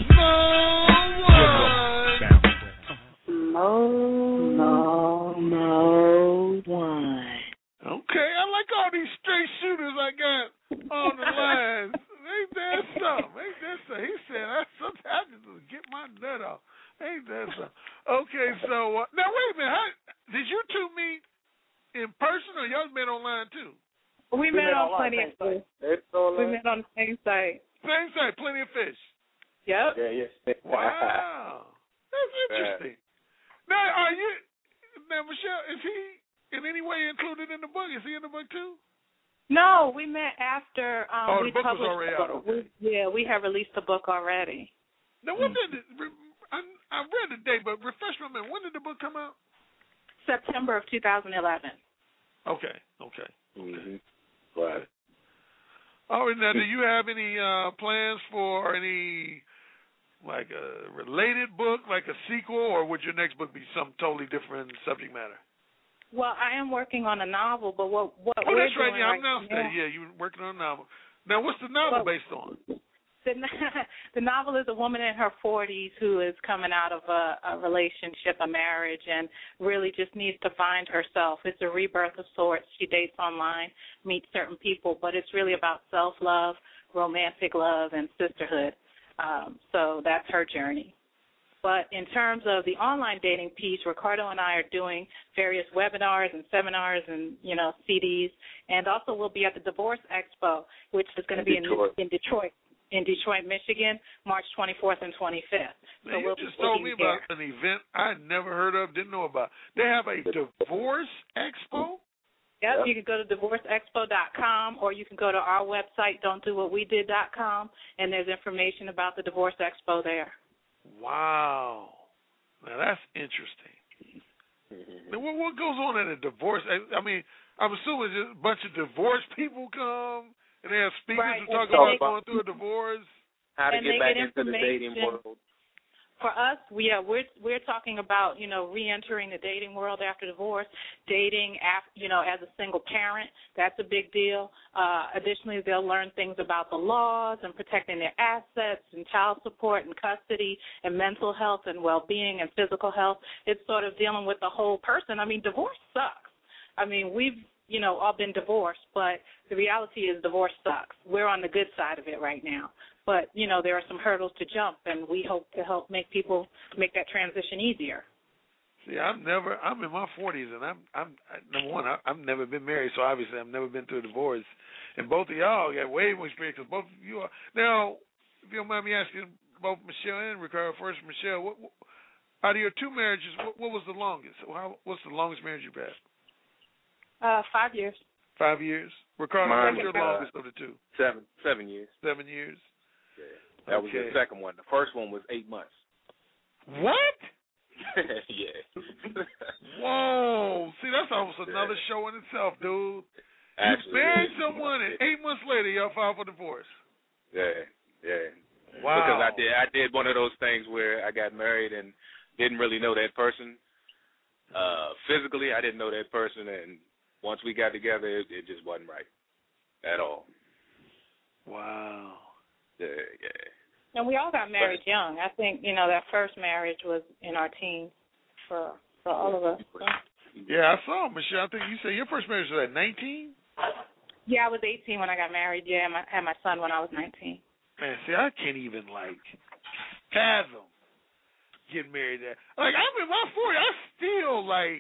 Mode 1. Okay, I like all these straight shooters I got on the line. Ain't that something? He said, I just get my nut off. Ain't that something? Okay, so, now wait a minute. Did you two meet in person or y'all met online too? We met on Plenty of Fish. We met on the same site. Same site, Plenty of Fish. Yep. Yeah, yes. Wow. That's interesting. Now, Michelle, is he in any way included in the book? Is he in the book too? No, we met after we the book published was already out. Okay. We have released the book already. Now, what did I read the date, but refresh my memory. When did the book come out? September of 2011. Okay. Mm-hmm. Right. All right. Now, do you have any plans for any, like a related book, like a sequel, or would your next book be some totally different subject matter? Well, I am working on a novel, but what we're that's right. doing Yeah, right I'm announced now, that. Yeah, you're working on a novel. Now, what's the novel based on? The novel is a woman in her 40s who is coming out of a relationship, a marriage, and really just needs to find herself. It's a rebirth of sorts. She dates online, meets certain people, but it's really about self-love, romantic love, and sisterhood. So that's her journey. But in terms of the online dating piece, Ricardo and I are doing various webinars and seminars and, CDs, and also we'll be at the Divorce Expo, which is going to be in Detroit, Michigan, March 24th and 25th. So now, you just told me about an event I never heard of, didn't know about. They have a Divorce Expo? Yep, you can go to divorceexpo.com, or you can go to our website, don'tdowhatwedid.com, and there's information about the Divorce Expo there. Wow. Now, that's interesting. Now, what goes on at a divorce? I mean, I'm assuming just a bunch of divorced people come, and they have speakers to talk about going through a divorce. How to get back into the dating world. For us, we're talking about, re-entering the dating world after divorce, dating, as a single parent. That's a big deal. Additionally, they'll learn things about the laws and protecting their assets and child support and custody and mental health and well-being and physical health. It's sort of dealing with the whole person. I mean, divorce sucks. I mean, we've, all been divorced, but the reality is divorce sucks. We're on the good side of it right now. But, there are some hurdles to jump, and we hope to help make people make that transition easier. See, I'm in my 40s, and I'm number one, I've never been married, so obviously I've never been through a divorce. And both of y'all got way more experience, because both of you are. Now, if you don't mind me asking both Michelle and Ricardo, first, Michelle, what out of your two marriages, what was the longest? What's the longest marriage you've had? 5 years. 5 years? Ricardo, what's your longest of the two? 7 years. 7 years? Yeah. That was the second one. The first one was 8 months. What? Yeah. Whoa. See, that's almost another show in itself, dude. You married someone, and 8 months later, y'all filed for divorce. Yeah. Wow. Because I did one of those things where I got married and didn't really know that person. Physically, I didn't know that person, and once we got together, it just wasn't right at all. Wow. Yeah. And we all got married young. I think, that first marriage was in our teens for all of us. So. Yeah, I saw, Michelle. I think you said your first marriage was at 19? Yeah, I was 18 when I got married. Yeah, I had my son when I was 19. Man, see, I can't even, fathom getting married there. I'm in my 40s. I still,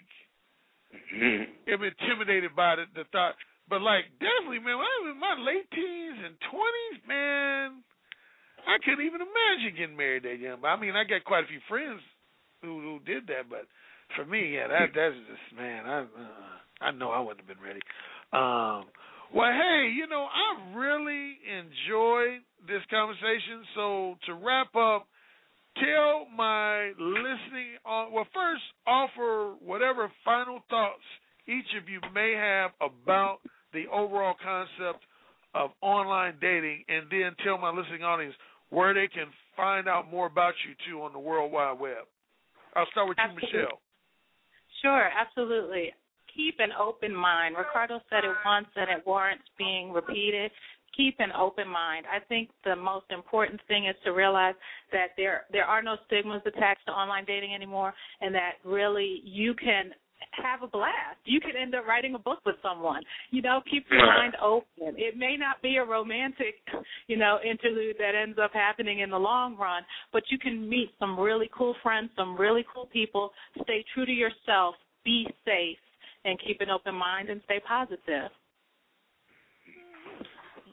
am intimidated by the thought. But, definitely, man, when I was in my late teens and 20s, man, I couldn't even imagine getting married that young. But, I mean, I got quite a few friends who did that. But for me, yeah, that's just, man, I know I wouldn't have been ready. Well, hey, I really enjoyed this conversation. So, to wrap up, tell my listening, first offer whatever final thoughts each of you may have about the overall concept of online dating, and then tell my listening audience where they can find out more about you, too, on the World Wide Web. I'll start with you, Michelle. Sure, absolutely. Keep an open mind. Ricardo said it once, and it warrants being repeated. Keep an open mind. I think the most important thing is to realize that there are no stigmas attached to online dating anymore, and that really you can have a blast. You could end up writing a book with someone. Keep your mind open. It may not be a romantic, interlude that ends up happening in the long run, but you can meet some really cool friends, some really cool people. Stay true to yourself. Be safe, and keep an open mind and stay positive.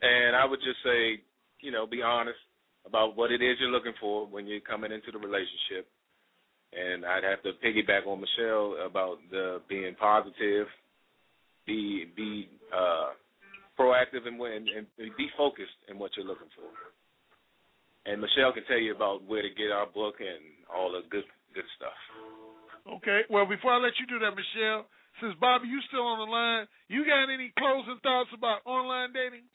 And I would just say, be honest about what it is you're looking for when you're coming into the relationship. And I'd have to piggyback on Michelle about the being positive, be proactive, and be focused in what you're looking for. And Michelle can tell you about where to get our book and all the good stuff. Okay. Well, before I let you do that, Michelle, since Bobby, you still on the line, you got any closing thoughts about online dating?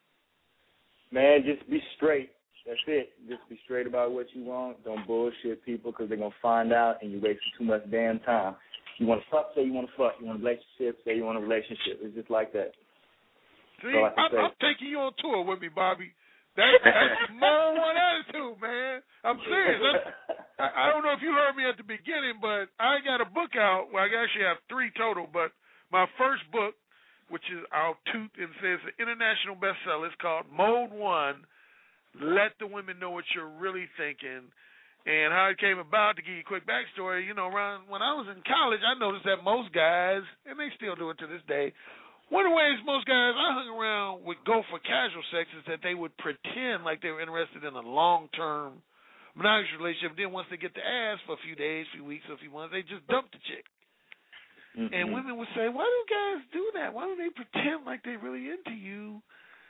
Man, just be straight. That's it. Just be straight about what you want. Don't bullshit people because they're going to find out and you're wasting too much damn time. You want to fuck, say you want to fuck. You want a relationship, say you want a relationship. It's just like that. See, I'm taking you on tour with me, Bobby. That's Mode 1 attitude, man. I'm serious. I don't know if you heard me at the beginning, but I got a book out. Well, I actually have 3 total, but my first book, which is I'll toot and says an international bestseller, it's called Mode 1, Let the Women Know What You're Really Thinking. And how it came about, to give you a quick backstory, around when I was in college, I noticed that most guys, and they still do it to this day, one of the ways most guys I hung around would go for casual sex is that they would pretend like they were interested in a long-term monogamous relationship. Then once they get the ass for a few days, few weeks, or a few months, they just dump the chick. Mm-hmm. And women would say, why do guys do that? Why don't they pretend like they're really into you?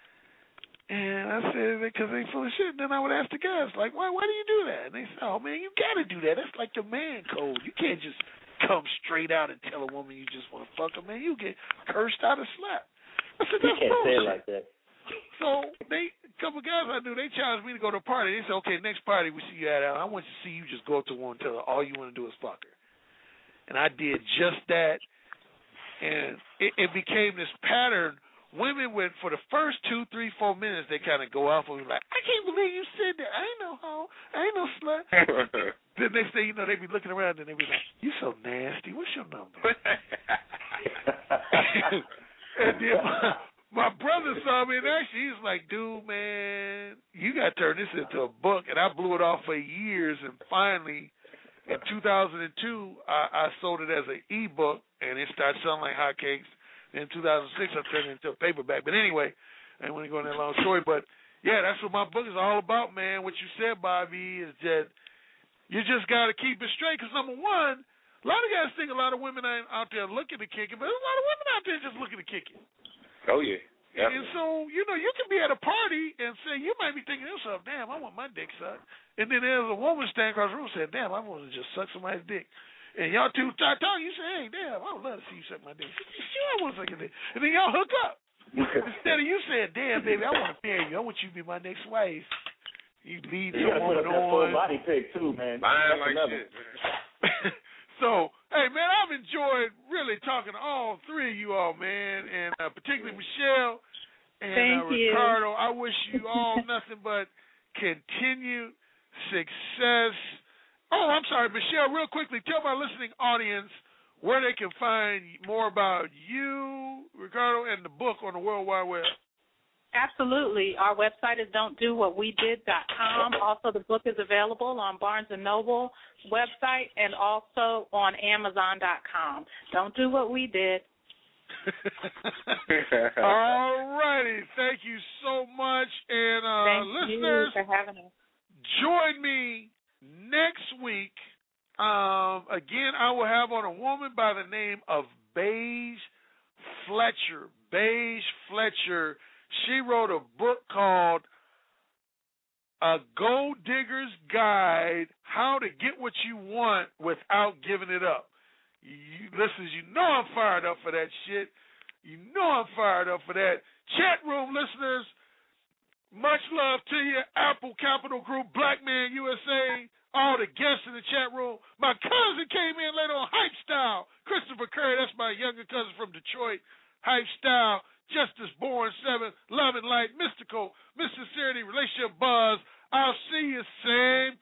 And I said, because they full of shit. And then I would ask the guys, like, why do you do that? And they said, oh, man, you got to do that. That's like the man code. You can't just come straight out and tell a woman you just want to fuck her, man. You get cursed out or slapped. I said, that's you can't bullshit. say it like that. So a couple of guys I knew, they challenged me to go to a party. They said, okay, next party we see you at, I want to see you just go up to one and tell her all you want to do is fuck her. And I did just that, and it became this pattern. Women would, for the first 2, 3, 4 minutes, they kind of go off and be like, I can't believe you said that. I ain't no hoe. I ain't no slut. The next thing you know, they be looking around and they be like, you so nasty. What's your number? And then my brother saw me, and actually he's like, dude, man, you got to turn this into a book. And I blew it off for years, and finally, in 2002, I sold it as an e-book, and it started selling like hotcakes. In 2006, I turned it into a paperback. But anyway, I don't want to go into that long story. But, yeah, that's what my book is all about, man. What you said, Bobby, is that you just got to keep it straight. Because, number one, a lot of guys think a lot of women ain't out there looking to kick it, but there's a lot of women out there just looking to kick it. Oh, yeah. Definitely. And so, you can be at a party and say, you might be thinking to yourself, damn, I want my dick sucked. And then there's a woman standing across the room saying, damn, I want to just suck somebody's dick. And y'all two start talking, you say, hey, damn, I would love to see you suck my dick. Sure, I want to suck your dick. And then y'all hook up. Instead of you saying, damn, baby, I want to marry you. I want you to be my next wife. You lead your woman on. Full body pic, too, man. Mine like shit. So, hey, man, I've enjoyed really talking to all 3 of you all, man, and particularly Michelle and Ricardo. I wish you all nothing but continued success. Oh, I'm sorry, Michelle, real quickly, tell my listening audience where they can find more about you, Ricardo, and the book on the World Wide Web. Absolutely. Our website is don'tdowhatwedid.com. Also, the book is available on Barnes & Noble website and also on Amazon.com. Don't do what we did. All righty. Thank you so much. And listeners, thank you for having us. Join me next week. Again, I will have on a woman by the name of Beige Fletcher. Beige Fletcher. She wrote a book called A Gold Digger's Guide, How to Get What You Want Without Giving It Up. Listeners, you know I'm fired up for that shit. You know I'm fired up for that. Chat room listeners, much love to you. Apple Capital Group, Black Man USA, all the guests in the chat room. My cousin came in later on, Hype Style. Christopher Curry, that's my younger cousin from Detroit. Hype Style, Justice Born 7, Love and Light, Mystical, Miss Sincerity, Relationship Buzz. I'll see you same